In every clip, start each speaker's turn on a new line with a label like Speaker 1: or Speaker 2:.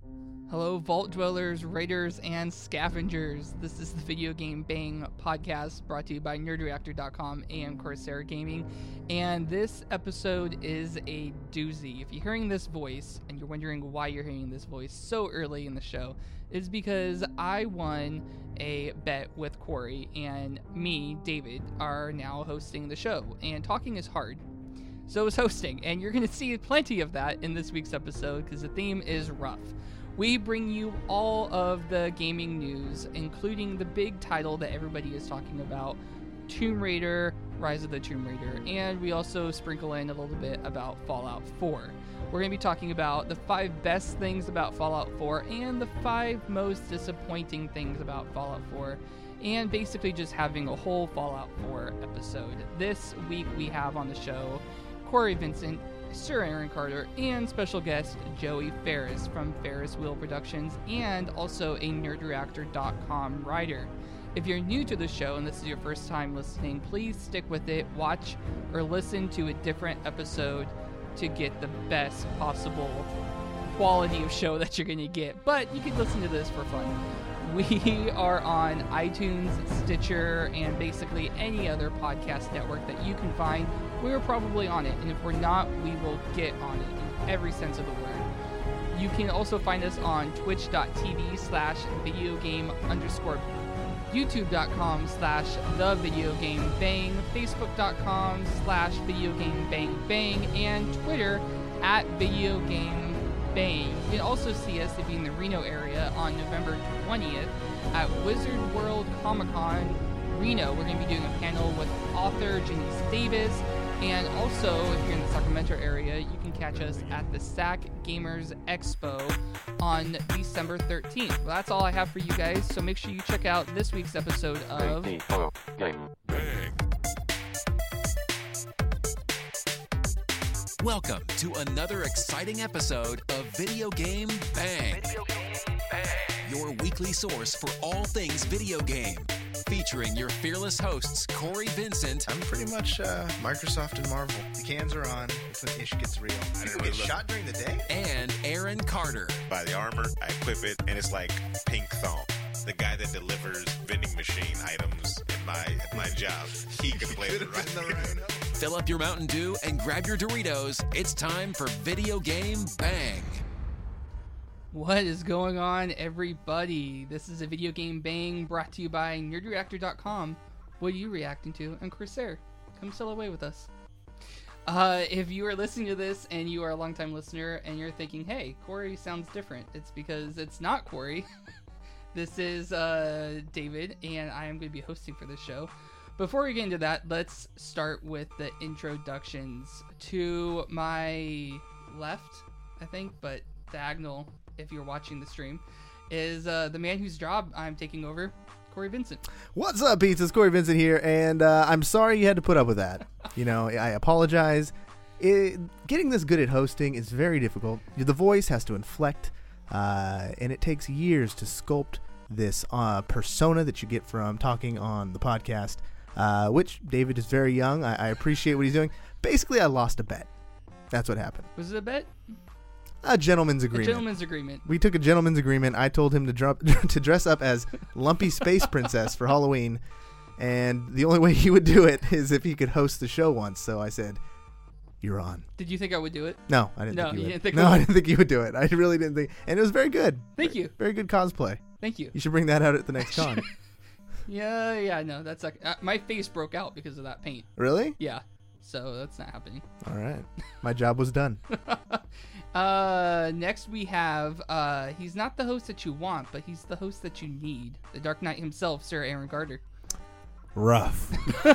Speaker 1: Hello, Vault Dwellers, Raiders, and Scavengers. This is the Video Game Bang podcast brought to you by NerdReactor.com and Corsair Gaming. And this episode is a doozy. If you're hearing this voice and you're wondering why you're hearing this voice so early in the show, it's because I won a bet with Corey, and me, David, are now hosting the show. And talking is hard. So is hosting, and you're going to see plenty of that in this week's episode because the theme is rough. We bring you all of the gaming news, including the big title that everybody is talking about, Tomb Raider, Rise of the Tomb Raider, and we also sprinkle in a little bit about Fallout 4. We're going to be talking about the 5 best things about Fallout 4 and the 5 most disappointing things about Fallout 4, and basically just having a whole Fallout 4 episode. This week we have on the show Corey Vincent, Sir Aaron Carter, and special guest Joey Ferris from Ferris Wheel Productions, and also a NerdReactor.com writer. If you're new to the show and this is your first time listening, please stick with it, watch or listen to a different episode to get the best possible quality of show that you're going to get. But you can listen to this for fun. We are on iTunes, Stitcher, and basically any other podcast network that you can find. We're probably on it, and if we're not, we will get on it in every sense of the word. You can also find us on twitch.tv/videogame_, youtube.com/thevideogamebang, facebook.com/videogamebang, and Twitter @videogamebang. You can also see us if you're in the Reno area on November 20th at Wizard World Comic Con Reno. We're going to be doing a panel with author Janice Davis. And also, if you're in the Sacramento area, you can catch us at the SAC Gamers Expo on December 13th. Well, that's all I have for you guys, so make sure you check out this week's episode of Video Game Bang.
Speaker 2: Welcome to another exciting episode of Video Game Bang. Video Game Bang. Your weekly source for all things video game. Featuring your fearless hosts, Corey Vincent.
Speaker 3: I'm pretty much Microsoft and Marvel. The cans are on. It's when ish gets real. People get shot during the day?
Speaker 2: And Aaron Carter.
Speaker 4: Buy the armor, I equip it, and it's like pink thong. The guy that delivers vending machine items at my job, he can play the right.
Speaker 2: Fill up your Mountain Dew and grab your Doritos. It's time for Video Game Bang.
Speaker 1: What is going on, everybody? This is a Video Game Bang brought to you by NerdReactor.com. What are you reacting to? And Corsair, come sail away with us. If you are listening to this and you are a longtime listener and you're thinking, hey, Corey sounds different, it's because it's not Corey. This is David, and I am going to be hosting for this show. Before we get into that, let's start with the introductions. To my left, I think, but diagonal, if you're watching the stream, is the man whose job I'm taking over, Corey Vincent.
Speaker 3: What's up, Pete? It's Corey Vincent here, and I'm sorry you had to put up with that. You know, I apologize. Getting this good at hosting is very difficult. The voice has to inflect, and it takes years to sculpt this persona that you get from talking on the podcast, which David is very young. I appreciate what he's doing. Basically, I lost a bet. That's what happened.
Speaker 1: Was it a bet?
Speaker 3: A gentleman's agreement.
Speaker 1: A gentleman's agreement.
Speaker 3: We took a gentleman's agreement. I told him to dress up as Lumpy Space Princess for Halloween, and the only way he would do it is if he could host the show once. So I said, "You're on."
Speaker 1: Did you think I would do it?
Speaker 3: No, I didn't.
Speaker 1: No,
Speaker 3: think you would.
Speaker 1: didn't think.
Speaker 3: No, I didn't think you would do it. I really didn't think, and it was very good.
Speaker 1: Thank you.
Speaker 3: Very good cosplay.
Speaker 1: Thank you.
Speaker 3: You should bring that out at the next con.
Speaker 1: Yeah. No, that's like my face broke out because of that paint.
Speaker 3: Really?
Speaker 1: Yeah. So that's not happening.
Speaker 3: All right. My job was done.
Speaker 1: Next we have, he's not the host that you want, but he's the host that you need. The Dark Knight himself, Sir Aaron Carter.
Speaker 4: Rough.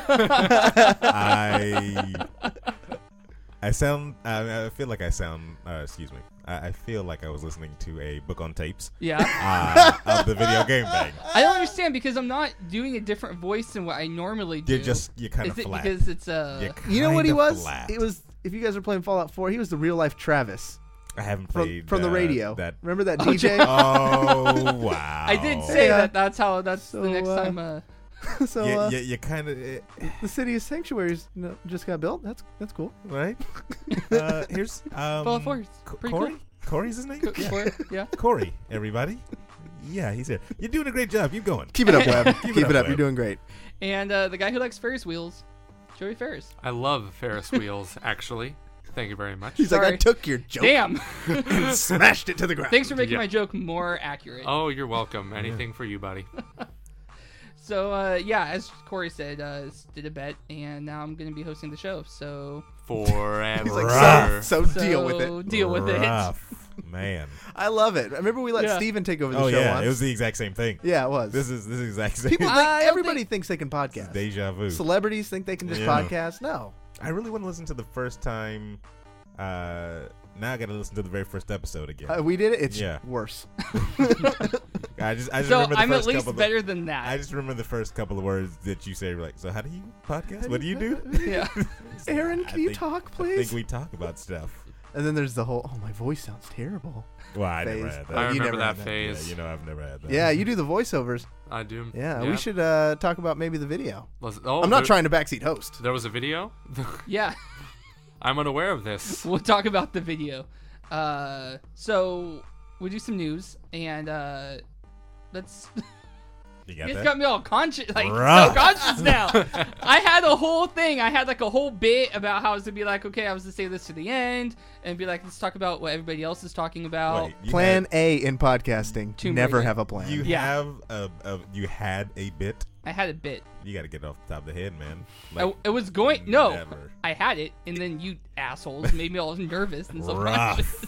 Speaker 4: I feel like I sound, excuse me. I feel like I was listening to a book on tapes.
Speaker 1: Yeah.
Speaker 4: Of the Video Game Bang.
Speaker 1: I don't understand because I'm not doing a different voice than what I normally do.
Speaker 4: You're kind of flat.
Speaker 1: Because it's
Speaker 3: You know what he was?
Speaker 4: Flat.
Speaker 3: It was, if you guys are playing Fallout 4, he was the real life Travis.
Speaker 4: I haven't played
Speaker 3: from the radio. Remember that DJ?
Speaker 4: Oh, wow.
Speaker 1: I did say that's
Speaker 3: so,
Speaker 1: the next time.
Speaker 3: So
Speaker 4: you kind of
Speaker 3: the city of sanctuaries just got built. That's cool,
Speaker 4: right? Here's
Speaker 1: Fallout 4. Pretty
Speaker 4: Corey.
Speaker 1: cool.
Speaker 5: Corey's his name?
Speaker 1: Yeah.
Speaker 5: Corey, everybody. Yeah, he's here. You're doing a great job. Keep going.
Speaker 3: Keep it up, Webb. Keep it up.
Speaker 5: Webb.
Speaker 3: You're doing great.
Speaker 1: And the guy who likes Ferris wheels, Joey Ferris.
Speaker 6: I love Ferris wheels, actually. Thank you very much.
Speaker 3: He's like,
Speaker 1: Sorry.
Speaker 3: I took your joke
Speaker 1: Damn.
Speaker 3: and smashed it to the ground.
Speaker 1: Thanks for making
Speaker 6: Yeah.
Speaker 1: my joke more accurate.
Speaker 6: Oh, you're welcome. Anything for you, buddy.
Speaker 1: So, yeah, as Corey said, did a bet, and now I'm going to be hosting the show. So,
Speaker 6: Forever.
Speaker 3: He's like, so deal with it.
Speaker 1: Deal with it.
Speaker 5: Rough, man.
Speaker 3: I love it. I remember we let
Speaker 1: Yeah.
Speaker 3: Steven take over the
Speaker 5: Oh
Speaker 3: show
Speaker 5: yeah,
Speaker 3: once.
Speaker 5: it was the exact same thing.
Speaker 3: Yeah, it was.
Speaker 5: This is the exact same.
Speaker 3: People think,
Speaker 1: I don't
Speaker 3: everybody thinks they can podcast.
Speaker 5: Deja vu.
Speaker 3: Celebrities think they can just
Speaker 5: Yeah.
Speaker 3: podcast. No.
Speaker 5: I really want to listen to the first time. Now I got to listen to the very first episode again.
Speaker 3: We did it. It's
Speaker 5: Yeah.
Speaker 3: worse.
Speaker 5: I just
Speaker 1: So,
Speaker 5: remember the
Speaker 1: I'm at
Speaker 5: first
Speaker 1: least
Speaker 5: couple.
Speaker 1: better than that.
Speaker 5: I just remember the first couple of words that you say. You're like, so how do you podcast? What do you do?
Speaker 1: Yeah.
Speaker 3: Aaron,
Speaker 5: I
Speaker 3: can you
Speaker 5: think-
Speaker 3: talk,
Speaker 5: I
Speaker 3: please?
Speaker 5: think we talk about stuff.
Speaker 3: And then there's the whole, oh, my voice sounds terrible.
Speaker 5: Well, I never
Speaker 3: phase.
Speaker 5: had
Speaker 6: I
Speaker 5: that.
Speaker 3: You
Speaker 6: remember
Speaker 3: never
Speaker 6: that
Speaker 3: had that.
Speaker 6: phase.
Speaker 5: Yeah, you know, I've never had that.
Speaker 3: Yeah, you do the voiceovers.
Speaker 6: I do.
Speaker 3: Yeah, we should talk about maybe the video.
Speaker 6: Oh,
Speaker 3: I'm not trying to backseat host.
Speaker 6: There was a video?
Speaker 1: Yeah.
Speaker 6: I'm unaware of this.
Speaker 1: We'll talk about the video. So, we'll do some news, and let's...
Speaker 5: You
Speaker 1: You
Speaker 5: got
Speaker 1: just
Speaker 5: that?
Speaker 1: got me all conscious, like
Speaker 5: Rough.
Speaker 1: so conscious now. I had a whole thing. I had like a whole bit about how I was to be like, okay, I was to say this to the end, and be like, let's talk about what everybody else is talking about.
Speaker 5: Wait, you
Speaker 3: Plan A in podcasting.
Speaker 1: Tomb
Speaker 3: Never
Speaker 1: Raider.
Speaker 3: have a plan.
Speaker 5: You
Speaker 1: Yeah.
Speaker 5: have you had a bit.
Speaker 1: I had a bit.
Speaker 5: You got to get it off the top of the head, man.
Speaker 1: It was going. No,
Speaker 5: never.
Speaker 1: I had it, and then you assholes made me all nervous and so conscious.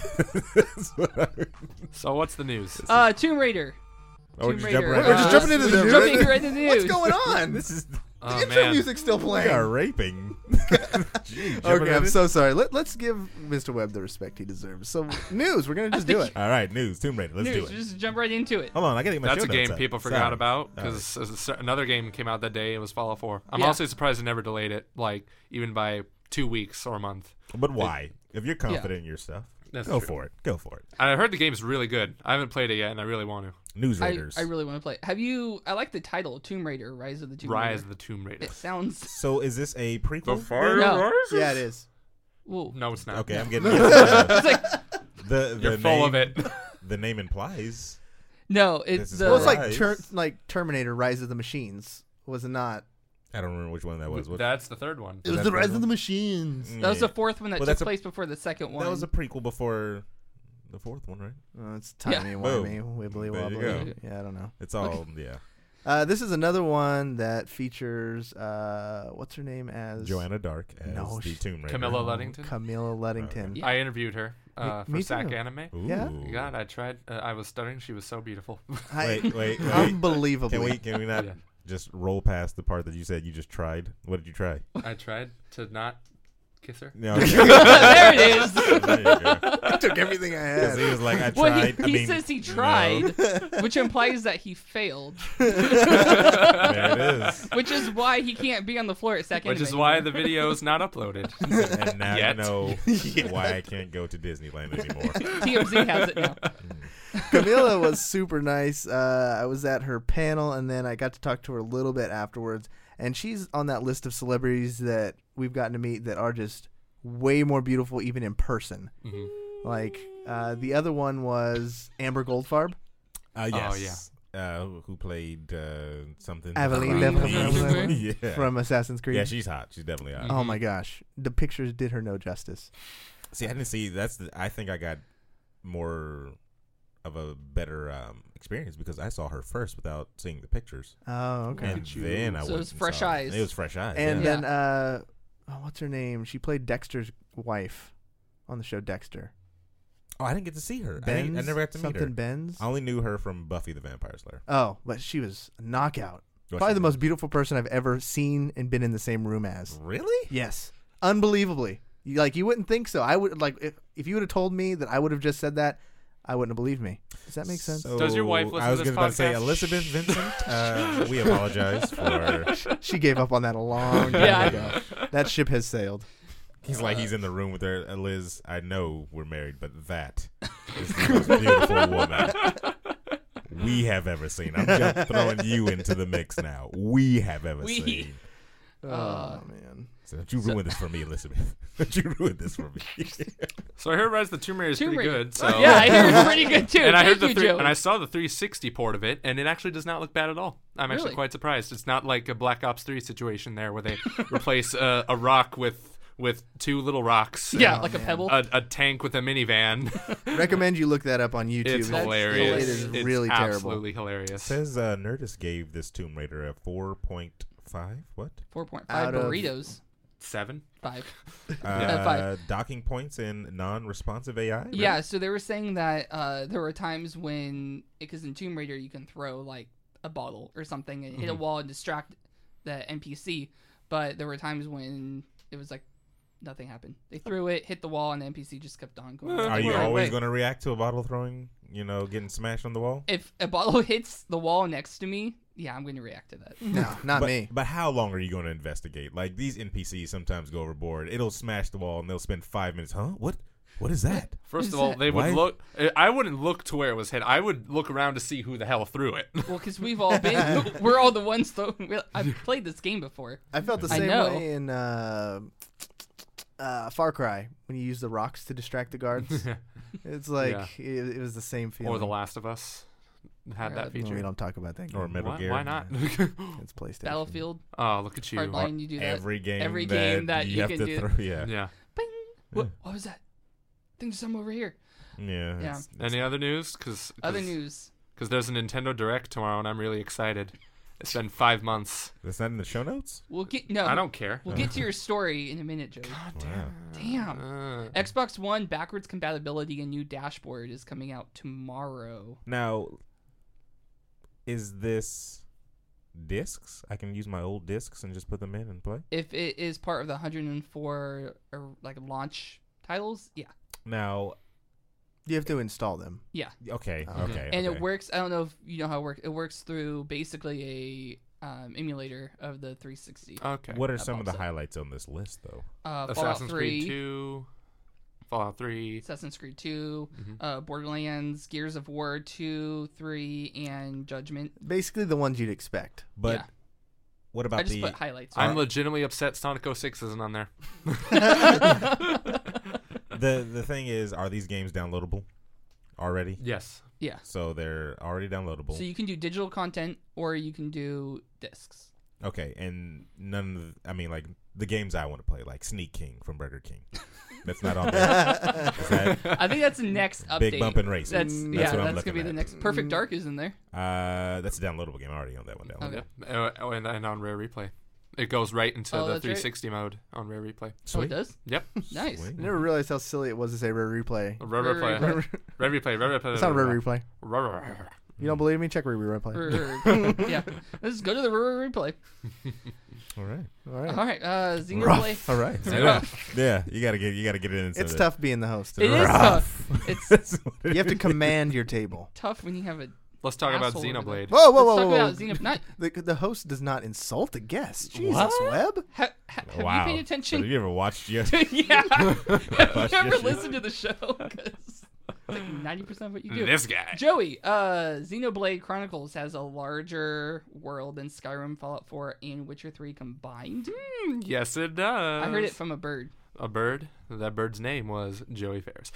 Speaker 5: Rough.
Speaker 6: So what's the news?
Speaker 1: Tomb Raider.
Speaker 5: Oh,
Speaker 1: Tomb
Speaker 5: just jumping
Speaker 1: Raider.
Speaker 5: right
Speaker 3: We're just jumping into the
Speaker 1: we're
Speaker 3: news.
Speaker 1: jumping right into the
Speaker 3: What's
Speaker 1: news.
Speaker 3: going on?
Speaker 5: This is
Speaker 6: Oh,
Speaker 3: The intro
Speaker 6: man.
Speaker 3: music's still
Speaker 5: we
Speaker 3: playing.
Speaker 5: are raping. Gee, jumping
Speaker 3: Okay,
Speaker 5: right
Speaker 3: I'm
Speaker 5: in.
Speaker 3: so sorry. Let's give Mr. Webb the respect he deserves. So, news. We're going to just do it.
Speaker 5: All right, news. Tomb Raider. Let's
Speaker 1: News,
Speaker 5: do it.
Speaker 1: just jump right into it.
Speaker 5: Hold on, I gotta get my
Speaker 6: That's
Speaker 5: show
Speaker 6: a game
Speaker 5: notes up.
Speaker 6: people forgot
Speaker 5: Sorry.
Speaker 6: about
Speaker 5: All right.
Speaker 6: because another game came out that day. It was Fallout 4. I'm
Speaker 1: Yeah.
Speaker 6: honestly surprised they never delayed it, like even by 2 weeks or a month.
Speaker 5: But why? If you're confident in your stuff,
Speaker 6: That's
Speaker 5: go
Speaker 6: true.
Speaker 5: for it. Go for it.
Speaker 6: I heard the game's really good. I haven't played it yet, and I really want to.
Speaker 5: News
Speaker 1: I
Speaker 5: Raiders.
Speaker 1: really want to play. Have you? I like the title, Tomb Raider: Rise of the Tomb
Speaker 6: Rise
Speaker 1: Raider.
Speaker 6: of the Tomb Raider.
Speaker 1: It sounds.
Speaker 5: So is this a prequel?
Speaker 1: No.
Speaker 3: Yeah, it is.
Speaker 1: Whoa.
Speaker 6: No, it's not.
Speaker 5: Okay, I'm getting
Speaker 1: It's like
Speaker 5: the
Speaker 6: You're
Speaker 5: name,
Speaker 6: full of it.
Speaker 5: The name implies.
Speaker 1: no.
Speaker 5: This
Speaker 1: It's
Speaker 5: is
Speaker 1: the.
Speaker 3: Well, it's
Speaker 5: Rise.
Speaker 3: like Terminator: Rise of the Machines. Was it not?
Speaker 5: I don't remember which one that was. What,
Speaker 6: That's the third one.
Speaker 3: It was
Speaker 5: that
Speaker 3: the
Speaker 5: the
Speaker 3: Rise
Speaker 5: third
Speaker 3: of the
Speaker 5: one?
Speaker 3: Machines.
Speaker 1: That was
Speaker 5: Yeah.
Speaker 1: the fourth one that
Speaker 5: Well,
Speaker 1: took
Speaker 5: that's a-
Speaker 1: place before the second one.
Speaker 5: That was a prequel before the fourth one, right?
Speaker 3: Oh, it's
Speaker 1: Yeah.
Speaker 3: timey
Speaker 5: Boom.
Speaker 3: wimey, wibbly
Speaker 5: There you
Speaker 3: wobbly.
Speaker 1: go.
Speaker 3: Yeah, I don't know.
Speaker 5: It's all yeah.
Speaker 3: This is another one that features what's her name as
Speaker 5: Joanna Dark as
Speaker 3: No,
Speaker 5: the
Speaker 3: she-
Speaker 5: Tomb Raider.
Speaker 6: Camilla Luddington.
Speaker 3: Camilla Luddington.
Speaker 1: Yeah.
Speaker 6: I interviewed her
Speaker 3: Me
Speaker 6: for SAC
Speaker 3: too.
Speaker 6: Anime.
Speaker 5: Ooh.
Speaker 3: Yeah?
Speaker 6: God, I tried. I was stuttering. She was so beautiful.
Speaker 5: Wait.
Speaker 3: Unbelievably.
Speaker 5: Can we not
Speaker 6: Yeah.
Speaker 5: just roll past the part that you said you just tried? What did you try?
Speaker 6: I tried to not kiss her.
Speaker 5: No.
Speaker 1: There it is.
Speaker 5: There you go.
Speaker 3: I took everything I
Speaker 5: 'Cause he
Speaker 3: had.
Speaker 5: was like, I
Speaker 1: Well,
Speaker 5: tried.
Speaker 1: he
Speaker 5: I mean,
Speaker 1: says he
Speaker 5: you know,
Speaker 1: tried, which implies that he failed,
Speaker 5: there it is.
Speaker 1: which is why he can't be on the floor at second.
Speaker 6: Which is why the video's not uploaded.
Speaker 5: And now
Speaker 6: Yet.
Speaker 5: you know why I can't go to Disneyland anymore.
Speaker 1: TMZ has it now.
Speaker 3: Camilla was super nice. I was at her panel, and then I got to talk to her a little bit afterwards. And she's on that list of celebrities that we've gotten to meet that are just way more beautiful, even in person.
Speaker 6: Mhm.
Speaker 3: Like the other one was Amber Goldfarb.
Speaker 5: Yes. Who played something?
Speaker 3: Aveline
Speaker 1: Definitely.
Speaker 5: Yeah.
Speaker 3: From Assassin's Creed.
Speaker 5: Yeah, she's hot. She's definitely hot.
Speaker 3: Oh my gosh, the pictures did her no justice.
Speaker 5: See, I didn't see. I think I got more of a better experience because I saw her first without seeing the pictures,
Speaker 3: Oh, okay.
Speaker 5: and then I
Speaker 1: So it
Speaker 5: went
Speaker 1: was
Speaker 5: and
Speaker 1: fresh
Speaker 5: saw it.
Speaker 1: eyes.
Speaker 5: It was fresh eyes.
Speaker 3: And
Speaker 5: yeah.
Speaker 3: then what's her name? She played Dexter's wife on the show Dexter.
Speaker 5: oh, I didn't get to see her. I
Speaker 3: Benz,
Speaker 5: never got to meet
Speaker 3: something
Speaker 5: her.
Speaker 3: Benz.
Speaker 5: I only knew her from Buffy the Vampire Slayer.
Speaker 3: Oh, but she was a knockout.
Speaker 5: Was
Speaker 3: Probably
Speaker 5: she
Speaker 3: the
Speaker 5: really?
Speaker 3: most beautiful person I've ever seen and been in the same room as.
Speaker 5: Really?
Speaker 3: Yes, unbelievably. You wouldn't think so. I would if you would have told me that I would have just said that, I wouldn't have believed me. Does that make sense?
Speaker 5: So,
Speaker 6: Does your wife listen
Speaker 5: I was
Speaker 6: to this
Speaker 5: about to say
Speaker 6: podcast?
Speaker 5: Elizabeth Vincent. We apologize for.
Speaker 3: She gave up on that a long time
Speaker 1: Yeah.
Speaker 3: ago. That ship has sailed.
Speaker 5: He's like he's in the room with her. Liz, I know we're married, but that is the most beautiful woman we have ever seen. I'm just throwing you into the mix now. We have ever
Speaker 1: We.
Speaker 5: seen.
Speaker 3: Oh man.
Speaker 5: So don't you ruin this for me, Elizabeth. Don't you ruin this for me.
Speaker 6: So I heard Rise of the Tomb Raider is
Speaker 1: Tomb
Speaker 6: pretty
Speaker 1: Raider.
Speaker 6: good. So
Speaker 1: Yeah, I heard it's pretty good too.
Speaker 6: and I heard
Speaker 1: Thank you, Joey.
Speaker 6: and I saw the 360 port of it, and it actually does not look bad at all. I'm actually
Speaker 1: Really?
Speaker 6: quite surprised. It's not like a Black Ops 3 situation there where they replace a rock with two little rocks.
Speaker 1: Yeah,
Speaker 6: and
Speaker 1: like a pebble.
Speaker 6: a tank with a minivan.
Speaker 3: Recommend you look that up on YouTube.
Speaker 6: It's hilarious.
Speaker 3: It is
Speaker 6: It's
Speaker 3: really terrible.
Speaker 6: absolutely hilarious.
Speaker 5: Says Nerdist gave this Tomb Raider a 4.5. What?
Speaker 1: 4.5
Speaker 3: Out of-
Speaker 1: burritos.
Speaker 6: 7.
Speaker 1: 5.
Speaker 5: Uh, docking points in non-responsive AI. Really?
Speaker 1: Yeah, so they were saying that there were times when, because in Tomb Raider you can throw like a bottle or something and hit a wall and distract the NPC, but there were times when it was like nothing happened. They threw it, hit the wall, and the NPC just kept on going.
Speaker 5: Are you
Speaker 1: Right,
Speaker 5: always
Speaker 1: right.
Speaker 5: going to react to a bottle throwing? Getting smashed on the wall.
Speaker 1: If a bottle hits the wall next to me, yeah, I'm going to react to that.
Speaker 3: No, not me.
Speaker 5: But how long are you going to investigate? Like these NPCs sometimes go overboard. It'll smash the wall and they'll spend 5 minutes. Huh? What? What is that?
Speaker 6: First
Speaker 1: Is
Speaker 6: of all,
Speaker 1: that-
Speaker 6: they would
Speaker 5: Why?
Speaker 6: look. I wouldn't look to where it was hit. I would look around to see who the hell threw it.
Speaker 1: Well, because we've all been, we're all the ones. I've played this game before.
Speaker 3: I felt the
Speaker 1: I
Speaker 3: same
Speaker 1: know.
Speaker 3: way in Far Cry when you use the rocks to distract the guards. It's like
Speaker 6: Yeah.
Speaker 3: it was the same feeling.
Speaker 6: Or The Last of Us had that
Speaker 3: No,
Speaker 6: feature.
Speaker 3: we don't talk about that.
Speaker 5: Or
Speaker 3: Game.
Speaker 5: Metal
Speaker 6: why,
Speaker 5: Gear.
Speaker 6: why not?
Speaker 3: It's PlayStation.
Speaker 1: Battlefield,
Speaker 6: Oh, look at you.
Speaker 1: Hardline, you do that.
Speaker 5: Every game.
Speaker 1: Every game that you
Speaker 5: have
Speaker 1: can
Speaker 5: to
Speaker 1: do.
Speaker 5: throw. Yeah.
Speaker 6: Yeah.
Speaker 1: Bing! What was that? I think there's some over here.
Speaker 5: Yeah.
Speaker 1: Yeah.
Speaker 6: Any other news?
Speaker 1: Other news.
Speaker 6: Because there's a Nintendo Direct tomorrow, and I'm really excited. It's been 5 months.
Speaker 5: That's not in the show notes.
Speaker 1: We'll get no.
Speaker 6: I don't care.
Speaker 1: We'll get to your story in a minute, Joey.
Speaker 5: Wow.
Speaker 1: Damn.
Speaker 6: Uh,
Speaker 1: Xbox One backwards compatibility and new dashboard is coming out tomorrow.
Speaker 5: Now, is this discs? I can use my old discs and just put them in and play.
Speaker 1: If it is part of the 104 or like launch titles, yeah,
Speaker 5: Now,
Speaker 3: You have to install them.
Speaker 1: yeah.
Speaker 5: okay,
Speaker 3: Okay.
Speaker 5: okay,
Speaker 1: And
Speaker 5: okay.
Speaker 1: it works. I don't know if you know how it works. It works through basically a emulator of the 360.
Speaker 6: okay.
Speaker 5: What are
Speaker 1: that
Speaker 5: some of the
Speaker 1: pops up.
Speaker 5: highlights on this list, though?
Speaker 1: Fallout
Speaker 6: Assassin's
Speaker 1: 3,
Speaker 6: Creed 2, Fallout 3.
Speaker 1: Assassin's Creed 2,
Speaker 6: Mhm.
Speaker 1: Borderlands, Gears of War 2, 3, and Judgment.
Speaker 3: Basically, the ones you'd expect.
Speaker 5: But
Speaker 1: Yeah.
Speaker 5: what
Speaker 1: I
Speaker 5: about
Speaker 1: just
Speaker 5: the?
Speaker 1: put highlights.
Speaker 6: I'm legitimately upset Sonic 06 isn't on there.
Speaker 5: the thing is, are these games downloadable already?
Speaker 6: Yes.
Speaker 1: Yeah.
Speaker 5: So they're already downloadable.
Speaker 1: So you can do digital content or you can do discs.
Speaker 5: Okay, and none of like the games I want to play, like Sneak King from Burger King. That's not on there. Is that
Speaker 1: I think that's the next update.
Speaker 5: Big Bump and Racing?
Speaker 1: That's
Speaker 5: That's
Speaker 1: yeah,
Speaker 5: what I'm
Speaker 1: that's gonna be
Speaker 5: looking
Speaker 1: the
Speaker 5: at.
Speaker 1: next. Perfect Dark is in there.
Speaker 5: That's a downloadable game. I already own that one down.
Speaker 1: Okay.
Speaker 6: And on Rare Replay. It goes right into
Speaker 1: Oh,
Speaker 6: the
Speaker 1: that's right.
Speaker 6: 360 mode on Rare Replay.
Speaker 1: Oh, it
Speaker 5: Sweet.
Speaker 1: does.
Speaker 6: Yep.
Speaker 1: Nice.
Speaker 5: Sweet.
Speaker 3: I never realized how silly it was to say Rare Replay.
Speaker 6: Rare
Speaker 1: Rare
Speaker 6: Replay.
Speaker 1: Replay.
Speaker 6: Rare Replay. Rare Replay.
Speaker 3: It's not Rare Replay.
Speaker 6: Replay.
Speaker 3: You don't believe me? Check Rare Replay.
Speaker 1: Yeah. Let's go to the replay.
Speaker 5: All right.
Speaker 3: All right.
Speaker 1: All right. Xenoblade.
Speaker 3: All right.
Speaker 5: Yeah. Yeah. You gotta get it into
Speaker 3: It's
Speaker 5: the-
Speaker 3: tough being the host.
Speaker 1: It is
Speaker 5: Rough.
Speaker 1: tough. It's
Speaker 5: That's what it
Speaker 3: You have to
Speaker 5: is.
Speaker 3: command your table.
Speaker 1: tough when you have a.
Speaker 6: Let's talk about
Speaker 1: Asshole over there.
Speaker 6: Xenoblade.
Speaker 3: Whoa, whoa,
Speaker 1: Let's
Speaker 3: whoa,
Speaker 1: talk
Speaker 3: whoa!
Speaker 1: about
Speaker 3: whoa.
Speaker 1: Xenoblade.
Speaker 3: The host does not insult a guest. Jesus,
Speaker 6: What?
Speaker 3: Webb.
Speaker 1: Have
Speaker 5: Wow.
Speaker 1: you paid
Speaker 5: So
Speaker 1: attention?
Speaker 5: you ever watched? Yeah.
Speaker 1: Yeah. Have
Speaker 5: Watch
Speaker 1: you ever
Speaker 5: your shit.
Speaker 1: listened to the show? 'Cause like 90% of what you do.
Speaker 6: This guy.
Speaker 1: Joey, Xenoblade Chronicles has a larger world than Skyrim, Fallout 4, and Witcher 3 combined.
Speaker 6: Yes, it does.
Speaker 1: I heard it from a bird.
Speaker 6: A bird. That bird's name was Joey Ferris.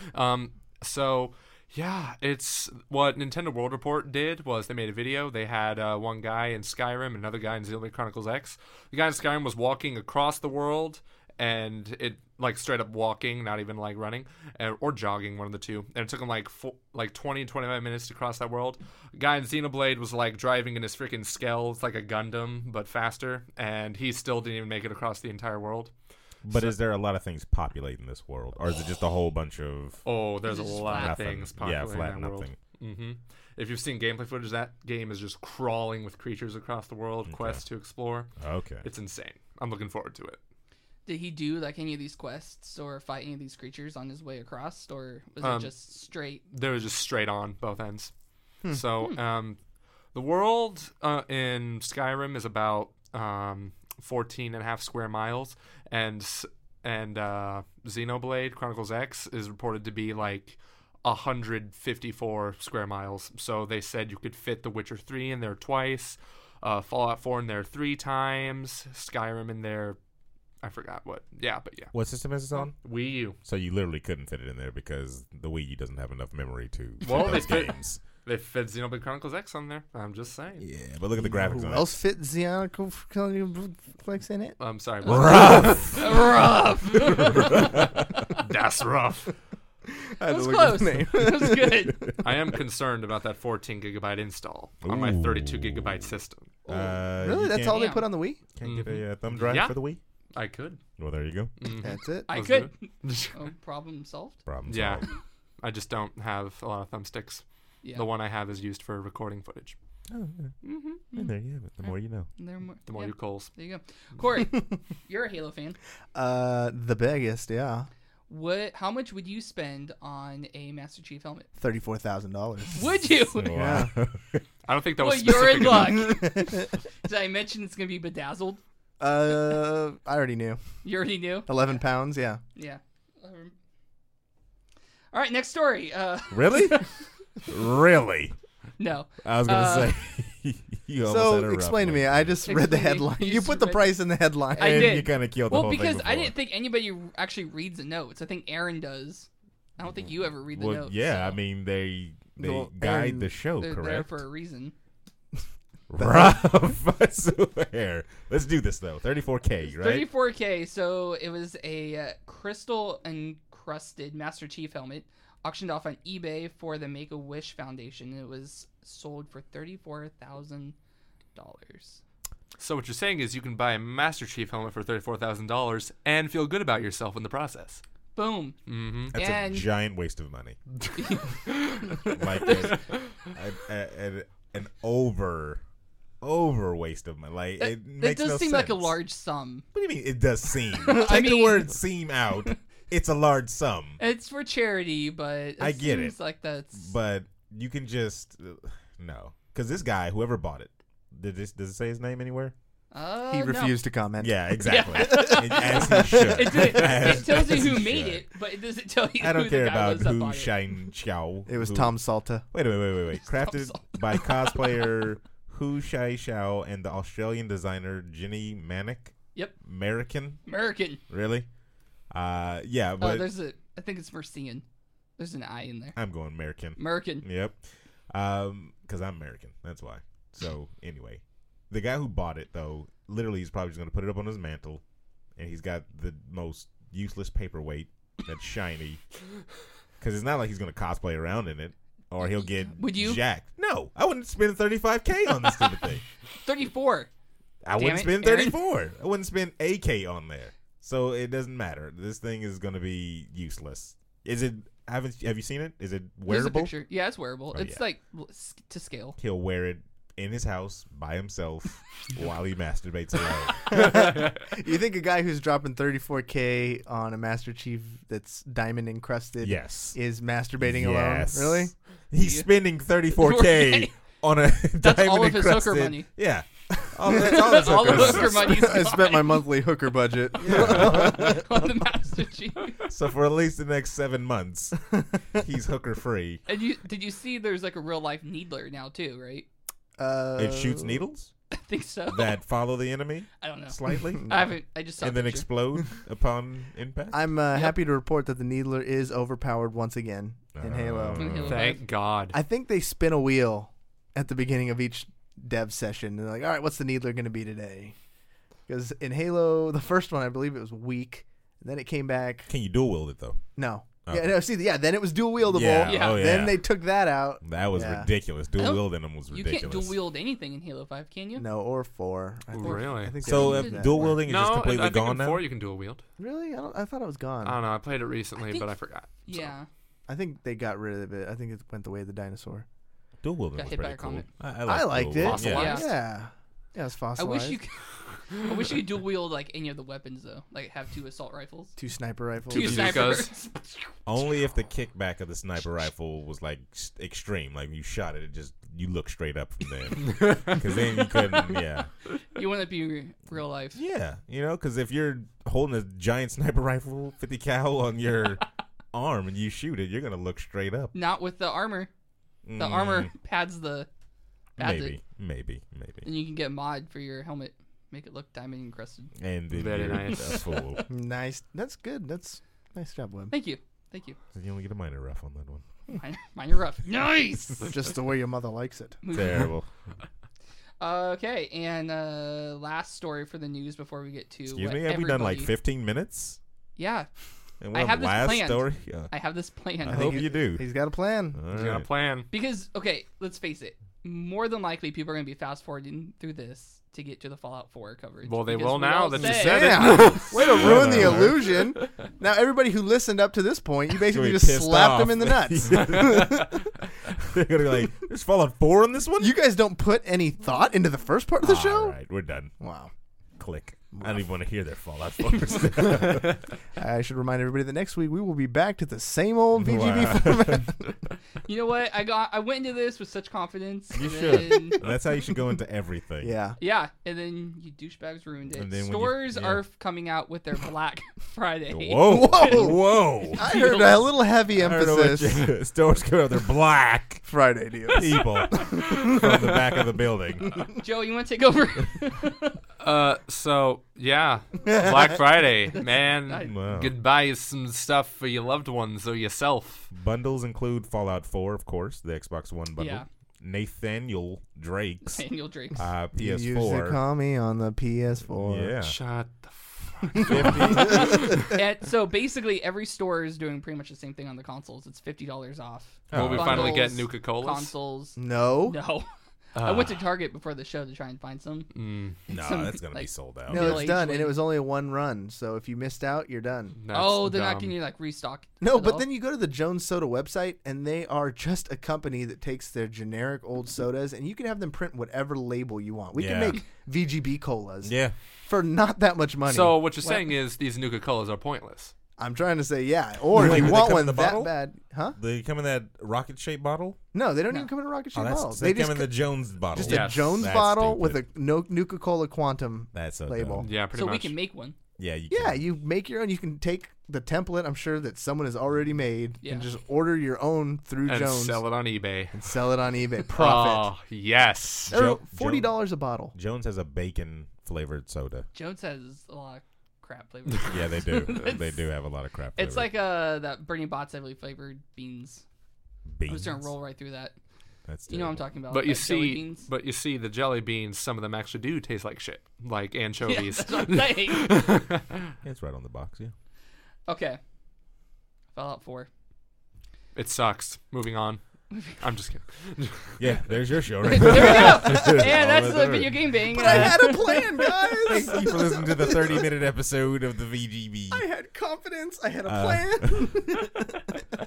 Speaker 6: So yeah, it's what Nintendo World Report did was they made a video. They had one guy in Skyrim, another guy in Xenoblade Chronicles X. The guy in Skyrim was walking across the world, and it like straight up walking, not even like running or jogging, one of the two. And it took him like 20, 25 minutes to cross that world. The guy in Xenoblade was like driving in his freaking Skell. It's like a Gundam, but faster. And he still didn't even make it across the entire world.
Speaker 5: But is there a lot of things populating this world, or is it just a whole bunch of
Speaker 6: Oh, there's a
Speaker 1: It's just
Speaker 6: lot of
Speaker 5: nothing?
Speaker 6: things
Speaker 5: Yeah,
Speaker 6: populating
Speaker 5: flat
Speaker 6: that
Speaker 5: nothing.
Speaker 6: world. Mm-hmm. If you've seen gameplay footage, that game is just crawling with creatures across the world, quests to explore.
Speaker 5: Okay.
Speaker 6: It's insane. I'm looking forward to it.
Speaker 1: Did he do like any of these quests or fight any of these creatures on his way across, or was it just straight?
Speaker 6: They were just straight on both ends. So the world in Skyrim is about 14 and a half square miles, and Xenoblade Chronicles X is reported to be like 154 square miles. So they said you could fit The Witcher 3 in there twice, Fallout 4 in there 3 times, Skyrim in there I forgot what. Yeah, but yeah.
Speaker 5: What system is this on?
Speaker 6: Wii U.
Speaker 5: So you literally couldn't fit it in there because the Wii U doesn't have enough memory to
Speaker 6: Well,
Speaker 5: fit
Speaker 6: they
Speaker 5: those
Speaker 6: fit-
Speaker 5: games.
Speaker 6: They fit Xenoblade Chronicles X on there. I'm just saying.
Speaker 5: Yeah, but look at the graphics
Speaker 3: Who
Speaker 5: on it.
Speaker 3: else fit Xenoblade in it?
Speaker 6: I'm sorry.
Speaker 5: Rough.
Speaker 1: Rough.
Speaker 6: That's rough.
Speaker 1: That was close. That was good.
Speaker 6: I am concerned about that 14 gigabyte install on my 32 gigabyte system.
Speaker 3: Really?
Speaker 5: You
Speaker 3: That's
Speaker 5: can't-
Speaker 3: all they
Speaker 1: Damn.
Speaker 3: put on the Wii?
Speaker 5: Can't get a thumb drive
Speaker 6: Yeah.
Speaker 5: for the Wii?
Speaker 6: I could.
Speaker 5: Well, there you go.
Speaker 3: That's it.
Speaker 1: I
Speaker 6: Let's
Speaker 1: could.
Speaker 6: do it.
Speaker 1: Oh, problem solved.
Speaker 5: Problem
Speaker 6: Yeah.
Speaker 5: solved.
Speaker 6: I just don't have a lot of thumbsticks.
Speaker 1: Yeah.
Speaker 6: The one I have is used for recording footage.
Speaker 5: Oh, yeah. And there you have it. The more you know.
Speaker 1: There more,
Speaker 6: The more
Speaker 1: yeah,
Speaker 6: you calls.
Speaker 1: there you go. Corey, you're a Halo fan.
Speaker 3: The biggest, yeah.
Speaker 1: How much would you spend on a Master Chief helmet?
Speaker 3: $34,000.
Speaker 1: Would you?
Speaker 3: Yeah.
Speaker 6: I don't think that
Speaker 1: Well,
Speaker 6: was
Speaker 1: you're in
Speaker 6: specific enough.
Speaker 1: luck. Did I mention it's gonna be bedazzled?
Speaker 3: I already knew.
Speaker 1: You already knew.
Speaker 3: 11 pounds, yeah.
Speaker 1: Yeah. All right, next story.
Speaker 5: Really? Really?
Speaker 1: No.
Speaker 5: I was going to say. You almost had
Speaker 3: So
Speaker 5: a rough
Speaker 3: explain to
Speaker 5: one.
Speaker 3: me. I just read the
Speaker 1: Explain to me.
Speaker 3: headline.
Speaker 1: You
Speaker 3: You
Speaker 1: just
Speaker 3: put the
Speaker 1: read-
Speaker 3: price in the headline.
Speaker 1: I
Speaker 5: And
Speaker 1: did.
Speaker 5: you kind of killed the
Speaker 1: Well,
Speaker 5: whole
Speaker 1: because
Speaker 5: thing
Speaker 1: I
Speaker 5: before.
Speaker 1: didn't think anybody actually reads the notes. I think Aaron does. I don't think you ever read the
Speaker 5: Well,
Speaker 1: notes.
Speaker 5: yeah,
Speaker 1: so
Speaker 5: I mean, they
Speaker 3: Well,
Speaker 5: guide
Speaker 3: Aaron-
Speaker 5: the show,
Speaker 1: they're there
Speaker 5: correct?
Speaker 1: for a reason.
Speaker 5: Rough, I swear. Let's do this, though. 34K, right?
Speaker 1: 34K. So it was a crystal encrusted Master Chief helmet auctioned off on eBay for the Make a Wish Foundation. It was sold for $34,000.
Speaker 6: So what you're saying is you can buy a Master Chief helmet for $34,000 and feel good about yourself in the process.
Speaker 1: Boom.
Speaker 6: Mm-hmm.
Speaker 5: That's
Speaker 1: And-
Speaker 5: a giant waste of money. Like an over waste of money. Like it
Speaker 1: That
Speaker 5: makes
Speaker 1: does
Speaker 5: no
Speaker 1: seem
Speaker 5: sense.
Speaker 1: like a large sum.
Speaker 5: What do you mean? It does seem. Take the
Speaker 1: mean-
Speaker 5: word "seem" out. It's a large sum,
Speaker 1: It's for charity, but
Speaker 5: I get
Speaker 1: seems
Speaker 5: it.
Speaker 1: like that's
Speaker 5: but you can just no, because this guy, whoever bought it, does it say his name anywhere?
Speaker 3: He
Speaker 1: no.
Speaker 3: refused to comment.
Speaker 5: Yeah, exactly. As he should.
Speaker 1: It tells you
Speaker 5: As
Speaker 1: who
Speaker 5: he
Speaker 1: made
Speaker 5: should.
Speaker 1: it, but it doesn't tell you
Speaker 5: I don't
Speaker 1: who
Speaker 5: care
Speaker 1: the guy
Speaker 5: about
Speaker 1: was that
Speaker 5: who
Speaker 1: bought it.
Speaker 5: Shine Xiao.
Speaker 3: It was
Speaker 5: who-
Speaker 3: Tom Salta.
Speaker 5: Wait. Crafted
Speaker 1: Salta.
Speaker 5: by cosplayer Hu Shai Xiao and the Australian designer Ginny Manick.
Speaker 1: Yep.
Speaker 5: American?
Speaker 1: American.
Speaker 5: Really? Yeah, but
Speaker 1: I think it's Mercian. There's an I in there.
Speaker 5: I'm going American.
Speaker 1: American.
Speaker 5: Yep. Because I'm American. That's why. So, anyway. The guy who bought it, though, literally he's probably just going to put it up on his mantle. And he's got the most useless paperweight that's shiny. Because it's not like he's going to cosplay around in it. Or he'll get
Speaker 1: Would you?
Speaker 5: jacked. No, I wouldn't spend $35K on this stupid thing.
Speaker 1: 34.
Speaker 5: I wouldn't
Speaker 1: it,
Speaker 5: spend
Speaker 1: Aaron.
Speaker 5: 34. I wouldn't spend AK on there. So it doesn't matter. This thing is going to be useless. Is it? Have you seen it? Is it
Speaker 1: Here's a
Speaker 5: wearable?
Speaker 1: picture. Yeah, it's wearable.
Speaker 5: Oh,
Speaker 1: It's
Speaker 5: yeah.
Speaker 1: like to scale.
Speaker 5: He'll wear it in his house by himself while he masturbates alone.
Speaker 3: You think a guy who's dropping $34K on a Master Chief that's diamond encrusted
Speaker 5: Yes.
Speaker 3: is masturbating
Speaker 5: Yes.
Speaker 3: alone? Really?
Speaker 5: He's spending $34K on a
Speaker 1: That's all
Speaker 5: diamond
Speaker 1: of his hooker
Speaker 5: encrusted-
Speaker 1: money.
Speaker 5: Yeah. That's all his
Speaker 1: All the
Speaker 5: hooker
Speaker 1: hooker
Speaker 5: money.
Speaker 1: money's
Speaker 3: I spent my monthly hooker budget.
Speaker 1: on the Master Chief.
Speaker 5: So for at least the next 7 months, he's hooker free.
Speaker 1: And did you see there's like a real life Needler now too, right?
Speaker 5: It shoots needles
Speaker 1: I think so.
Speaker 5: that follow the enemy
Speaker 1: I don't know.
Speaker 5: slightly
Speaker 1: I haven't. I just saw.
Speaker 5: and
Speaker 1: the
Speaker 5: then
Speaker 1: picture.
Speaker 5: explode upon impact.
Speaker 3: I'm happy to report that the Needler is overpowered once again in Halo.
Speaker 1: In Halo
Speaker 6: Thank God.
Speaker 3: I think they spin a wheel at the beginning of each dev session. They're like, all right, what's the Needler going to be today? Because in Halo, the first one, I believe it was weak. And then it came back.
Speaker 5: Can you dual wield it though?
Speaker 3: No.
Speaker 5: Oh.
Speaker 3: Yeah, no, see, then it was dual wieldable.
Speaker 5: Yeah.
Speaker 1: Yeah.
Speaker 5: Oh yeah.
Speaker 3: Then they took that out.
Speaker 5: that was
Speaker 3: Yeah.
Speaker 5: ridiculous.
Speaker 1: I
Speaker 5: Dual
Speaker 1: don't-
Speaker 5: wielding them was
Speaker 1: You
Speaker 5: ridiculous.
Speaker 1: can't dual wield anything in Halo 5, can you?
Speaker 3: No, or 4. I think,
Speaker 6: Really?
Speaker 3: I think
Speaker 5: So
Speaker 3: they did that.
Speaker 5: dual wielding is
Speaker 6: No,
Speaker 5: just
Speaker 6: I
Speaker 5: completely
Speaker 6: think
Speaker 5: gone
Speaker 6: in
Speaker 5: now.
Speaker 6: 4 you can dual wield.
Speaker 3: Really? I thought it was gone.
Speaker 6: I don't know. I played it recently,
Speaker 1: think-
Speaker 6: but I forgot. So.
Speaker 1: Yeah.
Speaker 3: I think they got rid of it. I think it went the way of the dinosaur.
Speaker 5: Dual wielding
Speaker 1: Got
Speaker 5: was
Speaker 1: hit by
Speaker 5: pretty
Speaker 1: a
Speaker 5: cool.
Speaker 1: comet.
Speaker 3: I liked it.
Speaker 6: Fossilized?
Speaker 3: Yeah. Yeah, it's
Speaker 1: I
Speaker 3: fossilized.
Speaker 1: wish you. I wish you could dual wield like any of the weapons though. Like have 2 assault rifles.
Speaker 3: 2 sniper rifles.
Speaker 1: 2
Speaker 6: bazookas.
Speaker 1: snipers.
Speaker 5: Only if the kickback of the sniper rifle was like extreme, like you shot it, you look straight up from there. Because then you couldn't. Yeah.
Speaker 1: You want to be real life.
Speaker 5: Yeah, because if you're holding a giant sniper rifle, 50 cal on your arm, and you shoot it, you're gonna look straight up.
Speaker 1: Not with the armor. The armor pads it.
Speaker 5: Maybe.
Speaker 1: And you can get a mod for your helmet Make it look diamond encrusted.
Speaker 5: And then
Speaker 6: Very
Speaker 5: you're
Speaker 6: nice.
Speaker 5: a fool.
Speaker 3: Nice. That's good. That's nice job, Webb.
Speaker 1: Thank you.
Speaker 5: You only get a minor rough on that one.
Speaker 1: Mine are rough. Nice.
Speaker 3: Just the way your mother likes it.
Speaker 5: Terrible.
Speaker 1: Okay, and last story for the news before we get to
Speaker 5: Excuse
Speaker 1: what
Speaker 5: me, have we done like
Speaker 1: everybody-
Speaker 5: 15 minutes?
Speaker 1: Yeah,
Speaker 5: And
Speaker 1: I
Speaker 5: we're
Speaker 1: have
Speaker 5: on
Speaker 1: this
Speaker 5: last
Speaker 1: planned.
Speaker 5: story? Yeah.
Speaker 1: I have this plan.
Speaker 5: I hope you do.
Speaker 3: He's got a plan.
Speaker 5: All
Speaker 6: He's got a
Speaker 5: right.
Speaker 6: plan.
Speaker 1: Because, okay, let's face it. More than likely, people are going to be fast forwarding through this to get to the Fallout 4 coverage.
Speaker 6: Well, they
Speaker 1: Because
Speaker 6: will
Speaker 1: we
Speaker 6: now
Speaker 1: all
Speaker 6: that you
Speaker 1: said-
Speaker 6: said
Speaker 3: Damn. Way to ruin the
Speaker 5: no.
Speaker 3: illusion. Now, everybody who listened up to this point, you basically
Speaker 5: Gonna be
Speaker 3: just
Speaker 5: pissed
Speaker 3: slapped
Speaker 5: off.
Speaker 3: them in the nuts.
Speaker 5: They're going to be like, there's Fallout 4 on this one?
Speaker 3: You guys don't put any thought into the first part of the show?
Speaker 5: All right, we're done.
Speaker 3: Wow.
Speaker 5: Click. I don't even want to hear their Fallout 4
Speaker 3: I should remind everybody that next week we will be back to the same old VGB
Speaker 5: Wow.
Speaker 3: format.
Speaker 1: You know what? I went into this with such confidence.
Speaker 5: You
Speaker 1: and
Speaker 5: should.
Speaker 1: then-
Speaker 5: That's how you should go into everything.
Speaker 3: Yeah.
Speaker 1: Yeah, and then you douchebags ruined it.
Speaker 5: And then when
Speaker 1: Stores
Speaker 5: yeah.
Speaker 1: are coming out with their Black Friday.
Speaker 5: Whoa.
Speaker 3: Whoa.
Speaker 5: Whoa.
Speaker 3: I heard a little heavy
Speaker 5: I heard what
Speaker 3: emphasis.
Speaker 5: you- Stores come out, they're black
Speaker 3: Friday deals.
Speaker 5: people from the back of the building.
Speaker 1: Joe, you want to take over?
Speaker 6: So yeah, Black Friday, man.
Speaker 5: Wow.
Speaker 6: Could buy some stuff for your loved ones or yourself.
Speaker 5: Bundles include Fallout 4, of course, the Xbox One bundle.
Speaker 1: Yeah.
Speaker 5: Nathaniel Drake's
Speaker 1: Daniel Drakes.
Speaker 3: You used to
Speaker 5: PS4.
Speaker 3: call me on the PS4.
Speaker 5: Yeah.
Speaker 6: Shut the
Speaker 1: And so basically, every store is doing pretty much the same thing on the consoles. It's $50 off.
Speaker 6: Will we finally get
Speaker 1: Bundles,
Speaker 6: Nuka-Colas?
Speaker 1: Consoles.
Speaker 3: No.
Speaker 1: No. I went to Target before the show to try and find some.
Speaker 5: No,
Speaker 1: Some,
Speaker 5: that's going to be
Speaker 1: like,
Speaker 5: sold out.
Speaker 3: No,
Speaker 1: Middle-aged
Speaker 3: it's done, and
Speaker 1: lady.
Speaker 3: it was only a one run. So if you missed out, you're done.
Speaker 6: That's
Speaker 1: Oh, they're not
Speaker 6: dumb.
Speaker 1: getting you like restock.
Speaker 3: No,
Speaker 1: at
Speaker 3: but
Speaker 1: all?
Speaker 3: then you go to the Jones Soda website, and they are just a company that takes their generic old sodas, and you can have them print whatever label you want. We can
Speaker 5: Yeah.
Speaker 3: make VGB colas
Speaker 5: Yeah.
Speaker 3: for not that much money.
Speaker 6: So what you're saying is these Nuka-Colas are pointless.
Speaker 3: I'm trying to say, yeah. Or if
Speaker 5: Wait,
Speaker 3: you
Speaker 5: do they
Speaker 3: want
Speaker 5: come
Speaker 3: one
Speaker 5: in the
Speaker 3: that
Speaker 5: bottle?
Speaker 3: bad, huh?
Speaker 5: They come in that rocket shaped bottle?
Speaker 3: No, they don't
Speaker 1: No.
Speaker 3: even come in a rocket
Speaker 5: Oh,
Speaker 3: shaped
Speaker 5: that's,
Speaker 3: bottle.
Speaker 5: they
Speaker 3: They
Speaker 5: come in the Jones bottle.
Speaker 3: just
Speaker 6: Yes.
Speaker 3: a Jones
Speaker 5: That's
Speaker 3: bottle with
Speaker 5: stupid.
Speaker 3: a Nuka-Cola Quantum
Speaker 5: That's so
Speaker 3: label.
Speaker 5: dumb.
Speaker 6: Yeah, pretty
Speaker 1: So
Speaker 6: much.
Speaker 1: we can make one.
Speaker 5: Yeah, you
Speaker 3: Yeah,
Speaker 5: can.
Speaker 3: you make your own. You can take the template, I'm sure, that someone has already made,
Speaker 1: Yeah.
Speaker 3: and just order your own through
Speaker 6: and
Speaker 3: Jones
Speaker 6: sell it on eBay.
Speaker 3: and sell it on eBay. Profit.
Speaker 6: Oh, yes.
Speaker 3: They're
Speaker 5: Jo-
Speaker 3: $40 a bottle.
Speaker 5: Jones has a bacon flavored soda.
Speaker 1: Jones has a lot of crap flavors.
Speaker 5: Yeah, they do. They do have a lot of crap.
Speaker 1: It's
Speaker 5: flavor.
Speaker 1: like that Bernie Bott's heavily flavored beans.
Speaker 5: beans.
Speaker 1: I'm just gonna roll right through that.
Speaker 5: That's
Speaker 1: You know what I'm
Speaker 5: terrible.
Speaker 1: talking about.
Speaker 6: But you
Speaker 1: like jelly
Speaker 6: see,
Speaker 1: beans.
Speaker 6: but you see, the jelly beans. Some of them actually do taste like shit, like
Speaker 1: Yeah,
Speaker 6: anchovies.
Speaker 1: that's what I'm saying.
Speaker 5: Yeah, it's right on the box. Yeah.
Speaker 1: Okay. Fallout 4.
Speaker 6: It sucks. Moving on. I'm just kidding.
Speaker 5: Yeah, there's your show right
Speaker 1: There we
Speaker 5: there.
Speaker 1: go. And that's
Speaker 5: All
Speaker 1: the
Speaker 5: right.
Speaker 1: video game bang.
Speaker 3: But I had a plan, guys.
Speaker 5: Thank you for listening to the 30-minute episode of the VGB.
Speaker 3: I had confidence. I had a plan.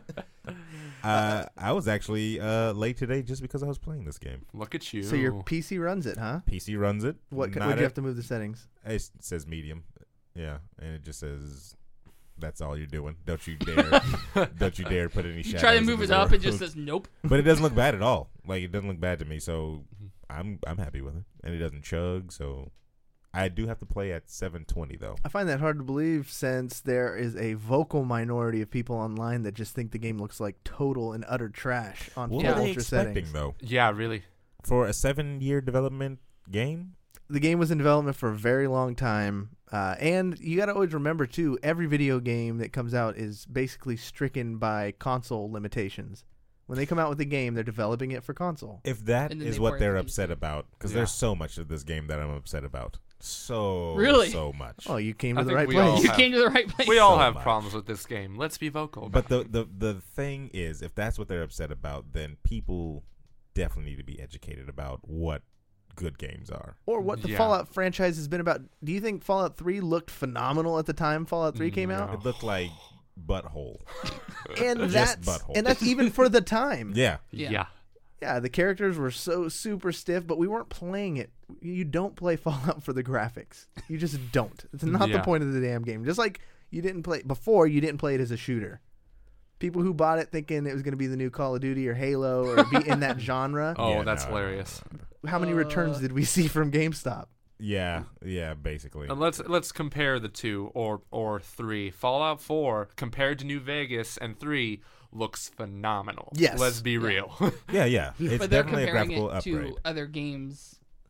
Speaker 5: I was actually late today just because I was playing this game.
Speaker 6: Look at you.
Speaker 3: So your PC runs it, huh?
Speaker 5: PC runs it.
Speaker 3: What?
Speaker 5: Not
Speaker 3: Would you
Speaker 5: at-
Speaker 3: have to move the settings?
Speaker 5: It says medium. Yeah, and it just says that's all you're doing. Don't you dare! Don't you dare put any
Speaker 1: You
Speaker 5: shadows.
Speaker 1: try to
Speaker 5: in
Speaker 1: move
Speaker 5: this
Speaker 1: it up,
Speaker 5: world.
Speaker 1: it just says nope.
Speaker 5: But it doesn't look bad at all. Like it doesn't look bad to me. So I'm happy with it, and it doesn't chug. So I do have to play at 720 though.
Speaker 3: I find that hard to believe since there is a vocal minority of people online that just think the game looks like total and utter trash on
Speaker 5: What
Speaker 3: full
Speaker 5: were they
Speaker 3: ultra
Speaker 5: expecting
Speaker 3: settings.
Speaker 5: though
Speaker 6: Yeah, really.
Speaker 5: for a 7-year development game?
Speaker 3: The game was in development for a very long time. And you got to always remember, too, every video game that comes out is basically stricken by console limitations. When they come out with a game, they're developing it for console.
Speaker 5: If that
Speaker 1: And then
Speaker 5: is
Speaker 1: they
Speaker 5: what
Speaker 1: port it
Speaker 5: they're
Speaker 1: to
Speaker 5: upset
Speaker 1: PC.
Speaker 5: about, because
Speaker 6: Yeah.
Speaker 5: there's so much of this game that I'm upset about. So
Speaker 1: Really?
Speaker 5: so much.
Speaker 3: Oh, you came
Speaker 6: I
Speaker 3: to the
Speaker 6: think
Speaker 3: right
Speaker 6: we all
Speaker 3: place.
Speaker 1: You
Speaker 6: have-
Speaker 1: came to the right place.
Speaker 6: We all
Speaker 5: So
Speaker 6: have
Speaker 5: much.
Speaker 6: problems with this game. Let's be vocal.
Speaker 5: But the thing is, if that's what they're upset about, then people definitely need to be educated about what good games are.
Speaker 3: Or what the
Speaker 6: Yeah.
Speaker 3: Fallout franchise has been about. Do you think Fallout 3 looked phenomenal at the time Fallout 3 came out?
Speaker 5: It looked like butthole.
Speaker 3: And
Speaker 5: Just
Speaker 3: that's
Speaker 5: butthole.
Speaker 3: and that's even for the time.
Speaker 5: Yeah.
Speaker 1: Yeah.
Speaker 3: Yeah, the characters were so super stiff, but we weren't playing it. You don't play Fallout for the graphics. You just don't. It's not the
Speaker 6: Yeah.
Speaker 3: point of the damn game. Just like you didn't play you didn't play it as a shooter. People who bought it thinking it was going to be the new Call of Duty or Halo or be in that genre.
Speaker 6: Oh,
Speaker 5: Yeah,
Speaker 6: that's
Speaker 5: no,
Speaker 6: hilarious.
Speaker 3: How many returns did we see from GameStop?
Speaker 5: Yeah, basically.
Speaker 6: And let's compare the two or three. Fallout 4 compared to New Vegas and 3 looks phenomenal.
Speaker 3: Yes.
Speaker 6: Let's be real.
Speaker 5: Yeah. It's
Speaker 1: But they're
Speaker 5: definitely a
Speaker 1: comparing
Speaker 5: graphical
Speaker 1: it
Speaker 5: upgrade.
Speaker 1: to other games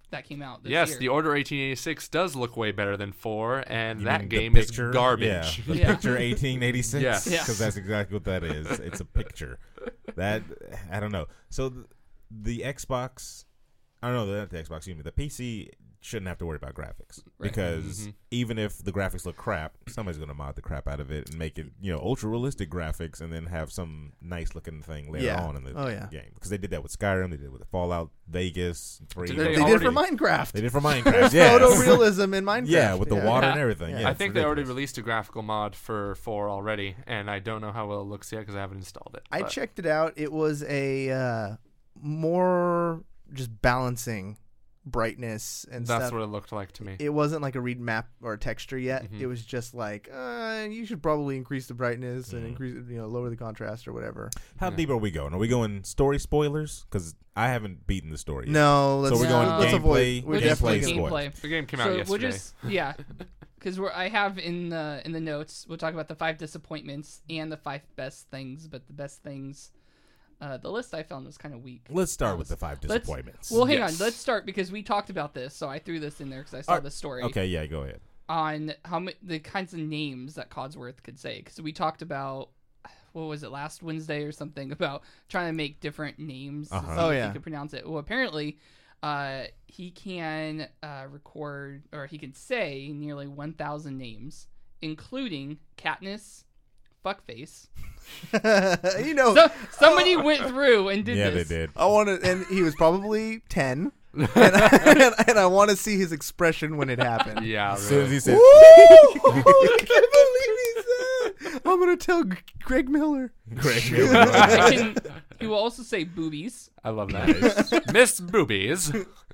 Speaker 1: that came out this
Speaker 6: Yes,
Speaker 1: year.
Speaker 6: the Order 1886 does look way better than 4, and
Speaker 5: You
Speaker 6: that
Speaker 5: mean the
Speaker 6: game is
Speaker 5: picture?
Speaker 6: garbage.
Speaker 5: Yeah, the
Speaker 1: Yeah.
Speaker 5: picture 1886.
Speaker 6: Yes.
Speaker 1: Yeah.
Speaker 5: Because that's exactly what that is. It's a picture. That I don't know. So the Xbox, I don't know, not the Xbox. Excuse me. The PC shouldn't have to worry about graphics
Speaker 1: Right.
Speaker 5: because even if the graphics look crap, somebody's gonna mod the crap out of it and make it ultra realistic graphics, and then have some nice looking thing later
Speaker 3: Yeah.
Speaker 5: on in the
Speaker 3: Oh, yeah.
Speaker 5: game. Because they did that with Skyrim. They did it with Fallout Vegas 3.
Speaker 6: Did
Speaker 3: They
Speaker 6: They
Speaker 3: did it
Speaker 6: already-
Speaker 3: for Minecraft.
Speaker 5: They did for Minecraft. Yeah.
Speaker 3: Photorealism in Minecraft.
Speaker 5: Yeah, with the water and everything.
Speaker 3: Yeah.
Speaker 5: Yeah,
Speaker 6: I
Speaker 5: it's
Speaker 6: think they already
Speaker 5: ridiculous.
Speaker 6: released a graphical mod for 4 already, and I don't know how well it looks yet because I haven't installed it.
Speaker 3: I
Speaker 6: but-
Speaker 3: checked it out. It was a more just balancing brightness and
Speaker 6: That's
Speaker 3: stuff.
Speaker 6: what it looked like to me.
Speaker 3: It wasn't like a read map or a texture yet.
Speaker 6: Mhm.
Speaker 3: It was just like you should probably increase the brightness and
Speaker 5: Mhm.
Speaker 3: increase, lower the contrast or whatever.
Speaker 5: How deep are we going? Are we going story spoilers? Because I haven't beaten the story yet.
Speaker 3: No, let's,
Speaker 5: we're
Speaker 1: going
Speaker 3: let's avoid.
Speaker 5: gameplay-
Speaker 3: We're
Speaker 1: We'll just
Speaker 3: definitely
Speaker 1: do
Speaker 5: gameplay
Speaker 3: gonna-
Speaker 1: gameplay.
Speaker 6: The game came out
Speaker 1: So
Speaker 6: yesterday.
Speaker 1: we'll just because I have in the notes we'll talk about the 5 disappointments and the 5 best things, but the best things, the list I found was kind of weak.
Speaker 5: Let's start with the 5
Speaker 1: Let's-
Speaker 5: disappointments.
Speaker 1: Well, hang on,
Speaker 6: Yes.
Speaker 1: let's start because we talked about this, so I threw this in there because I saw
Speaker 5: Alright,
Speaker 1: the story
Speaker 5: Okay, yeah, go ahead.
Speaker 1: on the kinds of names that Codsworth could say. Because we talked about what was it last Wednesday or something about trying to make different names.
Speaker 5: Uh-huh.
Speaker 1: To see
Speaker 3: Oh,
Speaker 1: if
Speaker 3: yeah.
Speaker 1: he could pronounce it. Well, apparently, he can record or he can say nearly 1,000 names, including Katniss, Fuckface. So, somebody went through and did
Speaker 5: Yeah,
Speaker 1: this.
Speaker 5: they did.
Speaker 3: I want to, and he was probably 10, and I want to see his expression when it happened.
Speaker 6: Yeah,
Speaker 5: As soon as
Speaker 6: really.
Speaker 5: he said,
Speaker 3: Woo! I can't believe he said. I'm gonna tell Greg Miller.
Speaker 5: Greg
Speaker 1: He will also say boobies.
Speaker 6: I love that. Miss Boobies.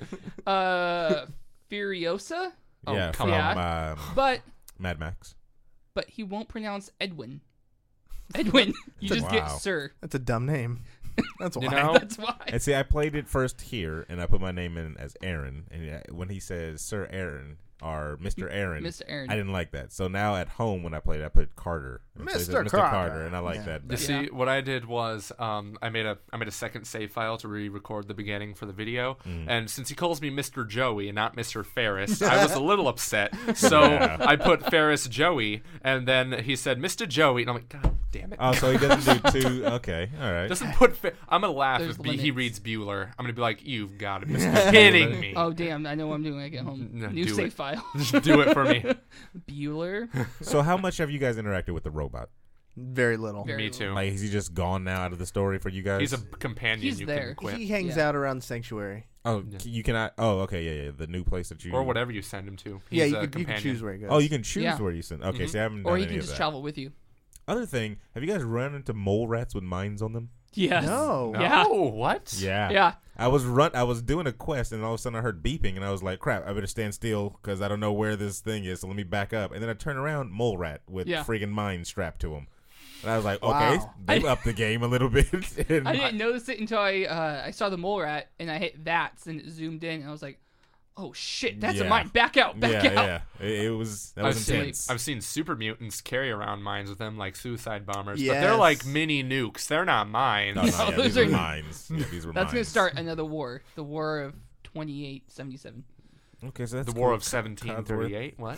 Speaker 1: Furiosa,
Speaker 6: Oh,
Speaker 5: yeah,
Speaker 6: come
Speaker 5: from
Speaker 1: on. but
Speaker 5: Mad Max.
Speaker 1: he won't pronounce Edwin. Edwin, you just get
Speaker 5: Wow.
Speaker 1: Sir.
Speaker 3: That's a dumb name. That's why.
Speaker 6: You know?
Speaker 1: That's why.
Speaker 5: And see, I played it first here, and I put my name in as Aaron. And when he says Sir Aaron or Mr. Aaron,
Speaker 1: Mr. Aaron.
Speaker 5: I didn't like that. So now at home, when I played it, I put Carter. And so it says
Speaker 3: Mr.
Speaker 5: Mr.
Speaker 3: Carter.
Speaker 5: and I like
Speaker 3: Yeah.
Speaker 5: that.
Speaker 6: You
Speaker 5: better.
Speaker 6: see, what I did was I made a second save file to re-record the beginning for the video, and since he calls me Mr. Joey and not Mr. Ferris, I was a little upset. So
Speaker 5: Yeah.
Speaker 6: I put Ferris Joey, and then he said Mr. Joey, and I'm like, God damn it!
Speaker 5: Oh, so he doesn't do two. Okay, all right.
Speaker 6: Doesn't put. I'm gonna laugh
Speaker 1: There's
Speaker 6: if he
Speaker 1: limits.
Speaker 6: reads Bueller. I'm gonna be like, you've got to be kidding me.
Speaker 1: Oh damn! I know what I'm doing when I get home.
Speaker 6: No,
Speaker 1: New
Speaker 6: do
Speaker 1: save
Speaker 6: it.
Speaker 1: file.
Speaker 6: Do it for me.
Speaker 1: Bueller.
Speaker 5: So how much have you guys interacted with the robot?
Speaker 3: Very little.
Speaker 1: Very
Speaker 6: Me too.
Speaker 5: Like, is he just gone now out of the story for you guys?
Speaker 6: He's a companion.
Speaker 1: He's
Speaker 6: you
Speaker 1: there.
Speaker 6: can quit
Speaker 3: He hangs
Speaker 1: Yeah.
Speaker 3: out around Sanctuary.
Speaker 5: Oh, you cannot. Oh, okay, yeah. The new place that you
Speaker 6: or whatever you send him to.
Speaker 3: Yeah,
Speaker 6: He's
Speaker 3: you
Speaker 6: a
Speaker 3: can
Speaker 6: companion.
Speaker 3: choose where he goes.
Speaker 5: Oh, you can choose
Speaker 1: Yeah.
Speaker 5: where you send. Okay, see, I haven't
Speaker 1: Or
Speaker 5: done
Speaker 1: he
Speaker 5: any
Speaker 1: can
Speaker 5: of
Speaker 1: just
Speaker 5: that.
Speaker 1: travel with you.
Speaker 5: Other thing, have you guys run into mole rats with mines on them?
Speaker 1: Yes.
Speaker 3: No.
Speaker 6: No,
Speaker 1: Yeah.
Speaker 6: what?
Speaker 5: Yeah.
Speaker 1: Yeah.
Speaker 5: I was doing a quest, and all of a sudden I heard beeping, and I was like, "Crap! I better stand still because I don't know where this thing is. So let me back up." And then I turn around, mole rat with
Speaker 1: Yeah.
Speaker 5: friggin' mines strapped to him, and I was like, "Okay,
Speaker 3: Wow.
Speaker 5: they've upped the game a little bit." And
Speaker 1: I didn't notice it until I saw the mole rat and I hit VATS and it zoomed in and I was like, oh shit, that's a
Speaker 5: Yeah.
Speaker 1: mine. Back out. Back out.
Speaker 5: yeah. It was that
Speaker 6: I've
Speaker 5: was
Speaker 6: seen,
Speaker 5: intense.
Speaker 6: I've seen super mutants carry around mines with them like suicide bombers, but
Speaker 3: Yes.
Speaker 6: they're like mini nukes. They're not mines.
Speaker 5: No,
Speaker 1: No,
Speaker 5: yeah,
Speaker 1: those
Speaker 5: these
Speaker 1: are-
Speaker 5: were mines. Yeah, these were
Speaker 1: That's
Speaker 5: mines.
Speaker 1: going to start another war. The War of 2877.
Speaker 5: Okay, so that's
Speaker 6: The War
Speaker 5: cool.
Speaker 6: of 1738. What?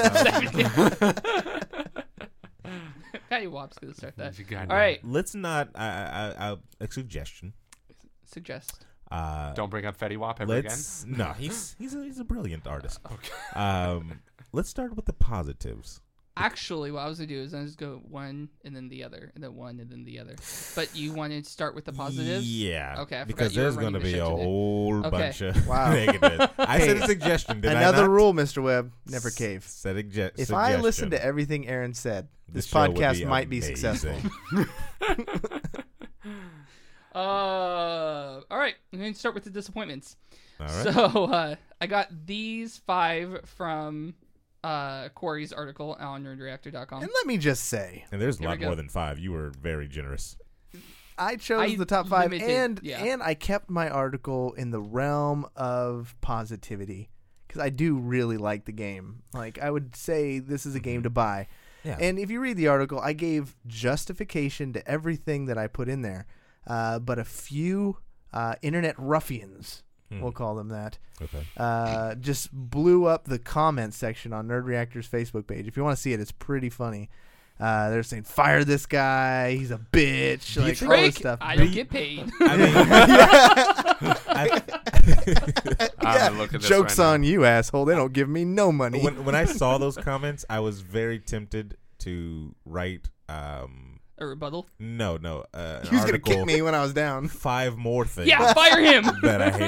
Speaker 1: Yep. Patty Wop's going to start that.
Speaker 6: You goddamn-
Speaker 1: All right.
Speaker 5: Let's not. A suggestion.
Speaker 1: Suggest.
Speaker 6: Don't bring up Fetty Wap ever again.
Speaker 5: Let's no. He's a brilliant artist. Okay. Let's start with the positives.
Speaker 1: Actually, what I was going to do is I just go one and then the other and then one and then the other. But you wanted to start with the positives?
Speaker 5: Yeah.
Speaker 1: Okay, I forgot
Speaker 5: because
Speaker 1: you were
Speaker 5: there's going to
Speaker 1: running the
Speaker 5: be a
Speaker 1: show today.
Speaker 5: whole
Speaker 1: Okay.
Speaker 5: bunch of
Speaker 3: Wow.
Speaker 5: negatives. I said a suggestion. Did I
Speaker 3: Another
Speaker 5: not?
Speaker 3: rule, Mr. Webb: never cave.
Speaker 5: Said
Speaker 3: If I listen to everything Aaron said, this
Speaker 5: show would
Speaker 3: podcast
Speaker 5: be
Speaker 3: might be
Speaker 5: amazing.
Speaker 3: successful.
Speaker 1: All right. I'm going to start with the disappointments.
Speaker 5: All right.
Speaker 1: So I got these 5 from Corey's article on nerdreactor.com.
Speaker 3: And let me just say,
Speaker 5: And there's a
Speaker 1: Here we
Speaker 5: lot
Speaker 1: go.
Speaker 5: more than 5. You were very generous.
Speaker 3: I chose
Speaker 1: I
Speaker 3: the top 5,
Speaker 1: limited, yeah.
Speaker 3: and I kept my article in the realm of positivity because I do really like the game. Like, I would say this is a game to buy.
Speaker 5: Yeah.
Speaker 3: And if you read the article, I gave justification to everything that I put in there, but a few internet ruffians we'll call them that,
Speaker 5: Okay.
Speaker 3: just blew up the comment section on Nerd Reactor's Facebook page. If you want to see it, it's pretty funny. They're saying, fire this guy, he's a bitch,
Speaker 5: Do you
Speaker 3: like
Speaker 5: think-
Speaker 3: all this
Speaker 1: Rick,
Speaker 3: stuff.
Speaker 1: I don't get paid.
Speaker 5: I mean,
Speaker 6: I'm gonna look at this
Speaker 3: Joke's
Speaker 6: right now.
Speaker 3: on you, asshole. They don't give me no money.
Speaker 5: when I saw those comments, I was very tempted to write.
Speaker 1: A rebuttal.
Speaker 5: No, an
Speaker 3: He was going to
Speaker 5: article.
Speaker 3: kick me when I was down.
Speaker 5: 5 more things.
Speaker 1: Yeah, fire him.
Speaker 5: that I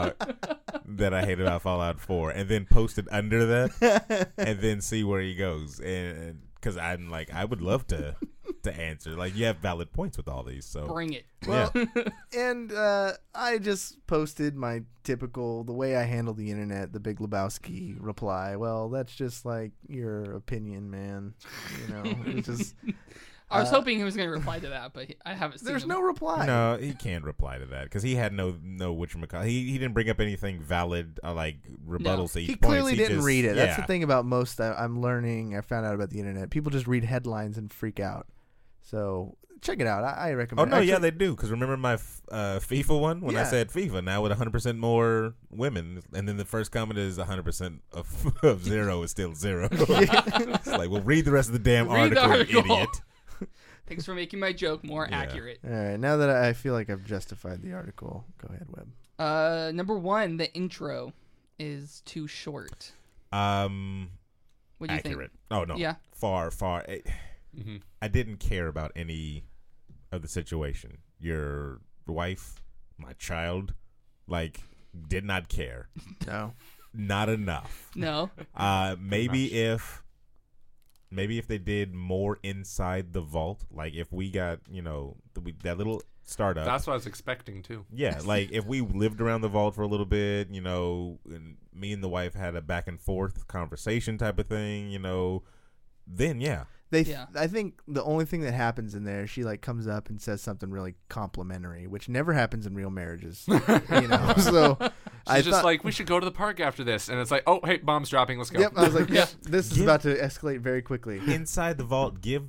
Speaker 5: hate about Fallout 4, and then post it under that, and then see where he goes. And because I'm like, I would love to answer. Like, you have valid points with all these, so
Speaker 1: Bring it.
Speaker 3: Well, and I just posted my typical, the way I handle the internet, the Big Lebowski reply. Well, that's just like your opinion, man. You know, it's just
Speaker 1: I was hoping he was going to reply to that, but I haven't seen
Speaker 3: there's
Speaker 1: him.
Speaker 3: no reply.
Speaker 5: No, he can't reply to that because he had no whatchamacallit. He didn't bring up anything valid like rebuttals to each
Speaker 3: He
Speaker 5: point.
Speaker 3: clearly didn't
Speaker 5: just-
Speaker 3: read it. That's the
Speaker 5: yeah.
Speaker 3: thing about most I'm learning. I found out about the internet. People just read headlines and freak out. So check it out. I
Speaker 5: Oh
Speaker 3: recommend.
Speaker 5: no, yeah,
Speaker 3: Actually,
Speaker 5: they do. Because remember my FIFA one when I
Speaker 3: Yeah.
Speaker 5: said FIFA now with 100% more women, and then the first comment is 100% of 0 is still 0. It's like, well, read the rest of the damn
Speaker 1: Read the
Speaker 5: article,
Speaker 1: article.
Speaker 5: idiot.
Speaker 1: Thanks for making my joke more
Speaker 5: Yeah.
Speaker 1: accurate.
Speaker 3: All right. Now that I feel like I've justified the article, go ahead, Webb.
Speaker 1: Number 1, the intro is too short. What do you
Speaker 5: Accurate. Oh no.
Speaker 1: Yeah.
Speaker 5: Far.
Speaker 6: Mm-hmm.
Speaker 5: I didn't care about any of the situation. Your wife, my child, like, did not care.
Speaker 3: No.
Speaker 5: Not enough.
Speaker 1: think? No.
Speaker 5: Maybe if they did more inside the vault, like if we got, that little startup.
Speaker 6: That's what I was expecting too.
Speaker 5: Yeah, like if we lived around the vault for a little bit, and me and the wife had a back and forth conversation type of thing, then yeah.
Speaker 1: Yeah.
Speaker 3: I think the only thing that happens in there, she like comes up and says something really complimentary, which never happens in real marriages. So
Speaker 6: She's just like, we should go to the park after this, and it's like, oh, hey, bomb's dropping, let's go.
Speaker 3: yep. I was like,
Speaker 1: Yeah.
Speaker 3: yep, this is about to escalate very quickly.
Speaker 5: Inside the vault, give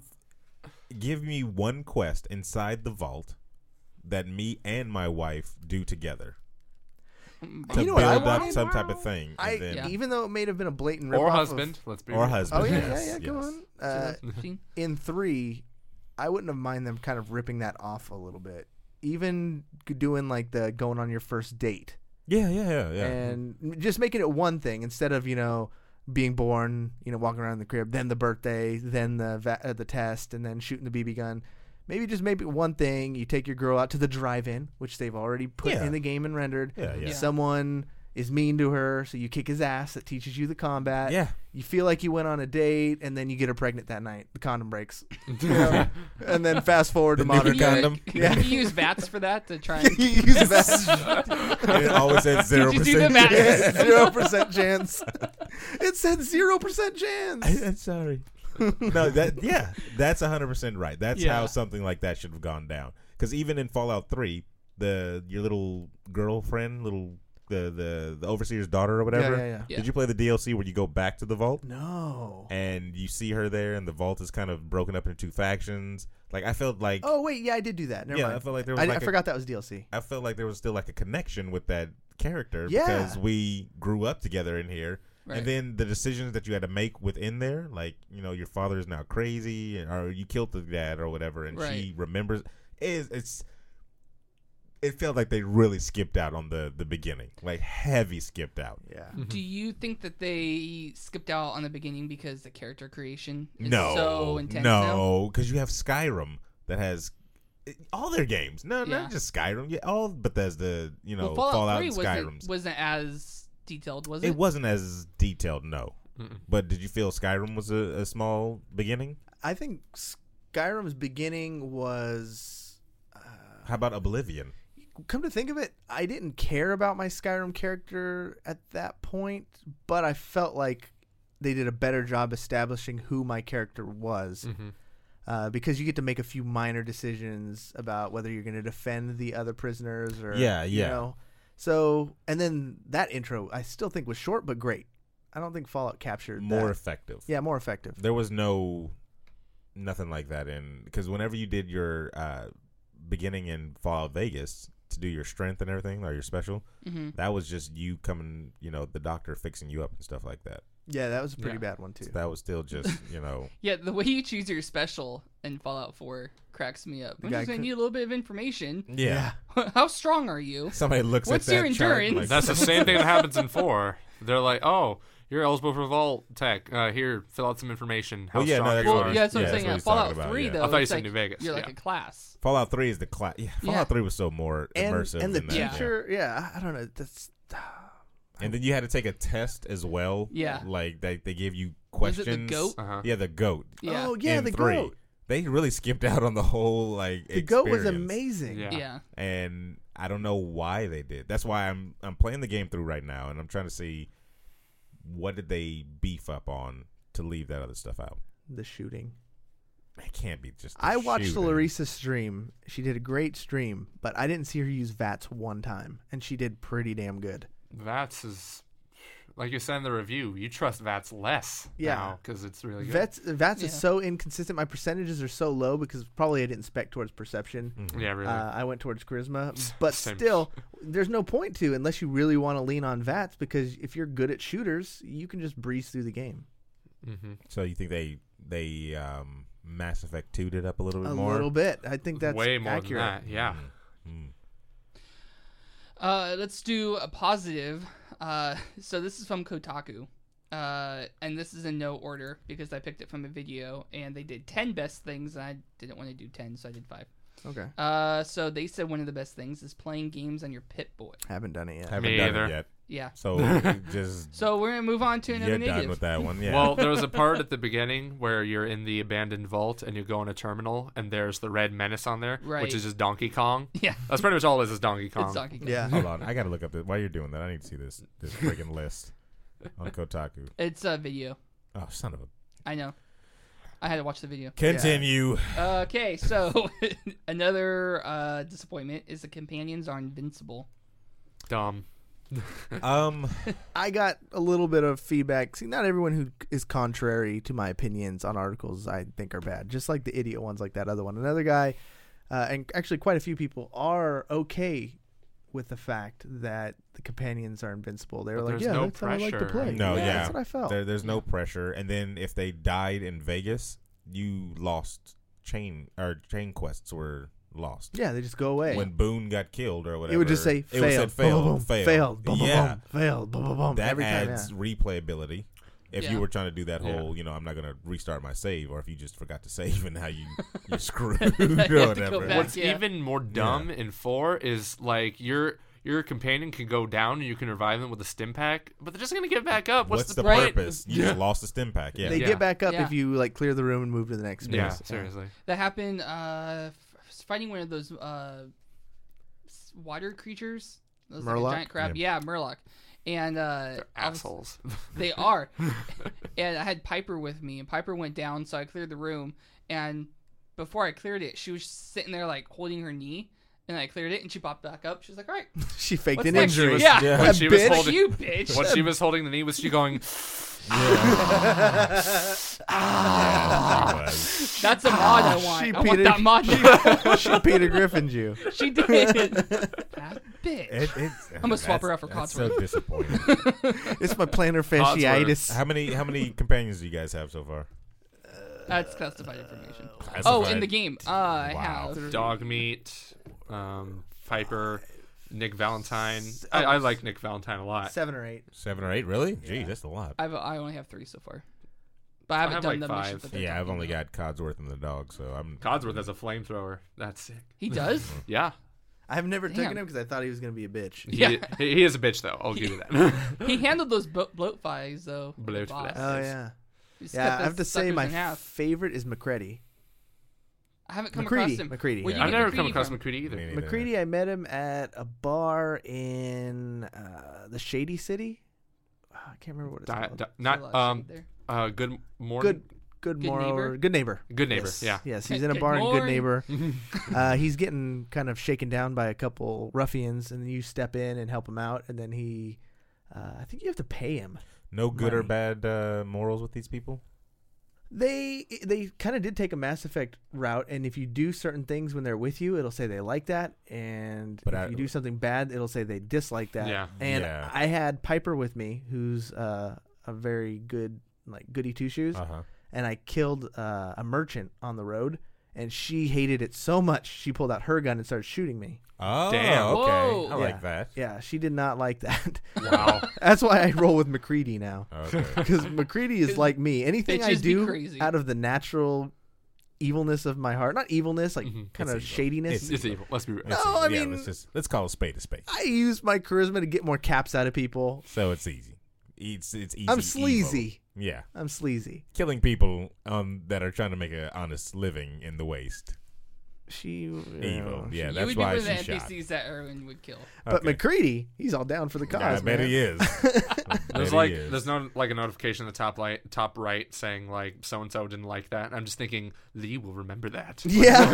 Speaker 5: me one quest inside the vault that me and my wife do together to
Speaker 3: You know what I
Speaker 5: build up
Speaker 3: want?
Speaker 5: some type of thing. And then,
Speaker 1: Yeah.
Speaker 3: Even though it may have been a blatant
Speaker 6: Or
Speaker 3: ripoff
Speaker 6: husband. Let's be
Speaker 5: or
Speaker 6: real.
Speaker 5: husband.
Speaker 3: Oh yeah,
Speaker 5: yes,
Speaker 3: go
Speaker 5: yes.
Speaker 3: on.
Speaker 1: Scene?
Speaker 3: In 3, I wouldn't have mind them kind of ripping that off a little bit. Even doing like the going on your first date.
Speaker 5: Yeah.
Speaker 3: And just making it one thing instead of being born, walking around the crib, then the birthday, then the test, and then shooting the BB gun. Maybe one thing. You take your girl out to the drive-in, which they've already put
Speaker 5: Yeah.
Speaker 3: in the game and rendered.
Speaker 5: Yeah.
Speaker 1: Yeah.
Speaker 3: Someone is mean to her, so you kick his ass. That teaches you the combat.
Speaker 5: Yeah.
Speaker 3: You feel like you went on a date, and then you get her pregnant that night. The condom breaks. And then fast forward to
Speaker 5: The nuclear
Speaker 3: modern day.
Speaker 5: condom.
Speaker 1: Can you use VATS for that to try and...
Speaker 3: You use that.
Speaker 5: And it always said 0%.
Speaker 1: Did you do the math?
Speaker 3: 0% chance. It said 0% chance.
Speaker 5: I'm sorry. No, that's 100% right. That's
Speaker 1: Yeah.
Speaker 5: how something like that should have gone down. Because even in Fallout 3, your little girlfriend, the overseer's daughter or whatever.
Speaker 3: Yeah.
Speaker 5: Did you play the DLC where you go back to the vault
Speaker 3: No.
Speaker 5: and you see her there, and the vault is kind of broken up into two factions? Like I felt like,
Speaker 3: Oh wait, yeah, I did do that. Never mind.
Speaker 5: I felt like there was
Speaker 3: I forgot that was DLC.
Speaker 5: I felt like there was still like a connection with that character
Speaker 3: Yeah.
Speaker 5: because we grew up together in here.
Speaker 1: Right.
Speaker 5: And then the decisions that you had to make within there, like, your father is now crazy, or you killed the dad or whatever, and
Speaker 1: Right.
Speaker 5: she remembers. It felt like they really skipped out on the beginning, like heavy skipped out.
Speaker 3: Yeah.
Speaker 1: Do you think that they skipped out on the beginning because the character creation is
Speaker 5: No,
Speaker 1: so intense now?
Speaker 5: no, because you have Skyrim that has all their games. No,
Speaker 1: Yeah.
Speaker 5: not just Skyrim. Yeah, all Bethesda,
Speaker 1: Well,
Speaker 5: Fallout
Speaker 1: 3
Speaker 5: and Skyrim.
Speaker 1: wasn't as detailed, was it?
Speaker 5: It wasn't as detailed, no. But did you feel Skyrim was a small beginning?
Speaker 3: I think Skyrim's beginning was.
Speaker 5: How about Oblivion?
Speaker 3: Come to think of it, I didn't care about my Skyrim character at that point, but I felt like they did a better job establishing who my character was. Because you get to make a few minor decisions about whether you're going to defend the other prisoners or So, and then that intro I still think was short but great. I don't think Fallout captured
Speaker 5: More
Speaker 3: that.
Speaker 5: effective.
Speaker 3: Yeah, more effective.
Speaker 5: There was nothing like that because whenever you did your beginning in Fallout Vegas, to do your strength and everything, or your special.
Speaker 1: Mm-hmm.
Speaker 5: That was just you coming, the doctor fixing you up and stuff like that.
Speaker 3: Yeah, that was a pretty
Speaker 6: Yeah.
Speaker 3: bad one too.
Speaker 5: So that was still just,
Speaker 1: Yeah, the way you choose your special in Fallout 4 cracks me up. I'm
Speaker 3: guy
Speaker 1: just gonna need a little bit of information.
Speaker 5: yeah.
Speaker 1: How strong are you?
Speaker 5: Somebody looks
Speaker 1: What's
Speaker 5: at that
Speaker 1: your
Speaker 5: chart,
Speaker 1: endurance?
Speaker 5: like,
Speaker 6: That's the same thing that happens in 4. They're like, oh, you're eligible for Vault Tech. Here, fill out some information. How
Speaker 5: Well, yeah, no,
Speaker 6: strong
Speaker 5: that's
Speaker 6: you
Speaker 1: Well,
Speaker 5: what
Speaker 6: are.
Speaker 1: yeah, that's what
Speaker 5: Yeah,
Speaker 1: I'm
Speaker 5: that's
Speaker 1: saying.
Speaker 5: what
Speaker 1: At
Speaker 5: he's talking
Speaker 1: Fallout
Speaker 5: about,
Speaker 1: 3,
Speaker 5: yeah.
Speaker 1: though,
Speaker 6: I thought you
Speaker 1: it's
Speaker 6: said
Speaker 1: like
Speaker 6: New Vegas,
Speaker 1: you're like
Speaker 6: yeah.
Speaker 1: a class.
Speaker 5: Fallout 3 is the class. Yeah, Fallout 3 was so more immersive.
Speaker 3: And the
Speaker 5: than that,
Speaker 3: teacher, yeah, I don't know. That's
Speaker 5: And then you had to take a test as well.
Speaker 1: Yeah.
Speaker 5: Like they gave you
Speaker 1: Was
Speaker 5: questions.
Speaker 1: it the goat?
Speaker 6: Uh-huh.
Speaker 5: Yeah, the goat.
Speaker 1: Yeah.
Speaker 3: oh yeah,
Speaker 5: in
Speaker 3: the
Speaker 5: 3.
Speaker 3: goat.
Speaker 5: They really skipped out on the whole
Speaker 3: The goat was
Speaker 5: experience.
Speaker 3: amazing.
Speaker 6: Yeah.
Speaker 1: Yeah.
Speaker 5: And I don't know why they did. That's why I'm playing the game through right now, and I'm trying to see what did they beef up on to leave that other stuff out.
Speaker 3: The shooting.
Speaker 5: It can't be just. The
Speaker 3: I watched
Speaker 5: shooting.
Speaker 3: Larissa stream. She did a great stream, but I didn't see her use VATS one time, and she did pretty damn good.
Speaker 6: VATS is, like you said in the review, you trust VATS less
Speaker 3: Yeah.
Speaker 6: now because it's really good.
Speaker 3: VATS
Speaker 1: Yeah.
Speaker 3: is so inconsistent. My percentages are so low because probably I didn't spec towards perception.
Speaker 5: Mhm.
Speaker 6: Yeah, really.
Speaker 3: I went towards charisma, but
Speaker 6: Same.
Speaker 3: still, there's no point to unless you really want to lean on VATS because if you're good at shooters, you can just breeze through the game
Speaker 6: Mm-hmm.
Speaker 5: So you think they Mass Effect 2'd it up a little bit
Speaker 3: a
Speaker 5: more?
Speaker 3: little bit. I think that's
Speaker 6: Way more
Speaker 3: accurate.
Speaker 6: than that. Yeah.
Speaker 5: Mm.
Speaker 1: Let's do a positive. So this is from Kotaku. And this is in no order because I picked it from a video and they did 10 best things and I didn't want to do 10, so I did 5.
Speaker 3: Okay,
Speaker 1: So they said one of the best things is playing games on your Pip-Boy.
Speaker 3: haven't done it yet.
Speaker 5: Haven't
Speaker 6: Me
Speaker 5: done
Speaker 6: either.
Speaker 5: it yet.
Speaker 1: Yeah.
Speaker 5: So just
Speaker 1: So we're gonna move on to another
Speaker 5: you're
Speaker 1: negative.
Speaker 5: done with that one. Yeah.
Speaker 6: Well, there was a part at the beginning where you're in the abandoned vault and you go in a terminal and there's the red menace on there,
Speaker 1: Right.
Speaker 6: which is just Donkey Kong.
Speaker 1: Yeah.
Speaker 6: That's pretty much all it is Donkey Kong.
Speaker 1: It's Donkey Kong.
Speaker 3: Yeah,
Speaker 5: Hold on, I gotta look up this. While you're doing that, I need to see this friggin' list on Kotaku.
Speaker 1: It's a video.
Speaker 5: Oh, son of a.
Speaker 1: I know. I had to watch the video.
Speaker 5: Continue.
Speaker 1: Okay, so another disappointment is the companions are invincible.
Speaker 6: Dumb.
Speaker 3: I got a little bit of feedback. See, not everyone who is contrary to my opinions on articles I think are bad. Just like the idiot ones like that other one. Another guy, and actually quite a few people are okay with the fact that the companions are invincible. They were
Speaker 6: But
Speaker 3: like,
Speaker 6: there's
Speaker 3: yeah,
Speaker 6: no
Speaker 3: that's how I like to
Speaker 6: pressure.
Speaker 3: play.
Speaker 5: No, yeah.
Speaker 3: That's what I felt.
Speaker 5: There's no pressure, and then if they died in Vegas, you lost chain quests were lost.
Speaker 3: Yeah, they just go away.
Speaker 5: When Boone got killed or whatever,
Speaker 3: it would just say
Speaker 5: it
Speaker 3: failed,
Speaker 5: would say failed,
Speaker 3: boom, boom,
Speaker 5: failed,
Speaker 3: failed, boom, boom,
Speaker 5: yeah.
Speaker 3: boom, failed, boom, boom, boom.
Speaker 5: That
Speaker 3: Every time,
Speaker 5: adds
Speaker 3: yeah.
Speaker 5: replayability. If
Speaker 1: Yeah.
Speaker 5: you were trying to do that
Speaker 6: Yeah.
Speaker 5: whole, I'm not gonna restart my save, or if you just forgot to save and now you're screwed
Speaker 1: You
Speaker 5: or
Speaker 1: have to go
Speaker 5: whatever.
Speaker 1: back.
Speaker 6: What's
Speaker 1: Yeah.
Speaker 6: even more dumb in 4 is like your companion can go down and you can revive them with a stim pack, but they're just gonna get back up.
Speaker 5: What's the
Speaker 1: point?
Speaker 5: purpose? You just lost the stim pack. Yeah.
Speaker 3: They
Speaker 6: Yeah.
Speaker 3: get back up
Speaker 1: Yeah.
Speaker 3: if you like clear the room and move to the next space.
Speaker 6: Yeah, seriously.
Speaker 1: That happened fighting one of those water creatures. Those, like, a
Speaker 3: Murloc?
Speaker 1: giant crab. Yeah, Murloc. And
Speaker 6: They're assholes.
Speaker 1: They are. And I had Piper with me, and Piper went down, so I cleared the room. And before I cleared it, she was sitting there like holding her knee, and I cleared it, and she popped back up. She was like, "All right,
Speaker 3: She faked
Speaker 1: what's
Speaker 3: an
Speaker 1: next?"
Speaker 3: injury.
Speaker 1: Yeah,
Speaker 5: Yeah.
Speaker 6: When
Speaker 3: That
Speaker 6: she was
Speaker 3: bitch.
Speaker 6: holding,
Speaker 1: you bitch.
Speaker 6: when she was holding the knee, was she going?
Speaker 5: Yeah,
Speaker 1: That's a mod I want.
Speaker 3: She
Speaker 1: I want
Speaker 3: Peter-
Speaker 1: that mod.
Speaker 3: She Peter Griffined you.
Speaker 1: She did. That bitch.
Speaker 5: I'm
Speaker 1: gonna swap her out for
Speaker 5: That's
Speaker 1: Codsworth.
Speaker 5: so disappointing.
Speaker 3: It's my plantar fasciitis.
Speaker 5: how many companions do you guys have so far?
Speaker 1: That's classified information.
Speaker 5: Classified.
Speaker 1: Oh, in the game, I
Speaker 5: Wow.
Speaker 1: have.
Speaker 6: Dog meat, Piper, Nick Valentine. I like Nick Valentine a lot.
Speaker 3: 7 or 8.
Speaker 5: 7 or 8, really? Gee, that's a lot.
Speaker 1: I only have 3 so far, but I haven't
Speaker 6: have,
Speaker 1: done
Speaker 6: like,
Speaker 1: the
Speaker 6: 5.
Speaker 1: missions that they're
Speaker 5: Yeah, I've
Speaker 1: talking
Speaker 5: only
Speaker 1: about.
Speaker 5: got Codsworth and the dog, so I'm.
Speaker 6: Codsworth has a flamethrower. That's sick.
Speaker 1: He does.
Speaker 6: Yeah.
Speaker 3: I've never
Speaker 1: Damn.
Speaker 3: taken him because I thought he was going to be a bitch.
Speaker 6: He is a bitch though. I'll give you that.
Speaker 1: He handled those bloat flies though. the
Speaker 6: Bloat
Speaker 1: boss.
Speaker 6: flies.
Speaker 3: Oh, yeah.
Speaker 1: He just
Speaker 3: Yeah,
Speaker 1: cut
Speaker 3: I have
Speaker 1: those
Speaker 3: to say
Speaker 1: suckers
Speaker 3: my
Speaker 1: in half.
Speaker 3: favorite is McCready.
Speaker 1: I haven't come
Speaker 3: McCready.
Speaker 1: across him.
Speaker 3: McCready,
Speaker 1: Where'd
Speaker 3: yeah.
Speaker 1: you
Speaker 6: I've
Speaker 1: get
Speaker 6: never come
Speaker 1: McCready
Speaker 6: across
Speaker 1: from?
Speaker 6: McCready either.
Speaker 5: Me neither.
Speaker 3: McCready, I met him at a bar in the Shady City. I can't remember what it's called.
Speaker 1: There's a
Speaker 6: Not
Speaker 1: lot of shade there.
Speaker 6: good morning.
Speaker 3: Good
Speaker 1: Good Neighbor?
Speaker 3: Good neighbor.
Speaker 6: Good Neighbor,
Speaker 3: Yes.
Speaker 6: yeah.
Speaker 3: Yes, he's in a
Speaker 1: Good
Speaker 3: bar in Good
Speaker 1: morning.
Speaker 3: Neighbor. He's getting kind of shaken down by a couple ruffians, and then you step in and help him out, and then he, I think you have to pay him.
Speaker 5: No good or
Speaker 3: Money.
Speaker 5: bad morals with these people?
Speaker 3: They kind of did take a Mass Effect route, and if you do certain things when they're with you, it'll say they like that, and if you do something bad, it'll say they dislike that.
Speaker 6: Yeah.
Speaker 3: And I had Piper with me, who's a very good, like, goody two shoes, and I killed a merchant on the road, and she hated it so much she pulled out her gun and started shooting me.
Speaker 5: Oh,
Speaker 6: Damn.
Speaker 5: okay.
Speaker 1: Whoa.
Speaker 5: I like that.
Speaker 3: Yeah, she did not like that.
Speaker 6: Wow.
Speaker 3: That's why I roll with McCready now.
Speaker 5: Okay.
Speaker 3: Because McCready is like me. Anything I
Speaker 1: Bitches be
Speaker 3: do
Speaker 1: crazy.
Speaker 3: out of the natural evilness of my heart, not evilness, like kind of
Speaker 5: It's evil.
Speaker 3: shadiness.
Speaker 6: It's evil. Let's be real.
Speaker 3: No, I
Speaker 5: yeah,
Speaker 3: mean-
Speaker 5: let's call a spade a spade.
Speaker 3: I use my charisma to get more caps out of people.
Speaker 5: So it's easy. It's easy.
Speaker 3: I'm sleazy.
Speaker 5: evil. Yeah,
Speaker 3: I'm sleazy.
Speaker 5: killing people that are trying to make an honest living in the waste. Evil. Yeah,
Speaker 1: you
Speaker 5: that's
Speaker 1: would be
Speaker 5: why
Speaker 1: one of the
Speaker 5: she shot.
Speaker 1: NPCs that Erwin would kill.
Speaker 3: But
Speaker 5: Okay.
Speaker 3: McCready, he's all down for the cause.
Speaker 5: I bet
Speaker 3: man.
Speaker 5: he is.
Speaker 6: There's no like a notification in the top right saying like so and so didn't like that. I'm just thinking Lee will remember that.
Speaker 3: Yeah.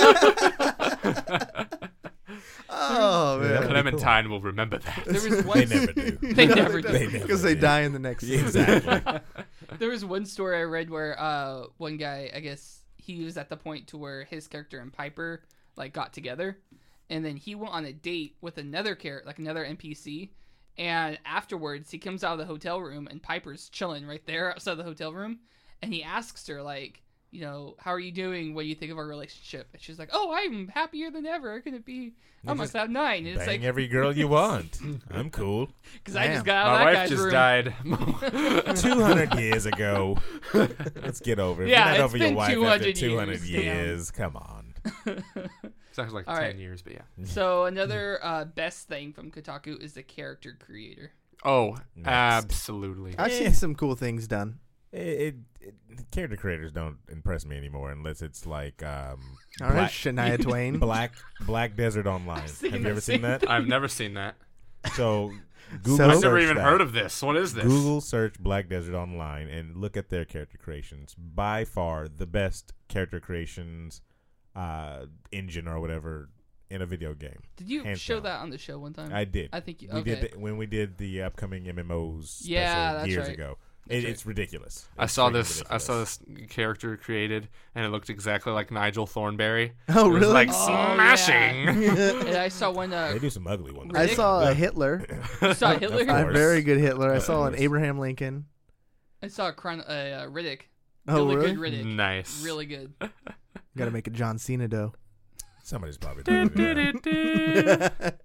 Speaker 3: Oh
Speaker 5: Yeah,
Speaker 3: man.
Speaker 5: that'd be
Speaker 6: Clementine will remember that.
Speaker 1: There was one.
Speaker 5: They never do.
Speaker 1: They never do.
Speaker 5: They never
Speaker 3: Because they
Speaker 5: do.
Speaker 3: die in the next season.
Speaker 5: Exactly.
Speaker 1: There was one story I read where one guy, I guess he was at the point to where his character and Piper like got together, and then he went on a date with another character, like another NPC, and afterwards he comes out of the hotel room and Piper's chilling right there outside the hotel room, and he asks her like, you know, how are you doing? What do you think of our relationship? And she's like, oh, I'm happier than ever. Couldn't it be? I'm on
Speaker 5: just
Speaker 1: cloud 9. And it's
Speaker 5: Bang
Speaker 1: like,
Speaker 5: every girl you want. I'm cool.
Speaker 1: because I just
Speaker 3: Damn.
Speaker 1: got out of
Speaker 6: My
Speaker 1: that
Speaker 6: wife
Speaker 1: guy's
Speaker 6: just
Speaker 1: room.
Speaker 6: died.
Speaker 5: 200 years ago. Let's get over it.
Speaker 1: Yeah,
Speaker 5: You're not
Speaker 1: it's
Speaker 5: over your
Speaker 1: been
Speaker 5: wife
Speaker 1: 200
Speaker 5: after 200
Speaker 1: years.
Speaker 5: years. Come on.
Speaker 6: It's actually like
Speaker 1: All
Speaker 6: 10
Speaker 1: right.
Speaker 6: years, but yeah.
Speaker 1: So another best thing from Kotaku is the character creator.
Speaker 6: Oh,
Speaker 5: Next.
Speaker 6: absolutely.
Speaker 3: I've seen some cool things done.
Speaker 5: Character creators don't impress me anymore unless it's like
Speaker 3: All right, Shania Twain.
Speaker 5: Black Desert Online.
Speaker 1: seen
Speaker 5: Have you ever
Speaker 1: that
Speaker 5: seen that?
Speaker 6: I've never seen that.
Speaker 5: So Google
Speaker 3: So?
Speaker 6: I've
Speaker 5: search
Speaker 6: never even
Speaker 5: that.
Speaker 6: heard of this. What is this?
Speaker 5: Google search Black Desert Online and look at their character creations. By far the best character creations engine or whatever in a video game.
Speaker 1: Did you
Speaker 5: Hands
Speaker 1: show
Speaker 5: down.
Speaker 1: that on the show one time?
Speaker 5: I did.
Speaker 1: I think you.
Speaker 5: We
Speaker 1: Okay.
Speaker 5: did when we did the upcoming MMOs special
Speaker 1: Yeah, that's
Speaker 5: years
Speaker 1: right.
Speaker 5: ago.
Speaker 1: That's right.
Speaker 5: It's ridiculous.
Speaker 6: I
Speaker 5: It's
Speaker 6: saw
Speaker 5: freaking
Speaker 6: this. I saw
Speaker 5: ridiculous.
Speaker 6: this character created, and it looked exactly like Nigel Thornberry.
Speaker 3: Oh,
Speaker 6: It was
Speaker 3: really?
Speaker 6: like
Speaker 1: Oh,
Speaker 6: smashing.
Speaker 1: And I saw one.
Speaker 5: They do some ugly ones.
Speaker 3: I
Speaker 1: Riddick?
Speaker 3: saw a Hitler.
Speaker 1: You saw Hitler.
Speaker 5: Of
Speaker 3: A
Speaker 5: course.
Speaker 3: very good Hitler. I
Speaker 5: Of
Speaker 3: saw an
Speaker 5: course.
Speaker 3: Abraham Lincoln.
Speaker 1: I saw a Riddick.
Speaker 3: Oh,
Speaker 1: Really
Speaker 3: really?
Speaker 1: good Riddick.
Speaker 6: Nice.
Speaker 1: Really good.
Speaker 3: Got to make a John Cena dough.
Speaker 5: Somebody's probably doing it.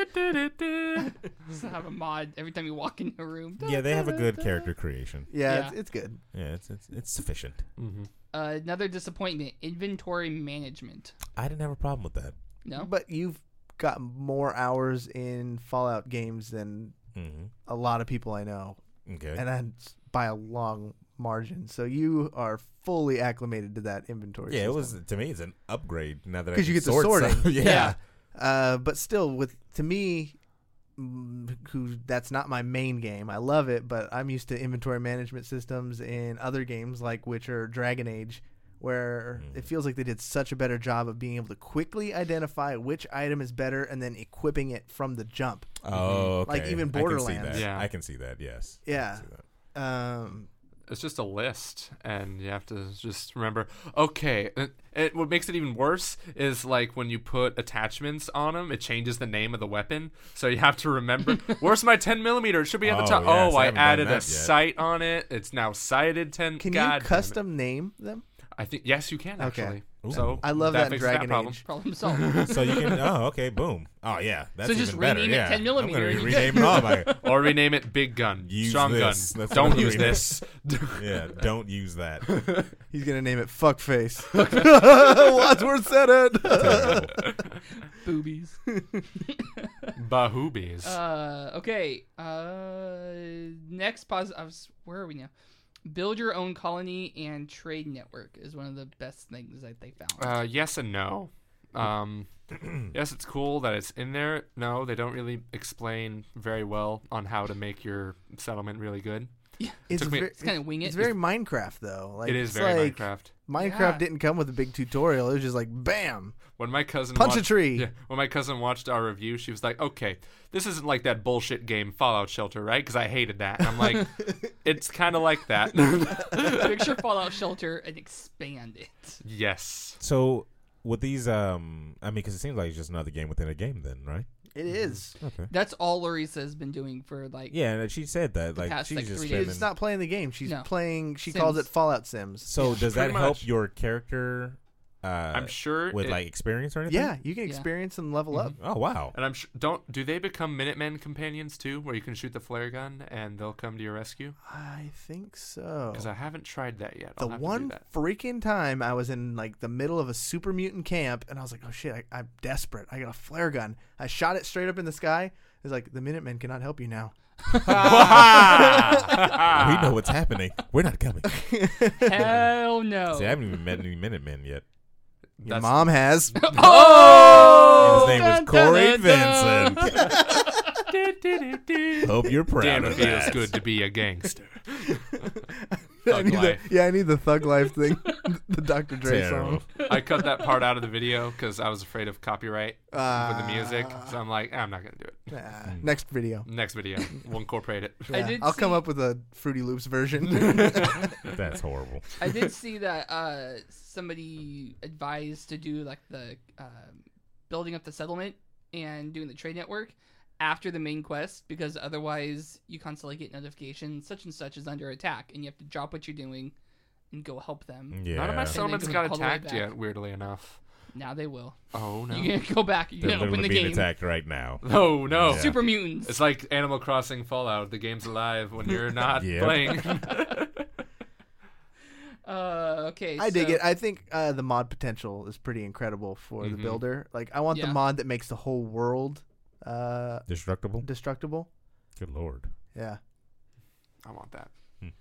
Speaker 1: Just have a mod every time you walk into a room.
Speaker 5: Yeah, they have a good character creation.
Speaker 3: Yeah,
Speaker 1: Yeah.
Speaker 3: It's good.
Speaker 5: Yeah, it's sufficient.
Speaker 6: Mm-hmm.
Speaker 1: Another disappointment: inventory management.
Speaker 5: I didn't have a problem with that.
Speaker 1: No.
Speaker 3: But you've got more hours in Fallout games than a lot of people I know,
Speaker 5: Okay.
Speaker 3: and that's by a long margin. So you are fully acclimated to that inventory.
Speaker 5: Yeah, it
Speaker 3: system.
Speaker 5: was to me. It's an upgrade now that I
Speaker 3: 'Cause
Speaker 5: can
Speaker 3: you get the
Speaker 5: sort
Speaker 3: sorting.
Speaker 5: stuff. Yeah.
Speaker 3: But still, to me, who that's not my main game. I love it, but I'm used to inventory management systems in other games like Witcher, Dragon Age, where it feels like they did such a better job of being able to quickly identify which item is better and then equipping it from the jump.
Speaker 5: Oh, okay.
Speaker 3: Like even
Speaker 5: I can see
Speaker 3: Borderlands.
Speaker 5: that.
Speaker 6: Yeah.
Speaker 5: I can see that. Yes. I
Speaker 3: Yeah.
Speaker 5: can see that.
Speaker 6: It's just a list, and you have to just remember. Okay, what makes it even worse is like when you put attachments on them, it changes the name of the weapon. So you have to remember. Where's my 10mm? It should be at the
Speaker 5: Oh,
Speaker 6: top.
Speaker 5: yes,
Speaker 6: Oh,
Speaker 5: I
Speaker 6: I
Speaker 5: haven't done
Speaker 6: added a
Speaker 5: that yet.
Speaker 6: sight on it. It's now sighted 10.
Speaker 3: Can
Speaker 6: God
Speaker 3: you
Speaker 6: damn it.
Speaker 3: custom name them?
Speaker 6: I think yes, you can
Speaker 3: Okay.
Speaker 6: actually.
Speaker 5: Ooh.
Speaker 6: So
Speaker 3: I love that in
Speaker 6: fixes
Speaker 3: Dragon
Speaker 6: problem.
Speaker 3: Age.
Speaker 1: Problem solved.
Speaker 5: So you can. Oh, okay. Boom. Oh, yeah. That's
Speaker 1: So just
Speaker 5: even better.
Speaker 1: rename it
Speaker 5: Yeah.
Speaker 1: 10
Speaker 5: I'm
Speaker 1: millimeter
Speaker 5: gonna
Speaker 1: and you're
Speaker 5: rename it all. By,
Speaker 6: Or rename it Big Gun,
Speaker 5: Use
Speaker 6: Strong
Speaker 5: this.
Speaker 6: Gun.
Speaker 5: That's what
Speaker 6: Don't
Speaker 5: I'm
Speaker 6: use
Speaker 5: renaming
Speaker 6: this.
Speaker 5: yeah. Don't use that.
Speaker 3: He's gonna name it Fuckface. Wadsworth said it.
Speaker 5: Terrible.
Speaker 1: Boobies.
Speaker 6: Bahoobies.
Speaker 1: Okay. Next where are we now? Build your own colony and trade network is one of the best things that they found.
Speaker 6: Yes and no. Yes, it's cool that it's in there. No, they don't really explain very well on how to make your settlement really good.
Speaker 3: It's,
Speaker 6: took me-
Speaker 1: It's kind of wing it.
Speaker 3: it's very Minecraft though. Like
Speaker 6: It is
Speaker 3: it's
Speaker 6: very
Speaker 3: like,
Speaker 6: Minecraft.
Speaker 3: Minecraft
Speaker 1: Yeah.
Speaker 3: didn't come with a big tutorial. It was just like bam,
Speaker 6: When my cousin
Speaker 3: punch a
Speaker 6: watched,
Speaker 3: tree.
Speaker 6: Yeah, when my cousin watched our review, she was like, "Okay, this isn't like that bullshit game Fallout Shelter, right?" Because I hated that. And I'm like, "It's kind of like that."
Speaker 1: Picture Fallout Shelter and expand it.
Speaker 6: Yes.
Speaker 5: So with these, I mean, because it seems like it's just another game within a game, then, right?
Speaker 3: It is.
Speaker 5: Okay.
Speaker 1: That's all Larissa has been doing for like.
Speaker 5: Yeah, and she said that like
Speaker 1: past,
Speaker 5: she's
Speaker 1: like,
Speaker 5: just
Speaker 1: 3
Speaker 5: spending.
Speaker 1: days.
Speaker 3: She's not playing the game. She's
Speaker 1: No.
Speaker 3: playing. She
Speaker 1: Sims.
Speaker 3: calls it Fallout Sims.
Speaker 5: So does that
Speaker 6: pretty
Speaker 5: help
Speaker 6: much.
Speaker 5: your character?
Speaker 6: I'm sure
Speaker 5: with
Speaker 6: it-
Speaker 5: like experience or anything.
Speaker 3: Yeah, you can
Speaker 1: Yeah.
Speaker 3: experience and level up.
Speaker 5: Oh wow.
Speaker 6: And I'm sure do they become Minutemen companions too, where you can shoot the flare gun and they'll come to your rescue?
Speaker 3: I think so.
Speaker 6: Because I haven't tried that yet.
Speaker 3: The
Speaker 6: I'll have to do
Speaker 3: one
Speaker 6: that.
Speaker 3: freaking time I was in like the middle of a super mutant camp, and I was like, "Oh shit, I'm desperate. I got a flare gun." I shot it straight up in the sky. It's like the Minutemen cannot help you now.
Speaker 5: We know what's happening. We're not coming.
Speaker 1: Hell no.
Speaker 5: See, I haven't even met any Minutemen yet.
Speaker 3: Your
Speaker 6: That's-
Speaker 3: mom has.
Speaker 1: Oh!
Speaker 5: And his name was
Speaker 1: Dun,
Speaker 5: Corey
Speaker 1: dun, dun,
Speaker 5: Vincent. Hope you're proud
Speaker 6: Damn,
Speaker 5: of
Speaker 6: it feels
Speaker 5: that.
Speaker 6: good to be a gangster.
Speaker 3: I
Speaker 6: Thug
Speaker 3: need
Speaker 6: life.
Speaker 3: I need the Thug Life thing. The Dr. Dre
Speaker 5: Terrible.
Speaker 3: song.
Speaker 6: I cut that part out of the video because I was afraid of copyright with the music.
Speaker 3: Ah.
Speaker 6: So I'm like, I'm not gonna do it.
Speaker 3: Next video.
Speaker 6: Next video, we'll incorporate it.
Speaker 1: I did
Speaker 3: I'll come
Speaker 1: see-
Speaker 3: up with a Fruity Loops version.
Speaker 5: That's horrible.
Speaker 1: I did see that somebody advised to do like the building up the settlement and doing the trade network after the main quest, because otherwise you constantly get notifications such and such is under attack, and you have to drop what you're doing and go help them.
Speaker 5: Yeah.
Speaker 6: None of my
Speaker 1: then
Speaker 6: settlements
Speaker 1: go
Speaker 6: got
Speaker 1: all the way
Speaker 6: attacked
Speaker 1: back.
Speaker 6: yet. Weirdly enough.
Speaker 1: Now they will.
Speaker 6: Oh no.
Speaker 1: You're gonna go back. You're
Speaker 5: They're
Speaker 1: gonna open
Speaker 5: literally
Speaker 1: the
Speaker 5: being
Speaker 1: game.
Speaker 5: attacked right now.
Speaker 6: No, no.
Speaker 5: Yeah.
Speaker 1: Super mutants.
Speaker 6: It's like Animal Crossing Fallout. The game's alive when you're not
Speaker 5: Yep.
Speaker 6: playing.
Speaker 1: Okay.
Speaker 3: I dig
Speaker 1: so-
Speaker 3: it. I think the mod potential is pretty incredible for the
Speaker 6: Mhm.
Speaker 3: builder. Like, I want the
Speaker 1: Yeah.
Speaker 3: mod that makes the whole world
Speaker 5: Destructible.
Speaker 3: destructible.
Speaker 5: Good lord.
Speaker 3: Yeah.
Speaker 6: I want that.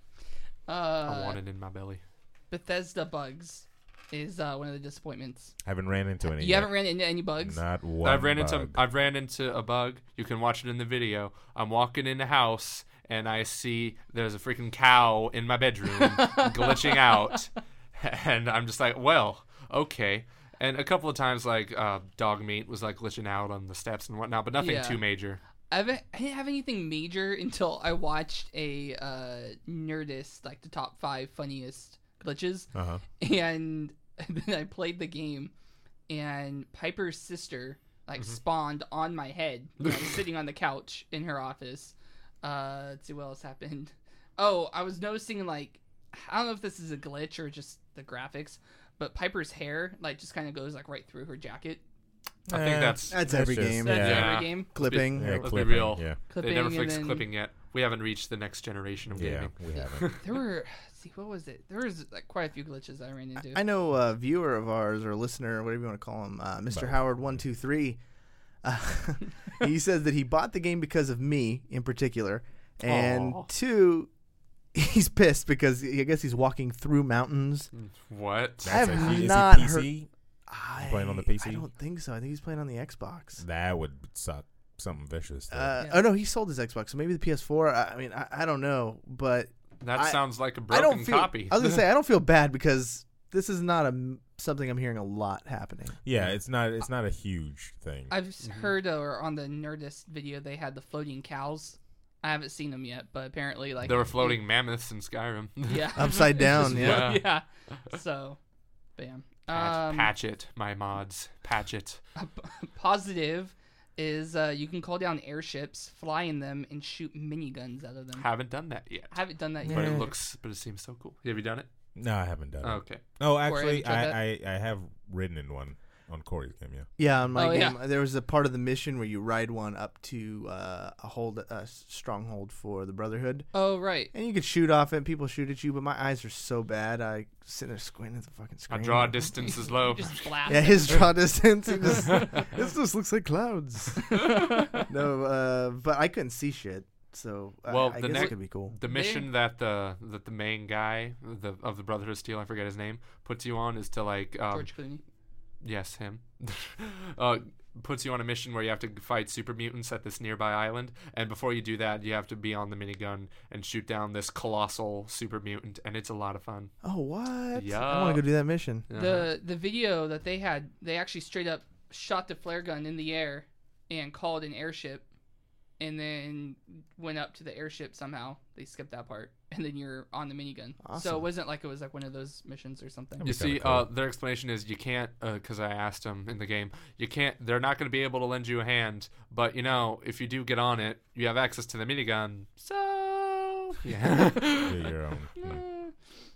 Speaker 6: I want it in my belly.
Speaker 1: Bethesda bugs is one of the disappointments.
Speaker 5: Haven't ran into any.
Speaker 1: You
Speaker 5: yet.
Speaker 1: haven't ran into any bugs.
Speaker 5: Not one.
Speaker 6: I've ran
Speaker 5: bug.
Speaker 6: into a bug. You can watch it in the video. I'm walking in the house and I see there's a freaking cow in my bedroom glitching out, and I'm just like, well, okay. And a couple of times, like dog meat was like glitching out on the steps and whatnot, but nothing
Speaker 1: Yeah.
Speaker 6: too major.
Speaker 1: I didn't have anything major until I watched a Nerdist, like the top 5 funniest glitches,
Speaker 5: Uh-huh.
Speaker 1: and then I played the game, and Piper's sister like spawned on my head. I was sitting on the couch in her office. Let's see what else happened. Oh, I was noticing like, I don't know if this is a glitch or just the graphics, but Piper's hair like just kind of goes like right through her jacket.
Speaker 6: I think that's
Speaker 3: That's every
Speaker 5: just-
Speaker 3: game.
Speaker 1: That's
Speaker 6: Yeah.
Speaker 1: every game.
Speaker 3: Clipping.
Speaker 5: Yeah,
Speaker 6: Let's be
Speaker 5: clipping,
Speaker 6: real.
Speaker 5: Yeah.
Speaker 1: Clipping
Speaker 6: they never
Speaker 1: and
Speaker 6: fixed
Speaker 1: then-
Speaker 6: clipping yet. We haven't reached the next generation of
Speaker 5: Yeah,
Speaker 6: gaming.
Speaker 5: we haven't.
Speaker 1: There were, see, what was it? There was like quite a few glitches I ran into.
Speaker 3: I know a viewer of ours or a listener, whatever you want to call him, Mr.
Speaker 5: Both.
Speaker 3: Howard123. He says that he bought the game because of me in particular, and
Speaker 6: Aw.
Speaker 3: 2, he's pissed because I guess he's walking through mountains.
Speaker 6: What?
Speaker 3: I have
Speaker 5: Is he
Speaker 3: not
Speaker 5: PC? Playing on the PC?
Speaker 3: I don't think so. I think he's playing on the Xbox.
Speaker 5: That would suck. Something vicious. though.
Speaker 1: Yeah.
Speaker 3: Oh no, he sold his Xbox, so maybe the PS4. I mean, I don't know, but
Speaker 6: That
Speaker 3: I-
Speaker 6: sounds like a
Speaker 3: I
Speaker 6: broken
Speaker 3: don't feel.
Speaker 6: copy.
Speaker 3: I was gonna say I don't feel bad because this is not something I'm hearing a lot happening.
Speaker 5: yeah, it's not a huge thing.
Speaker 1: I've heard or on the Nerdist video they had the floating cows. I haven't seen them yet, but apparently like
Speaker 6: There were floating mammoths in Skyrim.
Speaker 1: Yeah,
Speaker 3: Upside down, yeah.
Speaker 6: Yeah.
Speaker 1: So, bam.
Speaker 6: Patch it, my mods. Patch it.
Speaker 1: Positive is you can call down airships, fly in them, and shoot miniguns out of them.
Speaker 6: Haven't done that yet.
Speaker 1: I haven't done that
Speaker 6: But
Speaker 1: yet.
Speaker 6: it seems so cool. Have you done it?
Speaker 5: No, I haven't done it.
Speaker 6: Okay.
Speaker 5: Oh,
Speaker 1: haven't
Speaker 5: actually,
Speaker 1: tried
Speaker 5: I have ridden in one on Corey's game. Yeah.
Speaker 3: Yeah, on my
Speaker 1: Oh,
Speaker 3: game,
Speaker 1: yeah.
Speaker 3: there was a part of the mission where you ride one up to a stronghold for the Brotherhood,
Speaker 1: Oh right.
Speaker 3: and you could shoot off it. And people shoot at you, but my eyes are so bad. I sit there squinting at the fucking
Speaker 6: My
Speaker 3: screen.
Speaker 6: draw distance is low.
Speaker 1: Just blast.
Speaker 3: Yeah, his draw distance. This just looks like clouds. No, but I couldn't see shit. So
Speaker 6: Well,
Speaker 3: I
Speaker 6: the
Speaker 3: guess it
Speaker 6: next-
Speaker 3: could be cool.
Speaker 6: The mission that the main guy of the Brotherhood of Steel, I forget his name, puts you on is to like
Speaker 1: George Clooney.
Speaker 6: yes, him. puts you on a mission where you have to fight super mutants at this nearby island, and before you do that, you have to be on the minigun and shoot down this colossal super mutant, and it's a lot of fun.
Speaker 3: Oh, what?
Speaker 6: Yeah.
Speaker 3: I want to go do that mission.
Speaker 1: The video that they had, they actually straight up shot the flare gun in the air and called an airship, and then went up to the airship somehow. They skipped that part, and then you're on the minigun.
Speaker 3: Awesome.
Speaker 1: So it wasn't like it was like one of those missions or something.
Speaker 6: You see, their explanation is you can't, because I asked them in the game, you can't, they're not going to be able to lend you a hand, but, you know, if you do get on it, you have access to the minigun, so... Yeah.
Speaker 5: You're your own.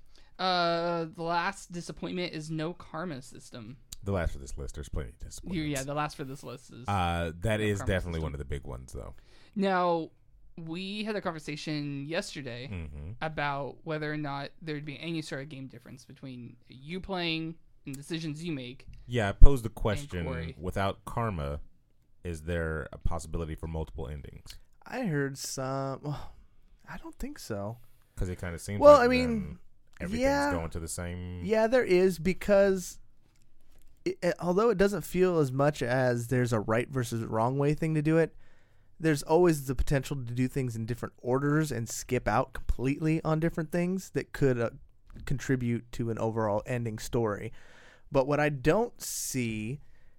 Speaker 1: The last disappointment is no karma system.
Speaker 5: The last for this list, there's plenty of disappointments.
Speaker 1: Yeah, the last for this list is...
Speaker 5: that is
Speaker 1: karma
Speaker 5: definitely
Speaker 1: system.
Speaker 5: one of the big ones, though.
Speaker 1: Now, we had a conversation yesterday
Speaker 5: Mm-hmm.
Speaker 1: about whether or not there would be any sort of game difference between you playing and decisions you make.
Speaker 5: Yeah, I posed the question,
Speaker 1: Corey.
Speaker 5: without karma, is there a possibility for multiple endings?
Speaker 3: I heard some. Well, I don't think so.
Speaker 5: Because it kind of seems
Speaker 3: Well,
Speaker 5: like
Speaker 3: I mean,
Speaker 5: then everything's
Speaker 3: yeah.
Speaker 5: going to the same...
Speaker 3: Yeah, there is, because although it doesn't feel as much as there's a right versus wrong way thing to do it, there's always the potential to do things in different orders and skip out completely on different things that could contribute to an overall ending story. But what I don't see,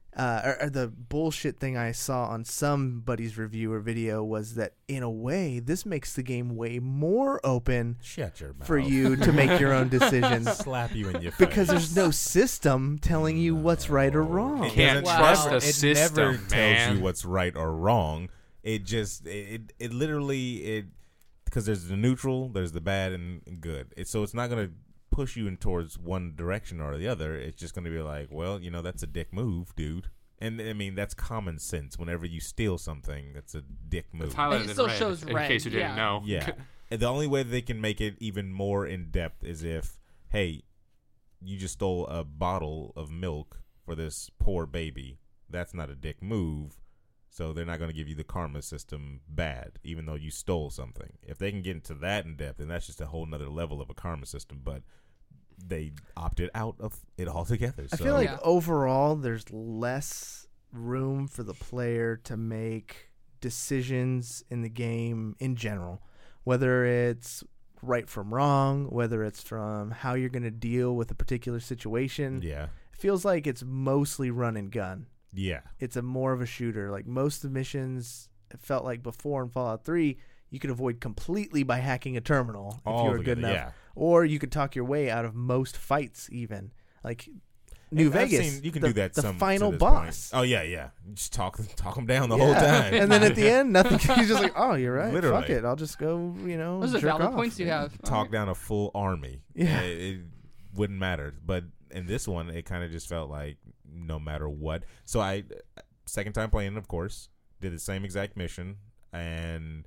Speaker 3: or the bullshit thing I saw on somebody's review or video, was that in a way, this makes the game way more open
Speaker 5: Shut your mouth.
Speaker 3: for you to make your own decisions.
Speaker 5: Slap you in your face.
Speaker 3: Because there's no system telling you what's right or wrong.
Speaker 5: It
Speaker 6: Can't
Speaker 5: doesn't-
Speaker 6: trust
Speaker 5: never-
Speaker 6: the
Speaker 5: it
Speaker 6: system,
Speaker 5: never
Speaker 6: man.
Speaker 5: tells you what's right or wrong. It just it literally because there's the neutral, there's the bad and good. So it's not gonna push you in towards one direction or the other. It's just gonna be like, well, you know, that's a dick move, dude. And I mean, that's common sense. Whenever you steal something, that's a dick move.
Speaker 6: It's highlighted
Speaker 1: And it still
Speaker 6: in red,
Speaker 1: shows
Speaker 6: in
Speaker 1: red,
Speaker 6: case you didn't
Speaker 1: yeah.
Speaker 6: know.
Speaker 5: Yeah. And the only way they can make it even more in depth is if, hey, you just stole a bottle of milk for this poor baby. That's not a dick move. So they're not going to give you the karma system bad, even though you stole something. If they can get into that in depth, then that's just a whole nother level of a karma system. But they opted out of it altogether.
Speaker 3: I
Speaker 5: So
Speaker 3: feel like
Speaker 1: Yeah.
Speaker 3: overall there's less room for the player to make decisions in the game in general, whether it's right from wrong, whether it's from how you're going to deal with a particular situation.
Speaker 5: yeah.
Speaker 3: It feels like it's mostly run and gun.
Speaker 5: Yeah.
Speaker 3: It's a more of a shooter. Like most of the missions, it felt like before in Fallout 3, you could avoid completely by hacking a terminal if you were good enough.
Speaker 5: Yeah.
Speaker 3: Or you could talk your way out of most fights even. Like New
Speaker 5: I've
Speaker 3: Vegas,
Speaker 5: seen- you can
Speaker 3: the,
Speaker 5: do that
Speaker 3: the
Speaker 5: some,
Speaker 3: final
Speaker 5: to this
Speaker 3: boss.
Speaker 5: point. Oh, yeah, yeah. You just talk them down the whole
Speaker 3: Yeah.
Speaker 5: time.
Speaker 3: And then at the end, nothing. He's just like, oh, you're right.
Speaker 5: Literally.
Speaker 3: Fuck it. I'll just go,
Speaker 1: Those are
Speaker 3: jerk
Speaker 1: valid
Speaker 3: off.
Speaker 1: points you have.
Speaker 5: Talk down a full army.
Speaker 3: Yeah.
Speaker 5: It wouldn't matter. But in this one, it kind of just felt like no matter what. So I, second time playing, of course, did the same exact mission and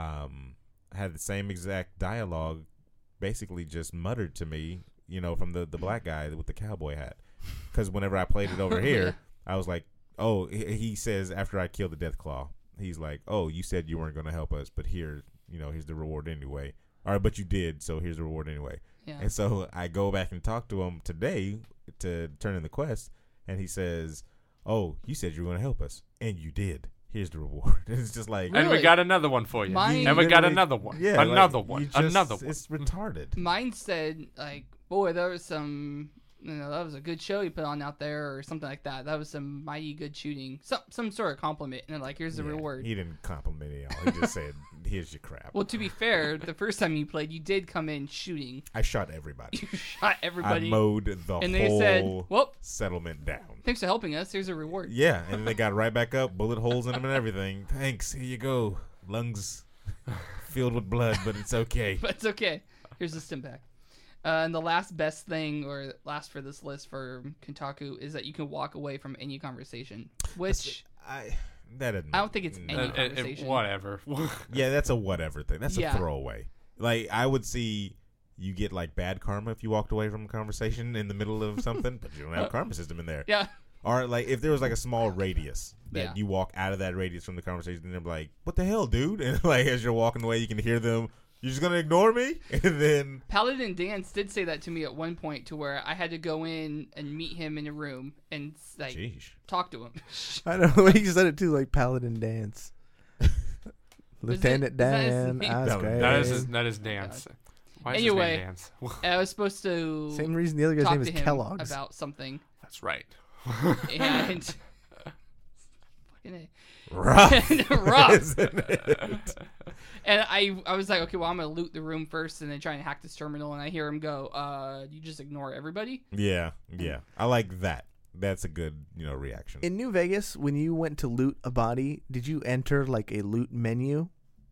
Speaker 5: had the same exact dialogue, basically just muttered to me, from the black guy with the cowboy hat. Because whenever I played it over here, I was like, oh, he says after I killed the Deathclaw, he's like, oh, you said you weren't going to help us, but here's the reward anyway. All right, but you did, so here's the reward anyway.
Speaker 1: Yeah.
Speaker 5: And so I go back and talk to him today to turn in the quest, and he says, oh, you said you were going to help us, and you did. Here's the reward. And it's just like,
Speaker 6: And we
Speaker 1: Really?
Speaker 6: got another one for you.
Speaker 1: Mine-
Speaker 6: And we got
Speaker 5: literally-
Speaker 6: another one.
Speaker 5: yeah,
Speaker 6: another
Speaker 5: like,
Speaker 6: one.
Speaker 5: you just-
Speaker 6: Another one.
Speaker 5: It's retarded.
Speaker 1: Mine said, like, boy, there was some, that was a good show you put on out there, or something like that. That was some mighty good shooting. Some sort of compliment. And then, like, here's the
Speaker 5: Yeah,
Speaker 1: reward.
Speaker 5: He didn't compliment me at all. He just said, here's your crap.
Speaker 1: Well, to be fair, the first time you played, you did come in shooting.
Speaker 5: I shot everybody.
Speaker 1: You shot everybody.
Speaker 5: I mowed the
Speaker 1: and
Speaker 5: whole
Speaker 1: they said, well,
Speaker 5: settlement down.
Speaker 1: thanks for helping us. Here's a reward.
Speaker 5: Yeah, and then they got right back up, bullet holes in them and everything. Thanks, here you go. Lungs filled with blood, but it's okay.
Speaker 1: But it's okay. Here's the stim pack. And the last best thing, or last for this list for Kotaku, is that you can walk away from any conversation. Which,
Speaker 5: I
Speaker 1: don't think it's any conversation.
Speaker 6: Whatever.
Speaker 5: Yeah, that's a whatever thing. That's
Speaker 1: Yeah.
Speaker 5: a throwaway. Like, I would see you get, like, bad karma if you walked away from a conversation in the middle of something, but you don't have a karma system in there.
Speaker 1: yeah.
Speaker 5: Or, like, if there was, like, a small radius that
Speaker 1: Yeah.
Speaker 5: you walk out of that radius from the conversation, and they're like, what the hell, dude? And, like, as you're walking away, you can hear them, You're just gonna ignore me? And then
Speaker 1: Paladin Dance did say that to me at one point, to where I had to go in and meet him in a room and like
Speaker 5: Jeez.
Speaker 1: talk to him.
Speaker 3: I know the way you said it too, like Paladin Dance. Lieutenant
Speaker 1: is that his
Speaker 3: Dan,
Speaker 1: name?
Speaker 3: Oscar.
Speaker 6: That is Dance. Why is
Speaker 1: Anyway,
Speaker 6: his name Dance?
Speaker 1: I was supposed to
Speaker 3: Same reason the other guy's
Speaker 1: talk
Speaker 3: name is
Speaker 1: to him
Speaker 3: Kellogg's.
Speaker 1: about something,
Speaker 6: That's right.
Speaker 1: and fucking
Speaker 5: Rough.
Speaker 1: rough.
Speaker 5: Isn't it?
Speaker 1: And I was like, okay, well, I'm gonna loot the room first, and then try and hack this terminal. And I hear him go, "You just ignore everybody."
Speaker 5: Yeah. I like that. That's a good, reaction.
Speaker 3: In New Vegas, when you went to loot a body, did you enter like a loot menu?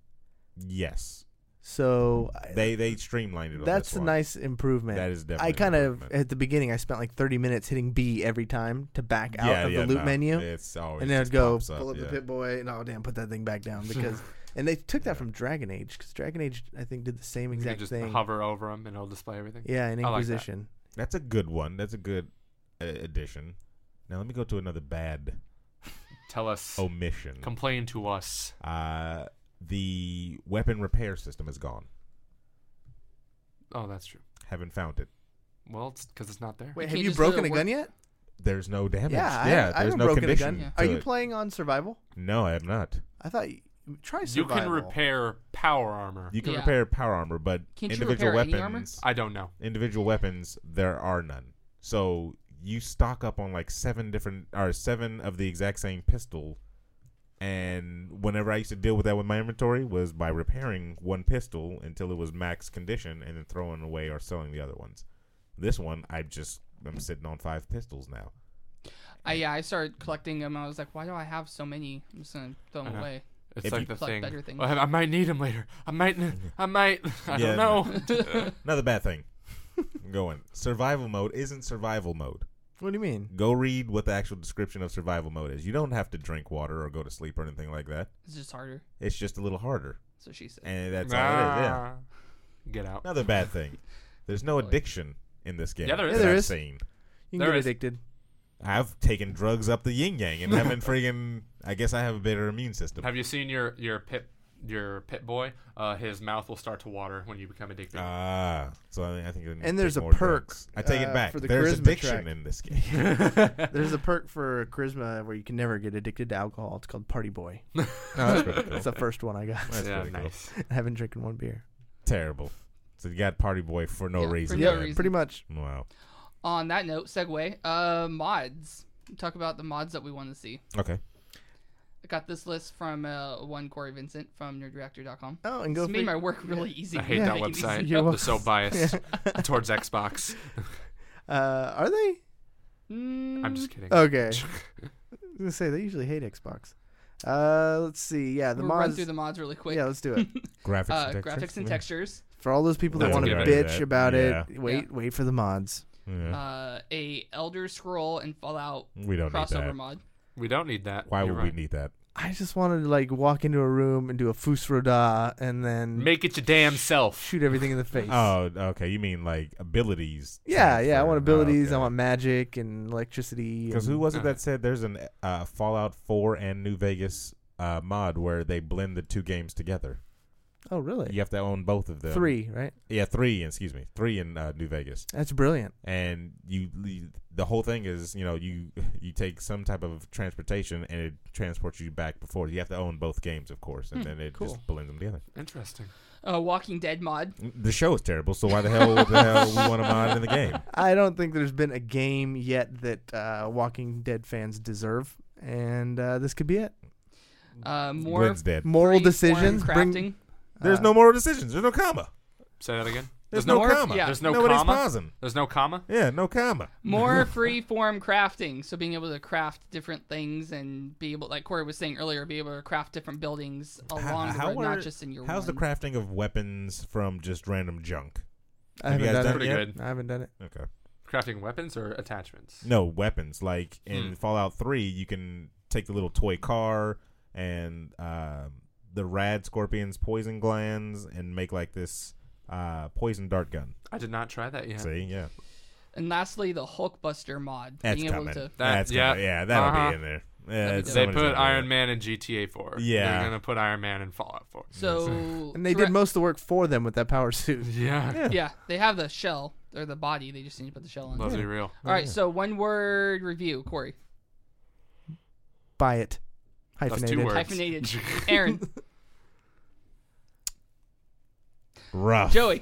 Speaker 5: Yes.
Speaker 3: So
Speaker 5: They streamlined it.
Speaker 3: that's
Speaker 5: this
Speaker 3: a
Speaker 5: one.
Speaker 3: nice improvement.
Speaker 5: That is definitely
Speaker 3: I kind
Speaker 5: an
Speaker 3: of
Speaker 5: improvement.
Speaker 3: at the beginning I spent like 30 minutes hitting B every time to back out
Speaker 5: Yeah,
Speaker 3: of the loot
Speaker 5: no,
Speaker 3: menu,
Speaker 5: It's always
Speaker 3: and then I'd
Speaker 5: just
Speaker 3: go
Speaker 5: pops up,
Speaker 3: pull up the
Speaker 5: yeah.
Speaker 3: Pit Boy and damn, put that thing back down because. And they took that from Dragon Age because Dragon Age I think did the same
Speaker 6: You can
Speaker 3: exact
Speaker 6: just
Speaker 3: thing.
Speaker 6: hover over them and it'll display everything.
Speaker 3: Yeah, in
Speaker 6: I like that.
Speaker 3: Inquisition.
Speaker 5: That's a good one. That's a good addition. Now let me go to another bad
Speaker 6: Tell us.
Speaker 5: omission.
Speaker 6: Complain to us.
Speaker 5: The weapon repair system is gone.
Speaker 6: Oh, that's true.
Speaker 5: Haven't found it.
Speaker 6: Well, it's because it's not there.
Speaker 3: Wait,
Speaker 1: You
Speaker 3: have
Speaker 1: can't
Speaker 3: you
Speaker 1: just let
Speaker 3: broken
Speaker 1: it
Speaker 3: a
Speaker 1: work-
Speaker 3: gun yet?
Speaker 5: There's no damage.
Speaker 3: Yeah, I
Speaker 5: there's
Speaker 3: haven't
Speaker 5: no
Speaker 3: broken a
Speaker 5: condition.
Speaker 3: gun.
Speaker 1: Yeah.
Speaker 3: Are
Speaker 5: to
Speaker 3: you
Speaker 5: it.
Speaker 3: playing on survival?
Speaker 5: No, I am not.
Speaker 3: I thought try
Speaker 6: You
Speaker 3: survival.
Speaker 6: can repair power armor.
Speaker 5: You can
Speaker 1: Yeah.
Speaker 5: repair power armor, but
Speaker 1: Can't you
Speaker 5: individual
Speaker 1: repair any
Speaker 5: weapons,
Speaker 6: I don't know.
Speaker 5: individual weapons, there are none. So you stock up on like 7 of the exact same pistol. And whenever I used to deal with that with my inventory was by repairing one pistol until it was max condition and then throwing away or selling the other ones. This one, I'm sitting on 5 pistols now.
Speaker 1: I started collecting them. I was like, why do I have so many? I'm just gonna throw them
Speaker 6: Uh-huh.
Speaker 1: away.
Speaker 6: It's
Speaker 5: If
Speaker 6: like
Speaker 5: you-
Speaker 6: the
Speaker 1: Collect
Speaker 6: thing.
Speaker 1: better things.
Speaker 6: I might need them later. I might. I
Speaker 5: Yeah,
Speaker 6: don't know.
Speaker 5: Another bad thing. Going. Survival mode isn't survival mode.
Speaker 3: What do you mean?
Speaker 5: Go read what the actual description of survival mode is. You don't have to drink water or go to sleep or anything like that.
Speaker 1: It's just harder.
Speaker 5: It's just a little harder.
Speaker 1: So she said.
Speaker 5: And that's all it is, yeah.
Speaker 6: Get out.
Speaker 5: Another bad thing. There's no addiction in this game.
Speaker 6: Yeah, there is.
Speaker 5: that
Speaker 3: Yeah, there
Speaker 5: I've
Speaker 3: is.
Speaker 5: seen.
Speaker 3: You can
Speaker 6: There
Speaker 3: get
Speaker 6: is.
Speaker 3: addicted.
Speaker 5: I've taken drugs up the yin yang and haven't friggin'. I guess I have a better immune system.
Speaker 6: Have you seen your pit boy? His mouth will start to water when you become addicted.
Speaker 5: So I think. I need to
Speaker 3: And there's
Speaker 5: take
Speaker 3: a
Speaker 5: more
Speaker 3: perk,
Speaker 5: drugs. I take it back.
Speaker 3: for the
Speaker 5: There's
Speaker 3: charisma
Speaker 5: addiction
Speaker 3: track.
Speaker 5: in this game.
Speaker 3: There's a perk for charisma where you can never get addicted to alcohol. It's called Party Boy.
Speaker 5: That's pretty cool.
Speaker 3: That's the first one I got.
Speaker 5: That's
Speaker 6: yeah,
Speaker 5: pretty cool.
Speaker 6: nice.
Speaker 3: I haven't drinking one beer.
Speaker 5: Terrible. So you got Party Boy for no
Speaker 1: Yeah, for
Speaker 5: reason.
Speaker 1: no
Speaker 5: then.
Speaker 1: reason.
Speaker 3: Pretty much.
Speaker 5: Wow.
Speaker 1: On that note, segue. Mods. Talk about the mods that we want to see.
Speaker 5: Okay.
Speaker 1: I got this list from one Corey Vincent from NerdReactor.com.
Speaker 3: Oh, and go
Speaker 1: It's made my
Speaker 3: for
Speaker 1: work really easy.
Speaker 6: I hate
Speaker 3: Yeah.
Speaker 6: that
Speaker 1: Making these-
Speaker 6: website.
Speaker 3: You're
Speaker 6: They're so biased towards Xbox.
Speaker 3: Are they?
Speaker 6: I'm just kidding.
Speaker 3: Okay. I was gonna say they usually hate Xbox. Let's see. Yeah, the
Speaker 1: We'll run
Speaker 3: mods.
Speaker 1: through the mods really quick.
Speaker 3: Yeah, let's do it.
Speaker 5: Graphics and textures.
Speaker 1: Graphics and textures.
Speaker 3: For all those people that
Speaker 5: That's
Speaker 3: want
Speaker 6: a
Speaker 3: to
Speaker 6: good
Speaker 5: idea.
Speaker 3: bitch about
Speaker 5: Yeah.
Speaker 3: it, wait for the mods.
Speaker 5: Yeah.
Speaker 1: A Elder Scroll and Fallout
Speaker 5: We don't need
Speaker 1: crossover
Speaker 5: that.
Speaker 1: mod.
Speaker 6: We don't need that.
Speaker 5: Why
Speaker 6: You're
Speaker 5: would
Speaker 6: right.
Speaker 5: we need that?
Speaker 3: I just wanted to like walk into a room and do a Fusroda and then
Speaker 6: Make it your damn self.
Speaker 3: shoot everything in the face.
Speaker 5: Oh, okay. You mean like abilities?
Speaker 3: Yeah, I
Speaker 5: transfer.
Speaker 3: want abilities.
Speaker 5: Oh, okay.
Speaker 3: I want magic and electricity.
Speaker 5: Because who
Speaker 3: and-
Speaker 5: was it that said there's an Fallout 4 and New Vegas mod where they blend the 2 games together?
Speaker 3: Oh, really?
Speaker 5: You have to own both of them.
Speaker 3: 3, right?
Speaker 5: Yeah, 3. Excuse me, 3 in New Vegas.
Speaker 3: That's brilliant.
Speaker 5: And the whole thing is, you take some type of transportation and it transports you back before. You have to own both games, of course, and then it
Speaker 3: cool.
Speaker 5: just blends them together.
Speaker 6: Interesting.
Speaker 1: Walking Dead mod.
Speaker 5: The show is terrible, so why the hell we want a mod in the game?
Speaker 3: I don't think there's been a game yet that Walking Dead fans deserve, and this could be it.
Speaker 1: More
Speaker 5: Gwen's dead.
Speaker 3: Moral
Speaker 1: free-form
Speaker 3: decisions.
Speaker 1: crafting.
Speaker 5: There's no moral decisions. There's no comma.
Speaker 6: Say that again.
Speaker 5: There's
Speaker 6: no
Speaker 5: no comma.
Speaker 1: yeah.
Speaker 6: There's no
Speaker 5: Nobody's
Speaker 6: comma.
Speaker 5: pausing.
Speaker 6: There's no comma.
Speaker 5: Yeah, no comma.
Speaker 1: More free form crafting. So being able to craft different things and be able, like Corey was saying earlier, be able to craft different buildings along the road, not just in your
Speaker 5: How's the
Speaker 1: one.
Speaker 5: crafting of weapons from just random junk?
Speaker 3: I
Speaker 5: Have you
Speaker 3: haven't
Speaker 5: guys
Speaker 3: done
Speaker 5: done
Speaker 3: it.
Speaker 5: it
Speaker 6: Pretty
Speaker 5: yet?
Speaker 6: good.
Speaker 3: I haven't done it.
Speaker 5: Okay.
Speaker 6: Crafting weapons or attachments?
Speaker 5: No, weapons. Like in Fallout 3, you can take the little toy car and the rad scorpion's poison glands and make like this poison dart gun.
Speaker 6: I did not try that yet.
Speaker 5: See? Yeah.
Speaker 1: And lastly, the Hulkbuster mod.
Speaker 5: That's
Speaker 1: being able
Speaker 5: coming.
Speaker 1: to
Speaker 5: That's
Speaker 6: yeah.
Speaker 5: coming. Yeah, that'll
Speaker 6: Uh-huh.
Speaker 5: be in there.
Speaker 1: That'd be
Speaker 5: it's
Speaker 1: dope.
Speaker 6: They
Speaker 5: somebody's
Speaker 6: put
Speaker 5: gonna do
Speaker 6: Iron
Speaker 5: it.
Speaker 6: Man in GTA 4.
Speaker 5: Yeah.
Speaker 6: They're gonna put Iron Man in Fallout 4.
Speaker 1: So
Speaker 3: And they did most of the work for them with that power suit.
Speaker 6: Yeah.
Speaker 1: Yeah, they have the shell or the body. They just need to put the shell on.
Speaker 6: Let's be real.
Speaker 1: All right, so one word review, Corey.
Speaker 3: Buy it.
Speaker 6: That's
Speaker 3: Hyphenated.
Speaker 6: 2 words.
Speaker 1: Hyphenated. Aaron.
Speaker 5: Rough.
Speaker 1: Joey.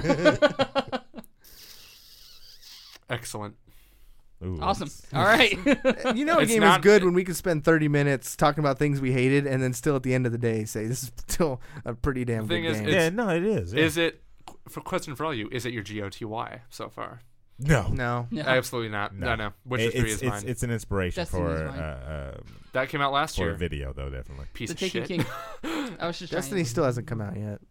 Speaker 6: Excellent.
Speaker 5: Ooh,
Speaker 1: Awesome. All right.
Speaker 3: You know, a
Speaker 6: It's
Speaker 3: game is
Speaker 6: not-
Speaker 3: good when we can spend 30 minutes talking about things we hated, and then still at the end of the day say this is still a pretty damn
Speaker 6: The
Speaker 3: good
Speaker 6: thing is,
Speaker 3: game.
Speaker 6: it's-
Speaker 5: Yeah, no, it is. Yeah.
Speaker 6: Is it, for question for all you, is it your GOTY so far?
Speaker 5: No.
Speaker 3: No.
Speaker 1: No.
Speaker 6: Absolutely not. No. Witcher 3 is mine.
Speaker 5: It's an inspiration
Speaker 1: Destiny
Speaker 5: for
Speaker 1: is mine.
Speaker 6: That came out last
Speaker 5: for
Speaker 6: year.
Speaker 5: a video though, definitely.
Speaker 6: Piece
Speaker 1: The
Speaker 6: of
Speaker 1: Taken
Speaker 6: shit.
Speaker 1: King. I was just
Speaker 3: Destiny
Speaker 1: trying.
Speaker 3: still hasn't come out yet.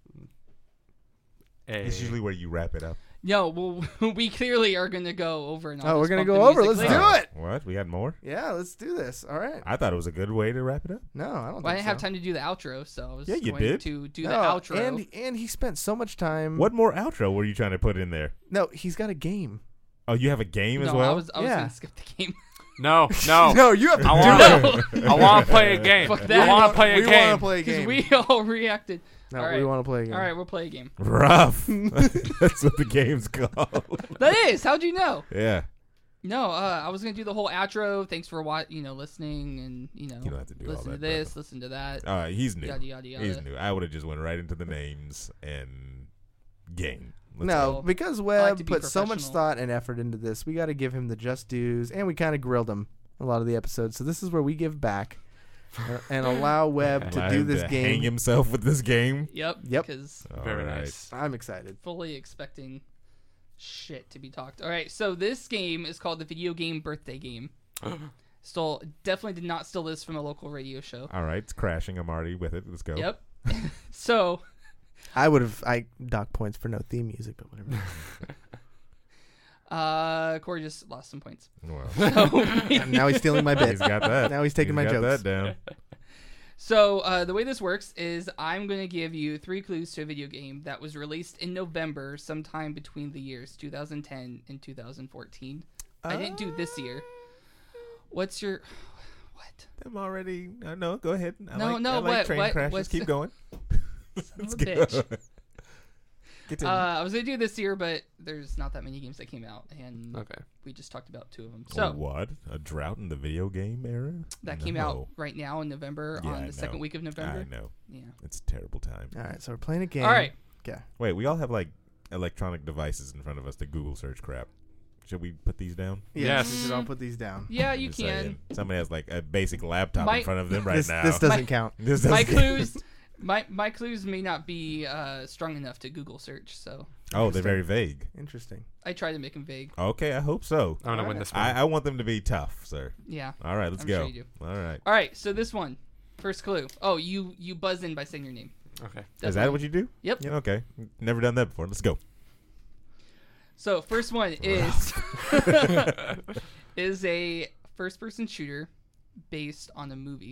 Speaker 5: It's usually where you wrap it up.
Speaker 1: No, well, we clearly are going to go over and
Speaker 3: Oh, we're going to go over. Let's do it.
Speaker 5: What? We got more?
Speaker 3: Yeah, let's do this. All right.
Speaker 5: I thought it was a good way to wrap it up.
Speaker 3: No, I don't
Speaker 1: Well, I
Speaker 3: think
Speaker 1: didn't have
Speaker 3: so.
Speaker 1: time to do the outro, so I was
Speaker 5: Yeah, you
Speaker 1: going
Speaker 5: did.
Speaker 1: to do
Speaker 3: No,
Speaker 1: the outro.
Speaker 3: And he spent so much time.
Speaker 5: What more outro were you trying to put in there?
Speaker 3: No, he's got a game.
Speaker 5: Oh, you have a game as
Speaker 1: no,
Speaker 5: well?
Speaker 1: I was
Speaker 3: Yeah.
Speaker 1: going to skip the game.
Speaker 6: No.
Speaker 3: No, you have to
Speaker 6: I
Speaker 3: do
Speaker 6: want,
Speaker 3: it.
Speaker 6: I want to play a game.
Speaker 1: Fuck that.
Speaker 6: I want to play a
Speaker 3: We want
Speaker 6: game.
Speaker 3: to play a
Speaker 1: Because
Speaker 3: game.
Speaker 1: we all reacted.
Speaker 3: No,
Speaker 1: All right.
Speaker 3: we want to play a game.
Speaker 1: All right, we'll play a game.
Speaker 5: Rough. That's what the game's called.
Speaker 1: That is. How'd you know?
Speaker 5: Yeah.
Speaker 1: No, I was gonna do the whole outro. Thanks for listening, and
Speaker 5: You don't have to do all
Speaker 1: listen to
Speaker 5: that,
Speaker 1: this,
Speaker 5: brother.
Speaker 1: listen to that.
Speaker 5: He's new.
Speaker 1: Yada yada yada.
Speaker 5: He's new. I would have just went right into the names and game. Let's
Speaker 3: No,
Speaker 1: go.
Speaker 3: because
Speaker 1: I like
Speaker 3: Webb
Speaker 1: to be
Speaker 3: put so much
Speaker 1: professional.
Speaker 3: thought and effort into this. We got to give him the just dues, and we kind of grilled him a lot of the episodes. So this is where we give back and allow Webb to
Speaker 5: Allow
Speaker 3: do
Speaker 5: him
Speaker 3: this
Speaker 5: to
Speaker 3: game.
Speaker 5: hang himself with this game.
Speaker 1: Yep.
Speaker 3: Yep.
Speaker 1: Because
Speaker 6: Very
Speaker 5: All right.
Speaker 6: nice.
Speaker 3: I'm excited.
Speaker 1: fully expecting shit to be talked. All right, so this game is called the Video Game Birthday Game. Stole definitely did not steal this from a local radio show.
Speaker 5: All right, it's crashing. I'm already with it. Let's go.
Speaker 1: Yep. So
Speaker 3: I dock points for no theme music, but whatever.
Speaker 1: Corey just lost some points.
Speaker 5: Well,
Speaker 3: And now he's stealing my bit.
Speaker 5: he's got that.
Speaker 3: Now he's taking my
Speaker 5: got
Speaker 3: jokes.
Speaker 5: that down.
Speaker 1: So the way this works is I'm going to give you 3 clues to a video game that was released in November, sometime between the years 2010 and 2014. I didn't do this year. What's your what?
Speaker 5: I'm already. No, go ahead. I
Speaker 1: No,
Speaker 5: like,
Speaker 1: no,
Speaker 5: I like
Speaker 1: what-
Speaker 5: train
Speaker 1: what-
Speaker 5: crashes.
Speaker 1: what's-
Speaker 5: Keep going.
Speaker 1: Son of a
Speaker 5: go.
Speaker 1: bitch.
Speaker 5: Continue.
Speaker 1: I was going to do this year, but there's not that many games that came out, and
Speaker 6: Okay.
Speaker 1: we just talked about 2 of them. So
Speaker 5: what? A drought in the video game era?
Speaker 1: that came out right now in November,
Speaker 5: Yeah,
Speaker 1: on
Speaker 5: I
Speaker 1: the second
Speaker 5: know.
Speaker 1: week of November.
Speaker 5: I know.
Speaker 1: Yeah.
Speaker 5: It's a terrible time.
Speaker 3: All right, so we're playing a game.
Speaker 1: All right.
Speaker 3: Okay.
Speaker 5: Wait, we all have like electronic devices in front of us to Google search crap. Should we put these down?
Speaker 6: Yes.
Speaker 3: We should all put these down.
Speaker 1: Yeah, you
Speaker 5: Just
Speaker 1: can.
Speaker 5: saying. Somebody has like a basic laptop
Speaker 1: My-
Speaker 5: in front of them right
Speaker 3: this,
Speaker 5: now.
Speaker 3: this doesn't
Speaker 1: My-
Speaker 3: count.
Speaker 5: This
Speaker 1: My
Speaker 5: doesn't-
Speaker 1: clues, my clues may not be strong enough to Google search, so
Speaker 5: Oh, they're very vague.
Speaker 3: Interesting.
Speaker 1: I try to make them vague.
Speaker 5: Okay, I hope so.
Speaker 6: I'm gonna win this one.
Speaker 5: I want them to be tough, sir.
Speaker 1: Yeah.
Speaker 5: All right, let's
Speaker 1: I'm
Speaker 5: go.
Speaker 1: sure you do.
Speaker 5: All right.
Speaker 1: All right, so this one, first clue. Oh, you buzz in by saying your name.
Speaker 6: Okay.
Speaker 5: Is that what you do?
Speaker 1: Yep.
Speaker 5: Okay. Never done that before. Let's go.
Speaker 1: So first one is is a first-person shooter based on a movie.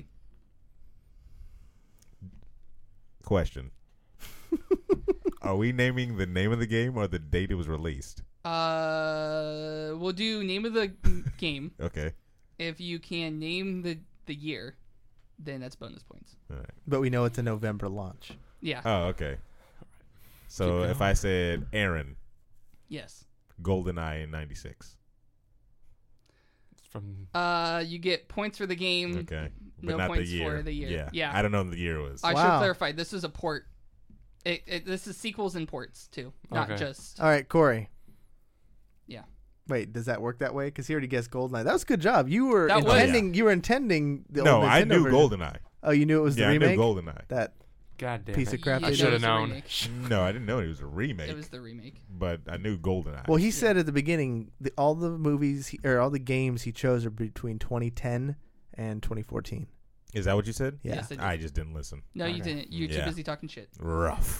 Speaker 5: Question. Are we naming the name of the game or the date it was released?
Speaker 1: We'll do name of the game.
Speaker 5: Okay.
Speaker 1: If you can name the year, then that's bonus points.
Speaker 5: All right.
Speaker 3: But we know it's a November launch.
Speaker 1: Yeah.
Speaker 5: Oh, okay. So
Speaker 6: Keep
Speaker 5: if
Speaker 6: going.
Speaker 5: I said Aaron,
Speaker 1: Yes.
Speaker 5: GoldenEye in 96.
Speaker 6: From
Speaker 1: You get points for the game.
Speaker 5: Okay. But
Speaker 1: No
Speaker 5: not
Speaker 1: points
Speaker 5: the year.
Speaker 1: for the year.
Speaker 5: Yeah.
Speaker 1: Yeah.
Speaker 5: I don't know what the year was.
Speaker 1: I should
Speaker 3: Wow.
Speaker 1: clarify. This is a port. This is sequels and ports too, not
Speaker 6: Okay.
Speaker 1: just.
Speaker 3: All right, Corey.
Speaker 1: Yeah.
Speaker 3: Wait, does that work that way? Because he already guessed Goldeneye. That was a good job. You were
Speaker 1: That was-
Speaker 3: intending. You were intending the
Speaker 5: No,
Speaker 3: old
Speaker 5: I
Speaker 3: Nintendo
Speaker 5: knew
Speaker 3: version.
Speaker 5: GoldenEye.
Speaker 3: Oh, you knew it was
Speaker 5: Yeah,
Speaker 3: the remake.
Speaker 5: I knew GoldenEye.
Speaker 3: That
Speaker 6: God damn
Speaker 3: piece
Speaker 6: it.
Speaker 3: of crap.
Speaker 1: You
Speaker 3: I
Speaker 6: I
Speaker 3: know
Speaker 6: should
Speaker 1: it
Speaker 6: have
Speaker 1: was a
Speaker 6: known.
Speaker 1: remake.
Speaker 5: No, I didn't know it was a remake.
Speaker 1: It was the remake.
Speaker 5: But I knew GoldenEye.
Speaker 3: Well, he said at the beginning all the movies or all the games he chose are between 2010 and 2014.
Speaker 5: Is that what you said?
Speaker 3: Yeah.
Speaker 1: Yes, I did.
Speaker 5: I just didn't listen.
Speaker 1: No, you
Speaker 3: Okay.
Speaker 1: didn't. You're too
Speaker 5: Yeah.
Speaker 1: busy talking shit.
Speaker 5: Rough.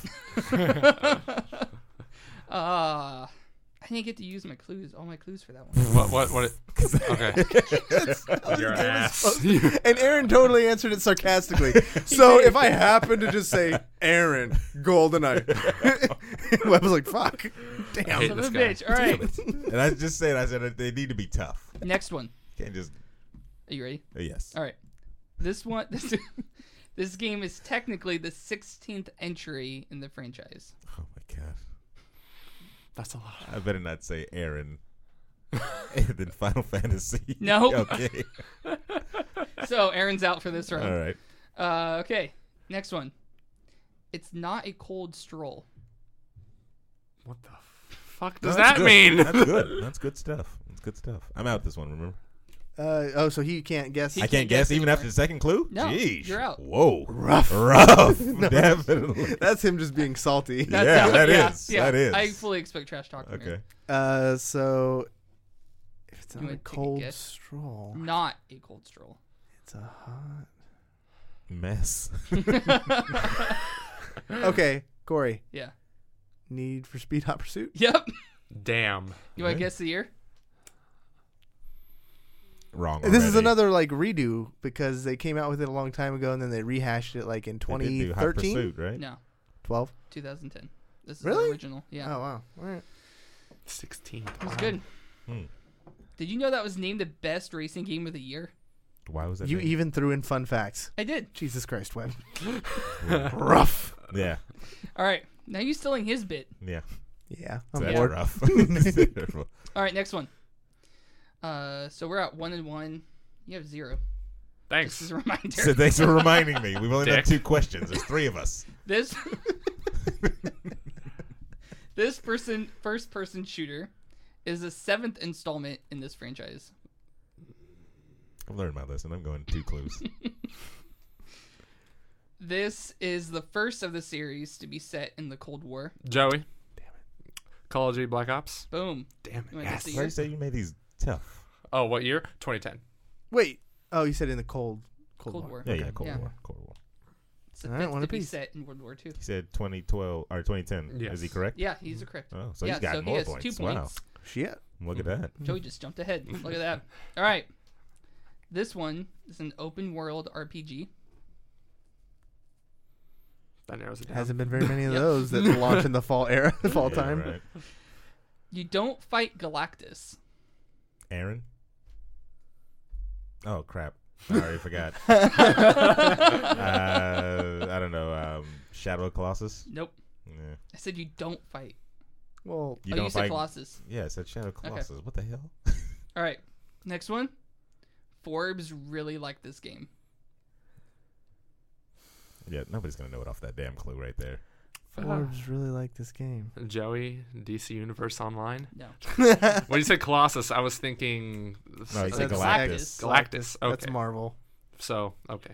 Speaker 1: I didn't get to use my clues. All my clues for that one.
Speaker 6: What okay.
Speaker 5: Your ass.
Speaker 3: And Aaron totally answered it sarcastically. So if I happen to just say Aaron GoldenEye, Webb was like, "Fuck, damn."
Speaker 6: hate
Speaker 1: Son of
Speaker 6: this
Speaker 1: a
Speaker 6: guy.
Speaker 1: bitch. All right.
Speaker 5: And I said they need to be tough.
Speaker 1: Next one.
Speaker 5: Can't just.
Speaker 1: Are you ready?
Speaker 5: Yes.
Speaker 1: All right. This this game is technically the 16th entry in the franchise.
Speaker 5: Oh my god.
Speaker 6: That's a lot.
Speaker 5: I better not say Aaron. And then Final Fantasy.
Speaker 1: No.
Speaker 5: Okay.
Speaker 1: So Aaron's out for this round.
Speaker 5: All right.
Speaker 1: Okay, next one. It's not a cold stroll.
Speaker 6: What the fuck
Speaker 5: No,
Speaker 6: does
Speaker 5: that's
Speaker 6: that
Speaker 5: good.
Speaker 6: mean?
Speaker 5: That's good. That's good stuff. That's good stuff. I'm out this one, remember?
Speaker 3: So he can't guess.
Speaker 1: He
Speaker 5: I
Speaker 1: can't
Speaker 5: can't guess
Speaker 1: guess
Speaker 5: even
Speaker 1: anymore.
Speaker 5: after the second clue?
Speaker 1: No,
Speaker 5: Jeez.
Speaker 1: you're out.
Speaker 5: Whoa.
Speaker 3: Rough.
Speaker 5: Definitely.
Speaker 3: That's him just being salty.
Speaker 5: Yeah, that is.
Speaker 1: Yeah,
Speaker 5: That is.
Speaker 1: I fully expect trash talk from
Speaker 5: Okay.
Speaker 1: here.
Speaker 3: So if it's
Speaker 1: You
Speaker 3: not a
Speaker 1: wanna take a
Speaker 3: cold
Speaker 1: guess?
Speaker 3: stroll,
Speaker 1: Not a cold stroll.
Speaker 3: it's a hot.
Speaker 5: Mess.
Speaker 3: Okay, Corey.
Speaker 1: Yeah.
Speaker 3: Need for Speed Hot Pursuit.
Speaker 1: Yep.
Speaker 6: Damn.
Speaker 1: You want
Speaker 5: Okay.
Speaker 1: to guess the year?
Speaker 5: Wrong.
Speaker 3: This is
Speaker 5: already.
Speaker 3: another like redo because they came out with it a long time ago and then they rehashed it like in
Speaker 5: They did do Hot
Speaker 3: 2013,
Speaker 5: Pursuit, right?
Speaker 1: No.
Speaker 3: 12.
Speaker 1: 2010. This is
Speaker 3: Really?
Speaker 1: the original. Yeah.
Speaker 3: Oh wow. All right.
Speaker 6: 16.
Speaker 1: It was good.
Speaker 5: Hmm.
Speaker 1: Did you know that was named the best racing game of the year?
Speaker 5: Why was that?
Speaker 3: You
Speaker 5: named?
Speaker 3: even threw in fun facts.
Speaker 1: I did.
Speaker 3: Jesus Christ, Webb. Rough.
Speaker 5: Yeah.
Speaker 1: All right. Now you're stealing his bit.
Speaker 5: Yeah.
Speaker 3: Yeah.
Speaker 5: So
Speaker 3: I'm
Speaker 5: that's
Speaker 3: bored.
Speaker 5: rough.
Speaker 1: All right, next one. So we're at 1-1. You have 0.
Speaker 6: Thanks.
Speaker 1: This is a reminder.
Speaker 5: So thanks for reminding me. We've only done
Speaker 6: Dick.
Speaker 5: 2 questions. There's 3 of us.
Speaker 1: This first person shooter is the 7th installment in this franchise.
Speaker 5: I've learned my lesson. I'm going 2 clues.
Speaker 1: This is the first of the series to be set in the Cold War.
Speaker 6: Joey. Damn it. Call of Duty Black Ops.
Speaker 1: Boom.
Speaker 6: Damn
Speaker 1: You
Speaker 6: it.
Speaker 1: wanna guess the
Speaker 5: Why do
Speaker 1: year?
Speaker 5: you say you made these tough?
Speaker 6: Oh, what year? 2010.
Speaker 3: Wait. Oh, you said in the Cold
Speaker 1: Cold War.
Speaker 5: Yeah,
Speaker 3: Okay.
Speaker 5: yeah, Cold
Speaker 1: Yeah.
Speaker 5: War. Cold War.
Speaker 1: It's the
Speaker 3: All right,
Speaker 1: 5th
Speaker 3: one
Speaker 1: to be
Speaker 3: apiece.
Speaker 1: set in World War II.
Speaker 5: He said 2012 or 2010.
Speaker 6: Yes.
Speaker 5: Is he correct?
Speaker 1: Yeah, he's correct.
Speaker 5: Oh, so
Speaker 1: yeah,
Speaker 5: he's got
Speaker 1: so he
Speaker 5: more
Speaker 1: has
Speaker 5: points.
Speaker 1: 2
Speaker 5: Wow.
Speaker 1: points.
Speaker 3: Shit.
Speaker 5: Look at that.
Speaker 1: Joey just jumped ahead. Look at that. All right. This one is an open world RPG.
Speaker 6: That narrows it down.
Speaker 3: Hasn't been very many of
Speaker 1: Yep.
Speaker 3: those that launch in the fall era, fall
Speaker 5: Yeah,
Speaker 3: time.
Speaker 5: right.
Speaker 1: You don't fight Galactus.
Speaker 5: Aaron? Oh, crap. I already forgot. I don't know. Shadow of Colossus?
Speaker 1: Nope.
Speaker 5: Yeah.
Speaker 1: I said you don't fight.
Speaker 3: Well,
Speaker 5: You
Speaker 1: Oh,
Speaker 5: don't
Speaker 1: you said
Speaker 5: fight.
Speaker 1: Colossus.
Speaker 5: Yeah, it said Shadow of Colossus. What the hell?
Speaker 1: All right. Next one. Forbes really like this game.
Speaker 5: Yeah, nobody's going to know it off that damn clue right there.
Speaker 3: Forbes really like this game.
Speaker 6: Joey, DC Universe Online.
Speaker 1: No.
Speaker 6: When you said Colossus, I was thinking
Speaker 5: No, you said
Speaker 1: That's
Speaker 5: Galactus.
Speaker 6: Galactus. Okay.
Speaker 3: That's Marvel.
Speaker 6: So, okay.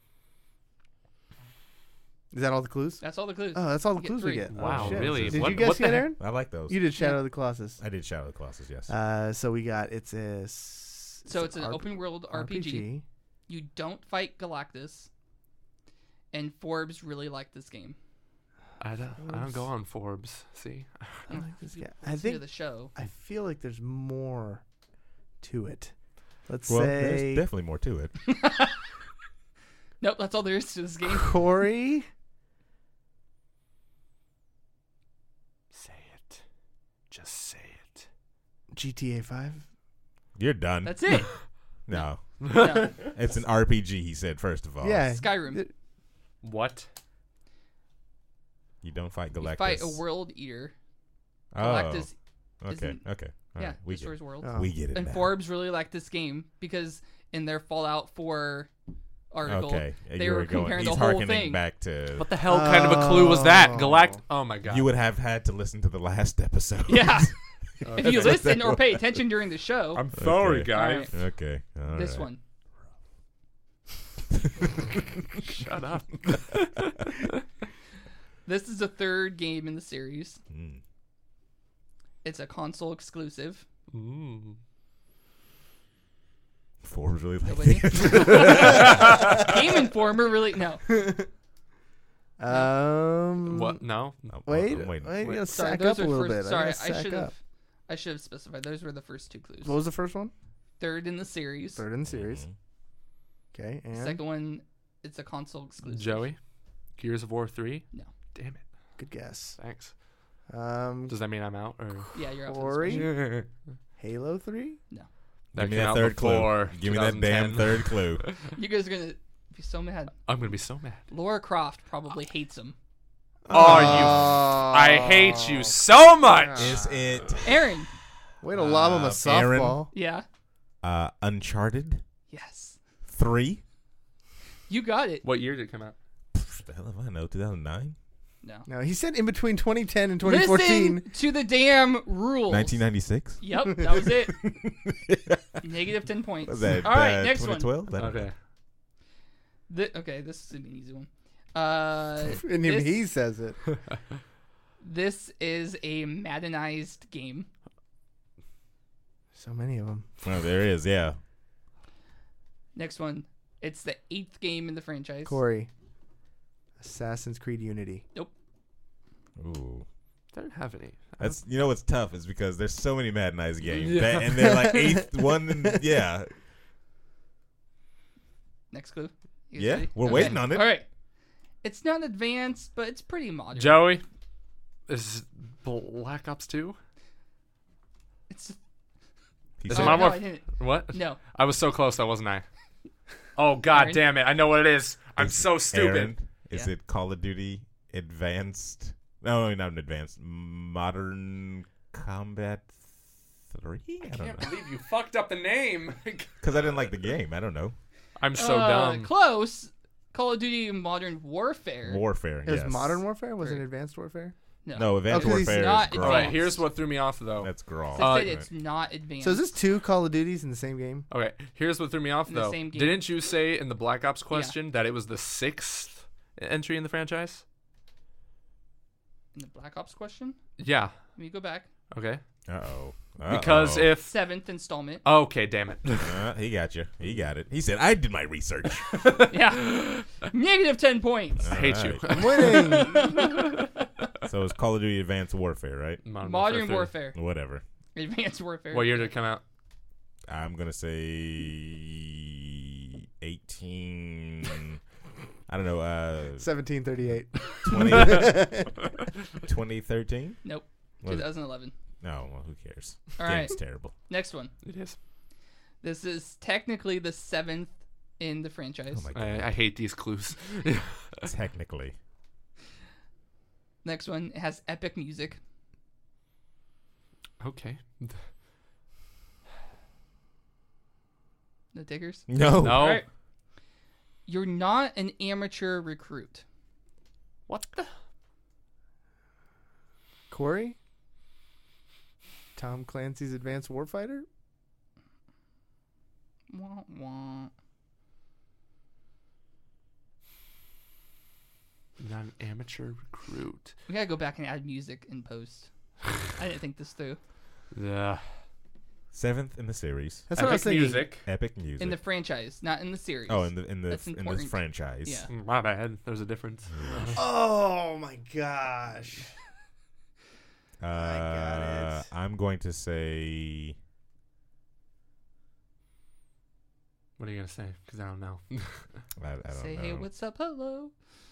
Speaker 3: Is that all the clues?
Speaker 1: That's all the clues.
Speaker 3: Oh, that's all the
Speaker 1: You get
Speaker 3: clues we
Speaker 1: 3.
Speaker 3: get.
Speaker 6: Wow,
Speaker 3: oh, shit.
Speaker 6: really?
Speaker 3: Did
Speaker 6: What-
Speaker 3: you guess
Speaker 6: what the
Speaker 3: yet,
Speaker 6: heck?
Speaker 3: Aaron?
Speaker 5: I like those.
Speaker 3: You did Shadow of the Colossus.
Speaker 5: I did Shadow of the Colossus, yes.
Speaker 3: So we got it's an
Speaker 1: open world RPG. You don't fight Galactus. And Forbes really like this game.
Speaker 6: I don't go on Forbes. See?
Speaker 3: I like this guy. I
Speaker 1: Listen to
Speaker 3: think
Speaker 1: the show.
Speaker 3: I feel like there's more to it. Let's
Speaker 5: Well,
Speaker 3: say
Speaker 5: there's definitely more to it.
Speaker 1: Nope, that's all there is to this game.
Speaker 3: Corey.
Speaker 6: Say it. Just say it.
Speaker 3: GTA 5.
Speaker 5: You're done.
Speaker 1: That's it.
Speaker 5: No.
Speaker 1: No.
Speaker 5: It's an RPG, he said, first of all.
Speaker 3: Yeah.
Speaker 1: Skyrim.
Speaker 6: What?
Speaker 5: You don't fight
Speaker 1: You
Speaker 5: Galactus.
Speaker 1: fight a world eater.
Speaker 5: Oh.
Speaker 1: Galactus.
Speaker 5: Okay,
Speaker 1: isn't-
Speaker 5: okay. All
Speaker 1: Yeah,
Speaker 5: right, we get
Speaker 1: destroys
Speaker 5: it.
Speaker 1: worlds.
Speaker 3: Oh.
Speaker 5: We get it
Speaker 1: And
Speaker 5: now.
Speaker 1: Forbes really liked this game because in their Fallout 4 article,
Speaker 5: Okay.
Speaker 1: they
Speaker 5: you
Speaker 1: were
Speaker 5: were going.
Speaker 1: comparing
Speaker 5: He's
Speaker 1: the whole
Speaker 5: hearkening
Speaker 1: thing.
Speaker 5: back to.
Speaker 6: What the hell kind of a clue was that?
Speaker 3: Oh.
Speaker 6: Oh my god.
Speaker 5: You would have had to listen to the last episode.
Speaker 1: Yeah.
Speaker 6: Okay.
Speaker 1: If you listen or pay attention during the show,
Speaker 6: I'm sorry,
Speaker 5: Okay.
Speaker 6: guys.
Speaker 5: Okay. All
Speaker 1: this
Speaker 5: right.
Speaker 1: one.
Speaker 6: Shut up.
Speaker 1: This is the 3rd game in the series.
Speaker 5: Mm.
Speaker 1: It's a console exclusive.
Speaker 6: Ooh.
Speaker 5: Forbes really like
Speaker 1: Nobody?
Speaker 5: it.
Speaker 1: Game Informer really no.
Speaker 6: What? No.
Speaker 3: Wait,
Speaker 5: I'm waiting.
Speaker 3: wait, you gotta
Speaker 1: Sorry,
Speaker 3: sack
Speaker 1: those
Speaker 3: up a
Speaker 1: are
Speaker 3: little
Speaker 1: first.
Speaker 3: bit.
Speaker 1: Sorry,
Speaker 3: gotta sack up.
Speaker 1: I should have specified. Those were the first 2 clues.
Speaker 3: What was the first one?
Speaker 1: 3rd in the series.
Speaker 3: Third in the series.
Speaker 5: Mhm.
Speaker 3: Okay, and
Speaker 1: Second one, it's a console exclusive.
Speaker 6: Joey? Gears of War 3?
Speaker 1: No.
Speaker 6: Damn it.
Speaker 3: good guess.
Speaker 6: Thanks.
Speaker 3: Does
Speaker 6: Does that mean I'm out? Or
Speaker 1: Yeah, you're out. for this
Speaker 3: Corey?
Speaker 1: question.
Speaker 3: Halo 3?
Speaker 6: That
Speaker 5: Give me
Speaker 6: came
Speaker 5: that
Speaker 6: out
Speaker 5: third clue.
Speaker 6: before
Speaker 5: Give me that damn
Speaker 6: 2010.
Speaker 5: third clue.
Speaker 1: You guys are gonna Be so mad.
Speaker 6: I'm gonna be so mad.
Speaker 1: Laura Croft probably hates him.
Speaker 6: Oh, I hate you so much.
Speaker 5: Is it
Speaker 1: Aaron.
Speaker 3: Way to lob him a
Speaker 5: Aaron?
Speaker 3: softball.
Speaker 1: Yeah.
Speaker 5: Uncharted
Speaker 1: Yes.
Speaker 5: 3?
Speaker 1: You got it.
Speaker 6: What year did it come out?
Speaker 5: The hell if I know, 2009?
Speaker 1: No.
Speaker 3: No, he said in between 2010 and 2014.
Speaker 1: Listen to the damn rules.
Speaker 5: 1996?
Speaker 1: Yep, that was it. Negative 10 points.
Speaker 5: Was that
Speaker 1: All right, next
Speaker 5: 2012?
Speaker 1: one.
Speaker 6: Okay.
Speaker 1: Okay, this is an easy one.
Speaker 3: And even he says it.
Speaker 1: This is a Maddenized game.
Speaker 3: So many of them.
Speaker 5: Oh, there is, yeah.
Speaker 1: Next one. It's the 8th game in the franchise.
Speaker 3: Corey. Assassin's Creed Unity.
Speaker 1: Nope.
Speaker 5: Ooh.
Speaker 6: I don't have any.
Speaker 5: That's, you know what's tough is because there's so many Maddenized games.
Speaker 6: Yeah.
Speaker 5: And they're like 8th one, and yeah.
Speaker 1: Next clue. You guys
Speaker 5: Yeah,
Speaker 1: ready?
Speaker 5: we're waiting on it.
Speaker 1: All right. It's not advanced, but it's pretty modern.
Speaker 6: Joey, is Black Ops 2?
Speaker 1: It's
Speaker 5: He
Speaker 6: Is
Speaker 5: said-
Speaker 6: it Modern
Speaker 1: no, I
Speaker 6: Warfare?
Speaker 1: didn't.
Speaker 6: What?
Speaker 1: No.
Speaker 6: I was so close, though, wasn't I? Oh, God
Speaker 1: Aaron?
Speaker 6: damn it. I know what it is. I'm so stupid.
Speaker 5: Aaron, is
Speaker 1: Yeah.
Speaker 5: it Call of Duty Advanced? No, not an Advanced. Modern Combat 3? I don't know.
Speaker 6: believe you fucked up the name.
Speaker 5: Because I didn't like the game. I don't know.
Speaker 6: I'm so dumb.
Speaker 1: Close. Call of Duty Modern Warfare.
Speaker 5: Warfare,
Speaker 3: It was
Speaker 5: yes.
Speaker 3: Modern Warfare? Was it
Speaker 1: Right.
Speaker 3: Advanced Warfare?
Speaker 5: No, Advanced
Speaker 3: Okay, it's
Speaker 5: Warfare
Speaker 1: not
Speaker 5: is
Speaker 6: All
Speaker 5: Grawl.
Speaker 6: right, here's what threw me off, though.
Speaker 5: That's Grawl.
Speaker 1: I said
Speaker 6: Uh,
Speaker 1: it's not advanced.
Speaker 3: So is this 2 Call of Duties in the same game?
Speaker 6: Okay, here's what threw me off,
Speaker 1: In the
Speaker 6: though.
Speaker 1: same game.
Speaker 6: Didn't you say in the Black Ops question that it was the 6th entry in the franchise?
Speaker 1: in the Black Ops question?
Speaker 6: Yeah.
Speaker 1: Let me go back.
Speaker 6: Okay.
Speaker 5: Uh-oh.
Speaker 6: Because if...
Speaker 1: 7th installment.
Speaker 6: Okay, damn it.
Speaker 5: He got you. He got it. He said, I did my research.
Speaker 1: Yeah. Negative 10 points.
Speaker 6: I hate you.
Speaker 5: Alright.
Speaker 3: I'm winning.
Speaker 5: So it's Call of Duty Advanced Warfare, right?
Speaker 1: Modern
Speaker 6: 3.
Speaker 1: Warfare.
Speaker 5: Whatever.
Speaker 1: Advanced Warfare.
Speaker 6: What year did it come out?
Speaker 5: I'm going to say 18... I don't know.
Speaker 3: 1738.
Speaker 5: 2013?
Speaker 1: Nope.
Speaker 5: Was it?
Speaker 1: 2011.
Speaker 5: No, well, who cares?
Speaker 1: All
Speaker 5: Game's
Speaker 1: right.
Speaker 5: terrible.
Speaker 1: Next one.
Speaker 6: It is.
Speaker 1: This is technically the 7th in the franchise.
Speaker 5: Oh my God.
Speaker 6: I hate these clues.
Speaker 5: Technically.
Speaker 1: Next one has epic music.
Speaker 6: Okay.
Speaker 1: No takers?
Speaker 5: No.
Speaker 6: No.
Speaker 1: All right. You're not an amateur recruit.
Speaker 6: What the?
Speaker 3: Corey? Tom Clancy's Advanced Warfighter?
Speaker 1: Wah, wah.
Speaker 6: Not an amateur recruit.
Speaker 1: We gotta go back and add music in post. I didn't think this through.
Speaker 6: The
Speaker 5: 7th in the series.
Speaker 3: That's what I was
Speaker 6: epic
Speaker 3: thinking.
Speaker 6: music.
Speaker 5: Epic music.
Speaker 1: In the franchise, not in the series.
Speaker 5: oh, in the
Speaker 1: That's
Speaker 5: in this
Speaker 1: important.
Speaker 5: franchise.
Speaker 1: Yeah.
Speaker 6: My bad. There's a difference.
Speaker 3: Oh my gosh.
Speaker 5: Uh, I'm going to say
Speaker 6: What are you gonna say? Because I don't know.
Speaker 5: I don't
Speaker 1: Say,
Speaker 5: know.
Speaker 1: hey, what's up? Hello.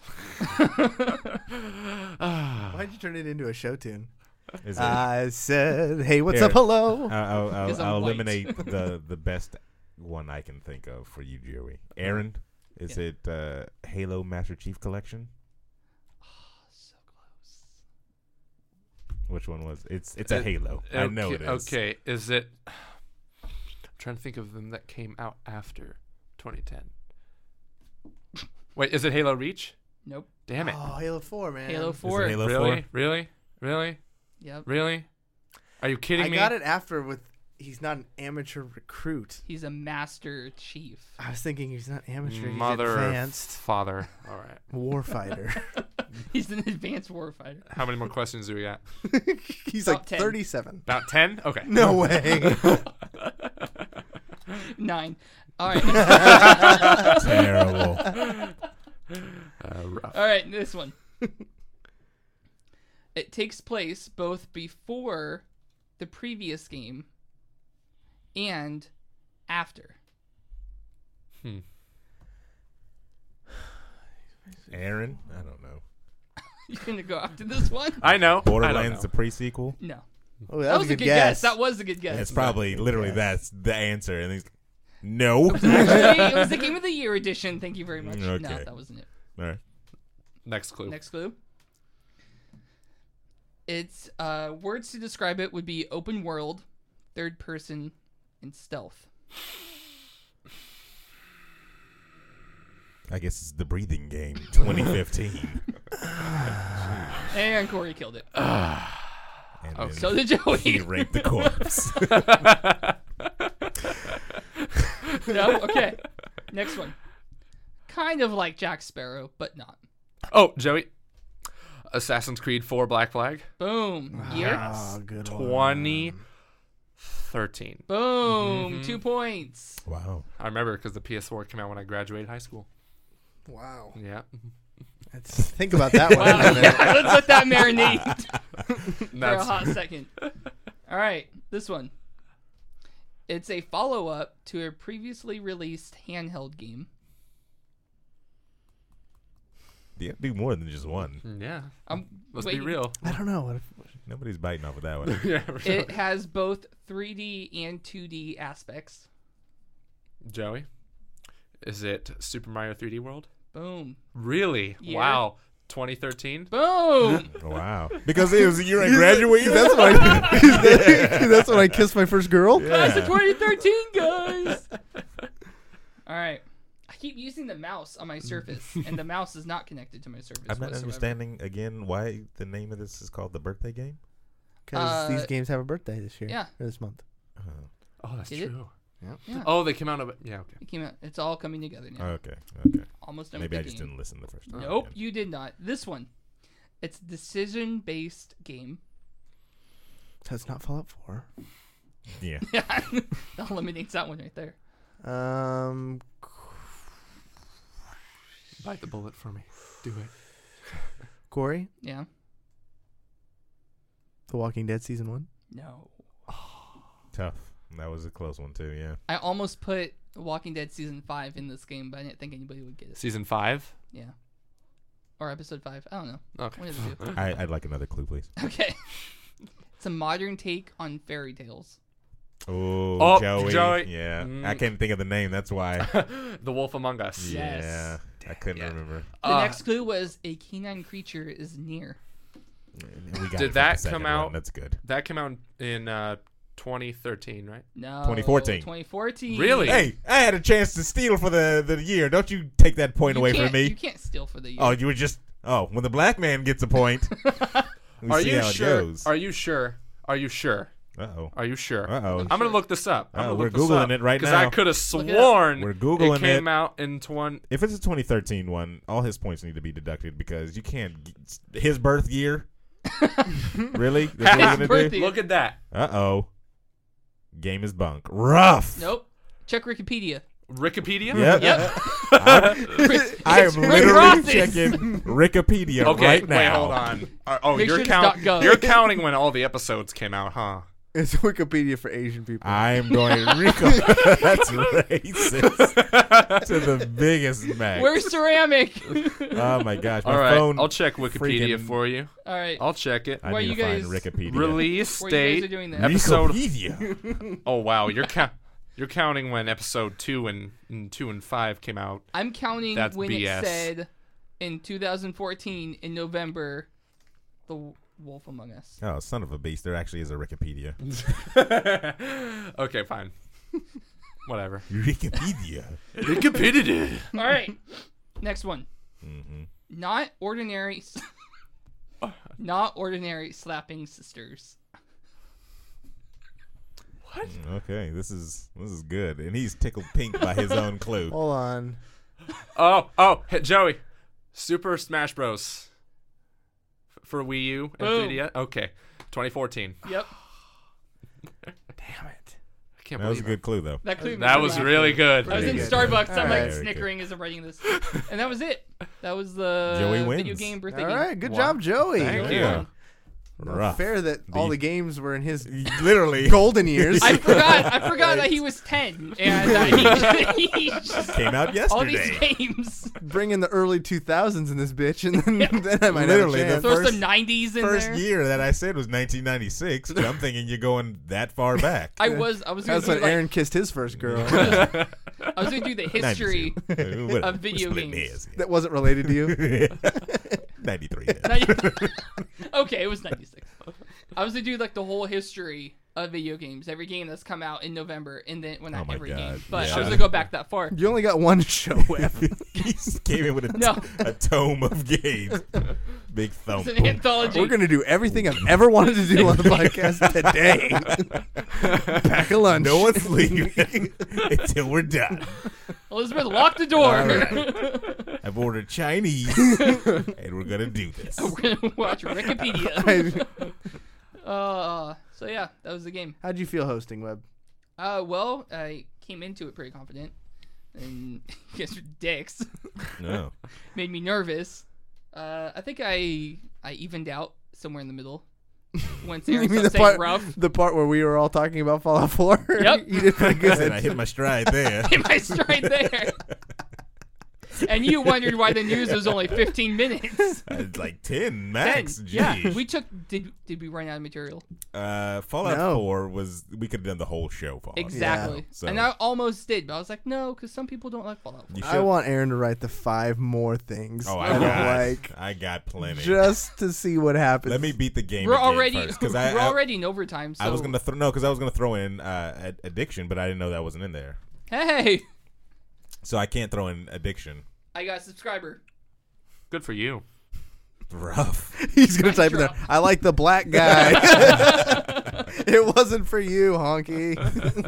Speaker 3: Why'd you turn it into a show tune?
Speaker 5: Is it?
Speaker 3: I said, hey, what's
Speaker 5: Here.
Speaker 3: up? Hello.
Speaker 1: Because I'm
Speaker 5: I'll
Speaker 1: white.
Speaker 5: eliminate the best one I can think of for you, Joey. Aaron, is
Speaker 1: Yeah.
Speaker 5: it Halo Master Chief Collection?
Speaker 1: So close.
Speaker 5: Which one was it's a Halo. I know it is.
Speaker 6: Okay, is it? I'm trying to think of them that came out after 2010. Wait, is it Halo Reach?
Speaker 1: Nope.
Speaker 6: Damn it!
Speaker 3: Oh, Halo 4, man.
Speaker 1: Halo
Speaker 5: Is
Speaker 1: 4.
Speaker 5: it Halo
Speaker 6: Really?
Speaker 5: 4?
Speaker 6: Really? Really?
Speaker 1: Yep.
Speaker 6: Really? Are you kidding
Speaker 3: I
Speaker 6: me?
Speaker 3: got it after with he's not an amateur recruit.
Speaker 1: He's a master chief.
Speaker 3: I was thinking he's not amateur,
Speaker 6: Mother,
Speaker 3: he's advanced
Speaker 6: father. All right.
Speaker 3: warfighter.
Speaker 1: He's an advanced warfighter.
Speaker 6: How many more questions do we got?
Speaker 3: He's
Speaker 1: About
Speaker 3: like
Speaker 1: 10.
Speaker 3: 37.
Speaker 6: About 10? Okay.
Speaker 3: No way.
Speaker 1: 9. All right.
Speaker 5: Terrible.
Speaker 6: Rough.
Speaker 1: All right, this one. It takes place both before the previous game and after.
Speaker 5: Aaron, I don't know.
Speaker 1: You gonna go after this one?
Speaker 6: I know.
Speaker 5: Borderlands
Speaker 6: I
Speaker 5: the pre-sequel.
Speaker 1: No.
Speaker 3: Oh,
Speaker 1: That was a good guess. That was a good guess.
Speaker 5: It's probably literally that's the answer. And he's No.
Speaker 1: Actually, it was the Game of the Year edition. Thank you very much. No,
Speaker 5: Okay.
Speaker 1: that wasn't it.
Speaker 5: All right.
Speaker 6: Next clue.
Speaker 1: Next clue. It's words to describe it would be open world, third person, and stealth.
Speaker 5: I guess it's the breathing game 2015.
Speaker 1: And Corey killed it.
Speaker 5: And then
Speaker 1: So did Joey.
Speaker 5: he raped the corpse.
Speaker 1: No? Okay. Next one. Kind of like Jack Sparrow, but not.
Speaker 6: Oh, Joey. Assassin's Creed 4 Black Flag.
Speaker 1: Boom. Year.
Speaker 3: Oh, good one.
Speaker 6: 2013.
Speaker 1: Boom. 2 points.
Speaker 5: Wow.
Speaker 6: I remember because the PS4 came out when I graduated high school.
Speaker 3: Wow.
Speaker 6: Yeah.
Speaker 3: Think about that one.
Speaker 1: Wow.
Speaker 3: for a minute.
Speaker 1: Yeah, let's let that marinate for a
Speaker 6: That's
Speaker 1: hot second. All right. This one. It's a follow-up to a previously released handheld game.
Speaker 5: Yeah, do more than just one.
Speaker 6: yeah.
Speaker 1: I'm
Speaker 6: Let's
Speaker 1: waiting.
Speaker 6: be real.
Speaker 3: I don't know.
Speaker 5: Nobody's biting off of that one.
Speaker 6: Yeah.
Speaker 1: It has both 3D and 2D aspects.
Speaker 6: Joey, is it Super Mario 3D World?
Speaker 1: Boom.
Speaker 6: Really?
Speaker 1: Yeah.
Speaker 6: Wow. 2013.
Speaker 1: Boom.
Speaker 5: Wow. Because it was the year I graduated.
Speaker 3: That's when that's when I kissed my first girl.
Speaker 1: Class of 2013, guys. All right. I keep using the mouse on my Surface, and the mouse is not connected to my Surface.
Speaker 5: I'm not
Speaker 1: whatsoever.
Speaker 5: understanding again why the name of this is called the birthday game.
Speaker 3: Because these games have a birthday this year.
Speaker 1: yeah.
Speaker 3: Or this month.
Speaker 6: Oh, that's
Speaker 1: Did it?
Speaker 6: true.
Speaker 1: Yeah.
Speaker 6: Oh, they came out of it. Yeah, okay.
Speaker 1: It came out. It's all coming together now.
Speaker 5: Okay.
Speaker 1: Almost done
Speaker 5: Maybe I
Speaker 1: with the
Speaker 5: just
Speaker 1: game.
Speaker 5: didn't listen the first time.
Speaker 1: Nope, you did not. This one. It's a decision-based game.
Speaker 3: That's not Fallout 4.
Speaker 5: Yeah.
Speaker 1: Yeah, that eliminates that one right there.
Speaker 6: Bite the bullet for me. Do it.
Speaker 3: Corey,
Speaker 1: Yeah.
Speaker 3: The Walking Dead season 1.
Speaker 1: No.
Speaker 5: Tough. That was a close one too. Yeah.
Speaker 1: I almost put Walking Dead season 5 in this game, but I didn't think anybody would get it.
Speaker 6: Season 5?
Speaker 1: Yeah. Or episode 5. I don't know.
Speaker 6: Okay.
Speaker 1: One of the two.
Speaker 5: I'd like another clue, please.
Speaker 1: Okay. It's a modern take on fairy tales.
Speaker 5: Oh,
Speaker 6: Joey.
Speaker 5: Yeah.
Speaker 6: Mm.
Speaker 5: I can't think of the name. That's why.
Speaker 6: The Wolf Among Us.
Speaker 1: Yes.
Speaker 5: Yeah. I couldn't
Speaker 6: Yeah.
Speaker 5: remember.
Speaker 1: The next clue was a canine creature is near.
Speaker 5: We got
Speaker 6: Did
Speaker 5: it for
Speaker 6: that
Speaker 5: the second
Speaker 6: come out-
Speaker 5: one. That's good.
Speaker 6: That came out in 2013, right?
Speaker 1: No.
Speaker 5: 2014.
Speaker 1: 2014.
Speaker 6: Really?
Speaker 5: Hey, I had a chance to steal for the year. Don't you take that point
Speaker 1: You
Speaker 5: away
Speaker 1: can't-
Speaker 5: from me.
Speaker 1: You can't steal for the year.
Speaker 5: Oh, you were just. Oh, when the black man gets a point, we
Speaker 6: Are
Speaker 5: see
Speaker 6: you
Speaker 5: how
Speaker 6: sure?
Speaker 5: it goes.
Speaker 6: Are you sure? Are you sure?
Speaker 5: Uh-oh.
Speaker 6: Are you sure?
Speaker 5: Uh-oh.
Speaker 6: I'm gonna look this up.
Speaker 5: We're Googling it right
Speaker 6: Because I
Speaker 5: now.
Speaker 6: could have
Speaker 1: Look it up.
Speaker 6: sworn
Speaker 5: We're Googling
Speaker 6: it came
Speaker 5: it.
Speaker 6: out in 20.
Speaker 5: If it's a 2013 one, all his points need to be deducted because you can't. His birth year? Really? That's what
Speaker 1: His
Speaker 5: we're gonna
Speaker 1: birth
Speaker 5: do?
Speaker 1: year.
Speaker 6: Look at that.
Speaker 5: Uh-oh. Game is bunk. Rough.
Speaker 1: Nope. Check Wikipedia.
Speaker 6: Wikipedia?
Speaker 5: Yep.
Speaker 1: Yep.
Speaker 5: I am
Speaker 1: It's Rick
Speaker 5: literally
Speaker 1: Ross's.
Speaker 5: checking Wikipedia
Speaker 6: Okay,
Speaker 5: right now.
Speaker 6: wait, hold on. Oh,
Speaker 1: Make
Speaker 6: you're
Speaker 1: sure it's .gov.
Speaker 6: You're counting when all the episodes came out, huh?
Speaker 3: It's Wikipedia for Asian people.
Speaker 5: I'm going Rico. That's racist to the biggest max.
Speaker 1: Where's ceramic?
Speaker 5: Oh my gosh, my
Speaker 6: All right,
Speaker 5: phone.
Speaker 6: I'll check Wikipedia
Speaker 5: freaking-
Speaker 6: for you.
Speaker 1: All right.
Speaker 6: I'll check it.
Speaker 5: I
Speaker 1: While
Speaker 5: need
Speaker 1: you
Speaker 5: to find
Speaker 1: guys
Speaker 5: Wikipedia.
Speaker 6: Release
Speaker 1: While you guys are
Speaker 6: date.
Speaker 1: doing that.
Speaker 6: Episode.
Speaker 5: Wikipedia.
Speaker 6: Oh wow, you're counting when episode 2 and 2 and 5 came out.
Speaker 1: I'm counting
Speaker 6: That's
Speaker 1: when
Speaker 6: BS.
Speaker 1: it said in 2014 in November, The Wolf Among Us.
Speaker 5: Oh, son of a beast! There actually is a Wikipedia.
Speaker 6: Okay, fine. Whatever.
Speaker 5: Wikipedia.
Speaker 6: Wikipedia.
Speaker 1: All right. Next one.
Speaker 5: Mm-hmm.
Speaker 1: Not ordinary. Not ordinary slapping sisters.
Speaker 6: What?
Speaker 5: Okay, this is good, and he's tickled pink by his own clue.
Speaker 3: Hold on.
Speaker 6: Oh, hey, Joey. Super Smash Bros. For Wii U and
Speaker 1: Boom.
Speaker 6: 3DS. Okay, 2014.
Speaker 1: Yep.
Speaker 3: Damn it.
Speaker 6: I can't
Speaker 5: That was a
Speaker 6: believe
Speaker 5: good clue, though.
Speaker 1: That clue.
Speaker 6: That was really good.
Speaker 1: I was in
Speaker 5: Pretty good.
Speaker 1: Starbucks. I'm
Speaker 3: All
Speaker 1: like
Speaker 3: right.
Speaker 1: snickering as I'm writing this, and that was it. That was the
Speaker 5: Joey
Speaker 1: video
Speaker 5: wins.
Speaker 1: game birthday
Speaker 3: All
Speaker 1: game.
Speaker 3: right. Good
Speaker 6: Wow.
Speaker 3: job, Joey.
Speaker 6: Thank
Speaker 5: Yeah.
Speaker 6: you.
Speaker 5: rough.
Speaker 3: Fair that all the games were in his
Speaker 5: literally
Speaker 3: golden years.
Speaker 1: I forgot that he was 10 and that he just
Speaker 5: came out
Speaker 1: all these
Speaker 5: yesterday.
Speaker 1: games.
Speaker 3: Bring in the early 2000s in this bitch, and then I might
Speaker 5: Literally,
Speaker 3: have a chance.
Speaker 1: Throw
Speaker 5: First-
Speaker 1: some 90s in
Speaker 5: First
Speaker 1: there.
Speaker 5: year that I said was 1996. But I'm thinking you're going that far back.
Speaker 1: I was gonna
Speaker 3: That's
Speaker 1: do
Speaker 3: when
Speaker 1: like,
Speaker 3: Aaron kissed his first girl.
Speaker 1: I was gonna do the history
Speaker 5: 92.
Speaker 1: of video
Speaker 5: Split
Speaker 1: games.
Speaker 5: hairs.
Speaker 3: That wasn't related to you.
Speaker 5: 93. then.
Speaker 1: Okay, it was 96. I was gonna do like the whole history of video games, every game that's come out in November, and then
Speaker 5: Oh
Speaker 1: not
Speaker 5: my
Speaker 1: every
Speaker 5: God.
Speaker 1: game, but
Speaker 5: Yeah.
Speaker 1: I was gonna go back that far.
Speaker 3: You only got one show, Webb.
Speaker 5: He just came in with a,
Speaker 1: No.
Speaker 5: a tome of games. Big thump.
Speaker 1: It's an anthology.
Speaker 3: We're gonna do everything I've ever wanted to do on the podcast today. Pack a lunch.
Speaker 5: No one's leaving until we're done.
Speaker 1: Elizabeth, lock the door.
Speaker 5: All right. I've ordered Chinese, and we're gonna do this.
Speaker 1: We're gonna watch Wikipedia. So yeah, that was the game.
Speaker 3: How'd you feel hosting, Webb?
Speaker 1: Well, I came into it pretty confident, and you guys are dicks.
Speaker 5: No.
Speaker 1: Made me nervous. I think I evened out somewhere in the middle. Once Aaron
Speaker 3: You mean
Speaker 1: started saying rough,
Speaker 3: the part where we were all talking about Fallout 4?
Speaker 1: Yep.
Speaker 3: You did pretty
Speaker 5: And
Speaker 3: good.
Speaker 5: I hit my stride there.
Speaker 1: hit my stride there. And you wondered why the news was only 15 minutes.
Speaker 5: It's like 10
Speaker 1: 10.
Speaker 5: max.
Speaker 1: Yeah,
Speaker 5: Jeez.
Speaker 1: we took. Did we run out of material?
Speaker 5: Fallout
Speaker 3: No.
Speaker 5: 4 was, we could have done the whole show for
Speaker 1: Exactly.
Speaker 5: So-
Speaker 1: And I almost did, but I was like, no, because some people don't like Fallout 4.
Speaker 5: You
Speaker 3: I
Speaker 5: should-
Speaker 3: want Aaron to write the 5 more things.
Speaker 5: Oh,
Speaker 3: I
Speaker 5: I got plenty.
Speaker 3: just to see what happens.
Speaker 5: Let me beat the game.
Speaker 1: We're
Speaker 5: again
Speaker 1: already
Speaker 5: first, 'cause
Speaker 1: we're
Speaker 5: I
Speaker 1: already in overtime. So
Speaker 5: I was gonna throw in addiction, but I didn't know that wasn't in there.
Speaker 1: hey,
Speaker 5: So I can't throw in addiction.
Speaker 1: I got a subscriber.
Speaker 6: Good for you.
Speaker 5: Rough.
Speaker 3: He's gonna
Speaker 1: Mic
Speaker 3: type in there.
Speaker 1: drop.
Speaker 3: I like the black guy. It wasn't for you, honky.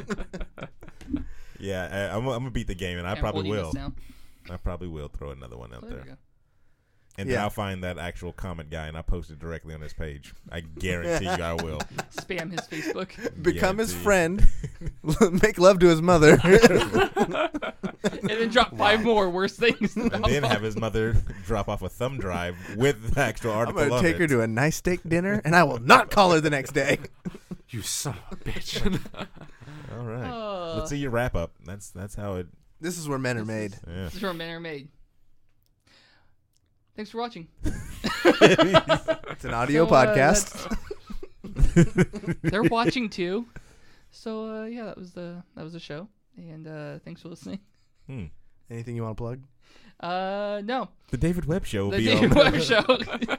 Speaker 5: Yeah, I'm gonna beat the game, and I
Speaker 1: I'm
Speaker 5: probably
Speaker 1: holding
Speaker 5: will.
Speaker 1: this now.
Speaker 5: I probably will throw another one out
Speaker 1: There we
Speaker 5: there,
Speaker 1: go.
Speaker 5: and then
Speaker 3: Yeah.
Speaker 5: I'll find that actual comment guy, and I'll post it directly on his page. I guarantee you, I will.
Speaker 1: Spam his Facebook.
Speaker 3: Become his
Speaker 5: Guarantee.
Speaker 3: friend. Make love to his mother.
Speaker 1: And then drop 5 more worse things.
Speaker 5: And then have his mother drop off a thumb drive with the actual
Speaker 3: I'm
Speaker 5: article.
Speaker 3: gonna
Speaker 5: on
Speaker 3: take
Speaker 5: it.
Speaker 3: her to a nice steak dinner, and I will not call her the next day.
Speaker 6: You son of a bitch.
Speaker 5: All right. Let's see your wrap up. That's how it.
Speaker 3: This is where men are
Speaker 1: This
Speaker 3: made.
Speaker 1: is-
Speaker 5: Yeah.
Speaker 1: This is where men are made. Thanks for watching.
Speaker 3: It's an audio podcast.
Speaker 1: They're watching too. So yeah, that was the show. And thanks for listening.
Speaker 3: Anything you want to plug?
Speaker 1: No.
Speaker 5: The David Webb Show will
Speaker 1: The
Speaker 5: be
Speaker 1: David
Speaker 5: on.
Speaker 1: Webb Show.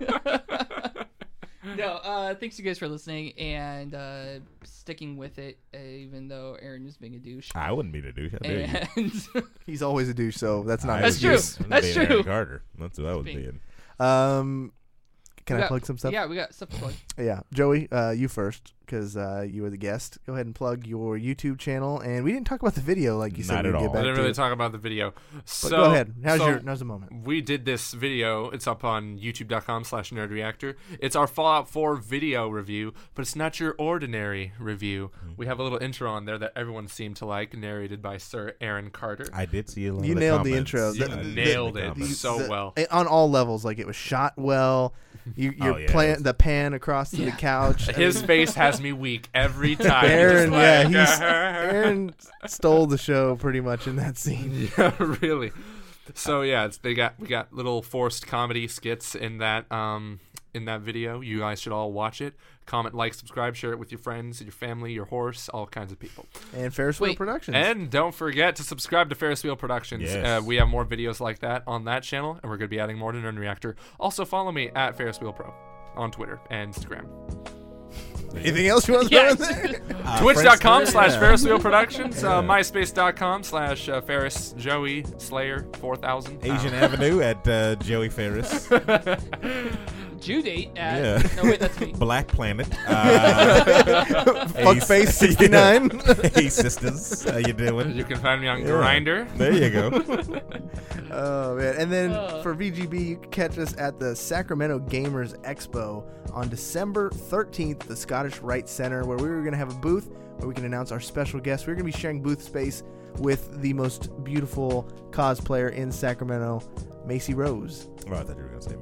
Speaker 1: No, thanks you guys for listening and sticking with it, even though Aaron was being a douche.
Speaker 5: I wouldn't be the douche. How dare you?
Speaker 1: And
Speaker 3: He's always a douche, so that's not.
Speaker 1: That's
Speaker 3: an
Speaker 1: true.
Speaker 3: excuse.
Speaker 5: I'm
Speaker 1: That's
Speaker 5: being Aaron
Speaker 1: true.
Speaker 5: Carter. That's what I was being.
Speaker 3: Can
Speaker 1: we
Speaker 3: I
Speaker 1: got-
Speaker 3: plug some stuff?
Speaker 1: Yeah, we got stuff to plug.
Speaker 3: Yeah, Joey, you first because you were the guest. Go ahead and plug your YouTube channel, and we didn't talk about the video like you
Speaker 5: Not
Speaker 3: said.
Speaker 5: at
Speaker 3: we'd
Speaker 5: all.
Speaker 3: get
Speaker 6: I
Speaker 3: back
Speaker 6: didn't
Speaker 3: to.
Speaker 6: really talk about the video.
Speaker 3: But
Speaker 6: So
Speaker 3: go ahead. Now's the moment.
Speaker 6: We did this video. It's up on youtube.com/nerdreactor. It's our Fallout 4 video review, but it's not your ordinary review. We have a little intro on there that everyone seemed to like, narrated by Sir Aaron Carter.
Speaker 5: I did see a lot
Speaker 3: You
Speaker 5: of
Speaker 3: nailed the
Speaker 5: comments.
Speaker 3: intro.
Speaker 6: You
Speaker 3: The-
Speaker 6: nailed
Speaker 5: the
Speaker 6: it
Speaker 5: comments.
Speaker 6: so well.
Speaker 3: On all levels, like it was shot well. You're
Speaker 5: Oh, yeah.
Speaker 3: playing the pan across to the couch.
Speaker 6: His face has me weak every time.
Speaker 3: Aaron,
Speaker 6: Just
Speaker 3: yeah,
Speaker 6: like,
Speaker 3: Aaron stole the show pretty much in that scene.
Speaker 6: Yeah, really. So yeah, we got little forced comedy skits in that video. You guys should all watch it. Comment, like, subscribe, share it with your friends, your family, your horse, all kinds of people.
Speaker 3: And Ferris Wheel
Speaker 1: Wait,
Speaker 3: Productions.
Speaker 6: And don't forget to subscribe to Ferris Wheel Productions.
Speaker 5: Yes.
Speaker 6: We have more videos like that on that channel, and we're going to be adding more to Nerd Reactor. Also, follow me at Ferris Wheel Pro on Twitter and Instagram.
Speaker 3: anything else you want to throw in there?
Speaker 6: Twitch.com/Ferris Wheel Productions. MySpace.com/Ferris Joey Slayer 4000.
Speaker 5: Asian Avenue at Joey Ferris.
Speaker 1: Due date at.
Speaker 5: Yeah.
Speaker 1: No, wait, that's me.
Speaker 5: Black Planet.
Speaker 3: Fuckface 69.
Speaker 5: Hey sisters, how you doing?
Speaker 6: You can find me on Grindr.
Speaker 5: There you go.
Speaker 3: Oh man! And then for VGB, you can catch us at the Sacramento Gamers Expo on December 13th, the Scottish Rite Center, where we were going to have a booth where we can announce our special guests. We're going to be sharing booth space with the most beautiful cosplayer in Sacramento, Macy Rose.
Speaker 5: Oh, I thought you were gonna say me.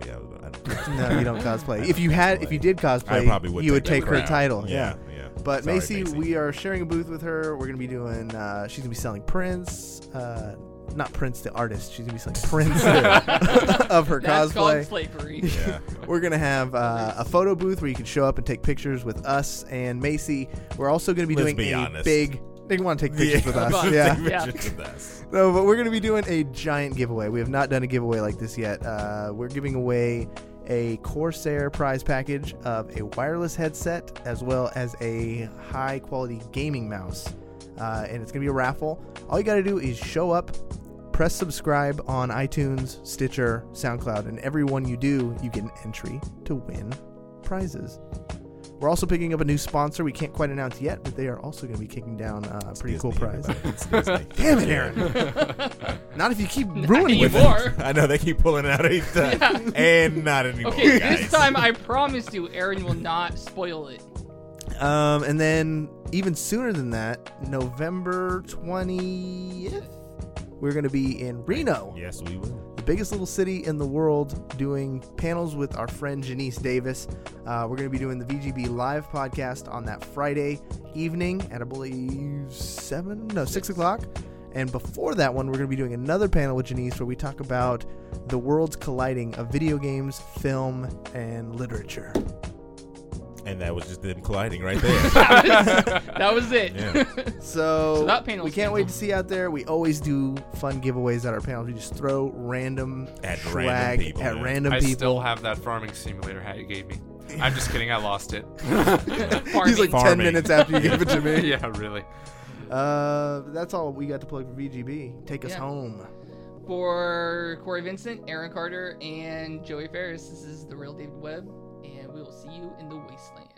Speaker 3: No, you don't cosplay. If you did
Speaker 5: I probably
Speaker 3: cosplay,
Speaker 5: would
Speaker 3: you would
Speaker 5: take
Speaker 3: take
Speaker 5: that
Speaker 3: her
Speaker 5: crown.
Speaker 3: title.
Speaker 5: Yeah.
Speaker 3: But
Speaker 5: Sorry,
Speaker 3: Macy,
Speaker 5: Macy.
Speaker 3: we are sharing a booth with her. We're gonna be doing. She's gonna be selling prints. Not Prince the artist. She's gonna be selling prints of her
Speaker 1: That's
Speaker 3: cosplay.
Speaker 1: called slavery.
Speaker 5: Yeah.
Speaker 3: We're gonna have a photo booth where you can show up and take pictures with us and Macy. We're also gonna be
Speaker 5: Let's
Speaker 3: doing
Speaker 5: be
Speaker 3: a
Speaker 5: honest.
Speaker 3: big. They want to take pictures with us.
Speaker 1: Fun.
Speaker 3: Yeah.
Speaker 1: Yeah.
Speaker 5: Pictures with us.
Speaker 3: No, but we're going to be doing a giant giveaway. We have not done a giveaway like this yet. We're giving away a Corsair prize package of a wireless headset as well as a high quality gaming mouse. And it's going to be a raffle. All you got to do is show up, press subscribe on iTunes, Stitcher, SoundCloud, and every one you do, you get an entry to win prizes. We're also picking up a new sponsor we can't quite announce yet, but they are also going to be kicking down a pretty cool
Speaker 5: Disney,
Speaker 3: prize.
Speaker 5: everybody. It's Disney.
Speaker 3: Damn it, Aaron. Not if you keep ruining it.
Speaker 1: anymore.
Speaker 5: I know they keep pulling out each time. And not anymore,
Speaker 1: Okay,
Speaker 5: guys.
Speaker 1: this time I promise you, Aaron will not spoil it.
Speaker 3: And then even sooner than that, November 20th, we're going to be in Reno,
Speaker 5: Yes, we will.
Speaker 3: the biggest little city in the world, doing panels with our friend Janice Davis. We're going to be doing the VGB live podcast on that Friday evening at, I believe, 6 o'clock. And before that one, we're going to be doing another panel with Janice where we talk about the worlds colliding of video games, film, and literature.
Speaker 5: And that was just them colliding right there.
Speaker 1: That was it.
Speaker 5: Yeah.
Speaker 3: So
Speaker 1: that panel's
Speaker 3: we can't wait to
Speaker 1: canceled.
Speaker 3: see you out there. We always do fun giveaways at our panels. We just throw random
Speaker 5: At
Speaker 3: swag
Speaker 5: random people,
Speaker 3: at
Speaker 5: man.
Speaker 3: random
Speaker 6: I
Speaker 3: people.
Speaker 6: still have that farming simulator hat you gave me. I'm just kidding. I lost it.
Speaker 3: He's like 10
Speaker 5: Farming.
Speaker 3: minutes after you gave it to me.
Speaker 6: Yeah, really.
Speaker 3: That's all we got to plug for VGB. Take us
Speaker 1: Yeah.
Speaker 3: home.
Speaker 1: For Corey Vincent, Aaron Carter, and Joey Ferris, this is The Real David Webb, and we will see you in the wasteland.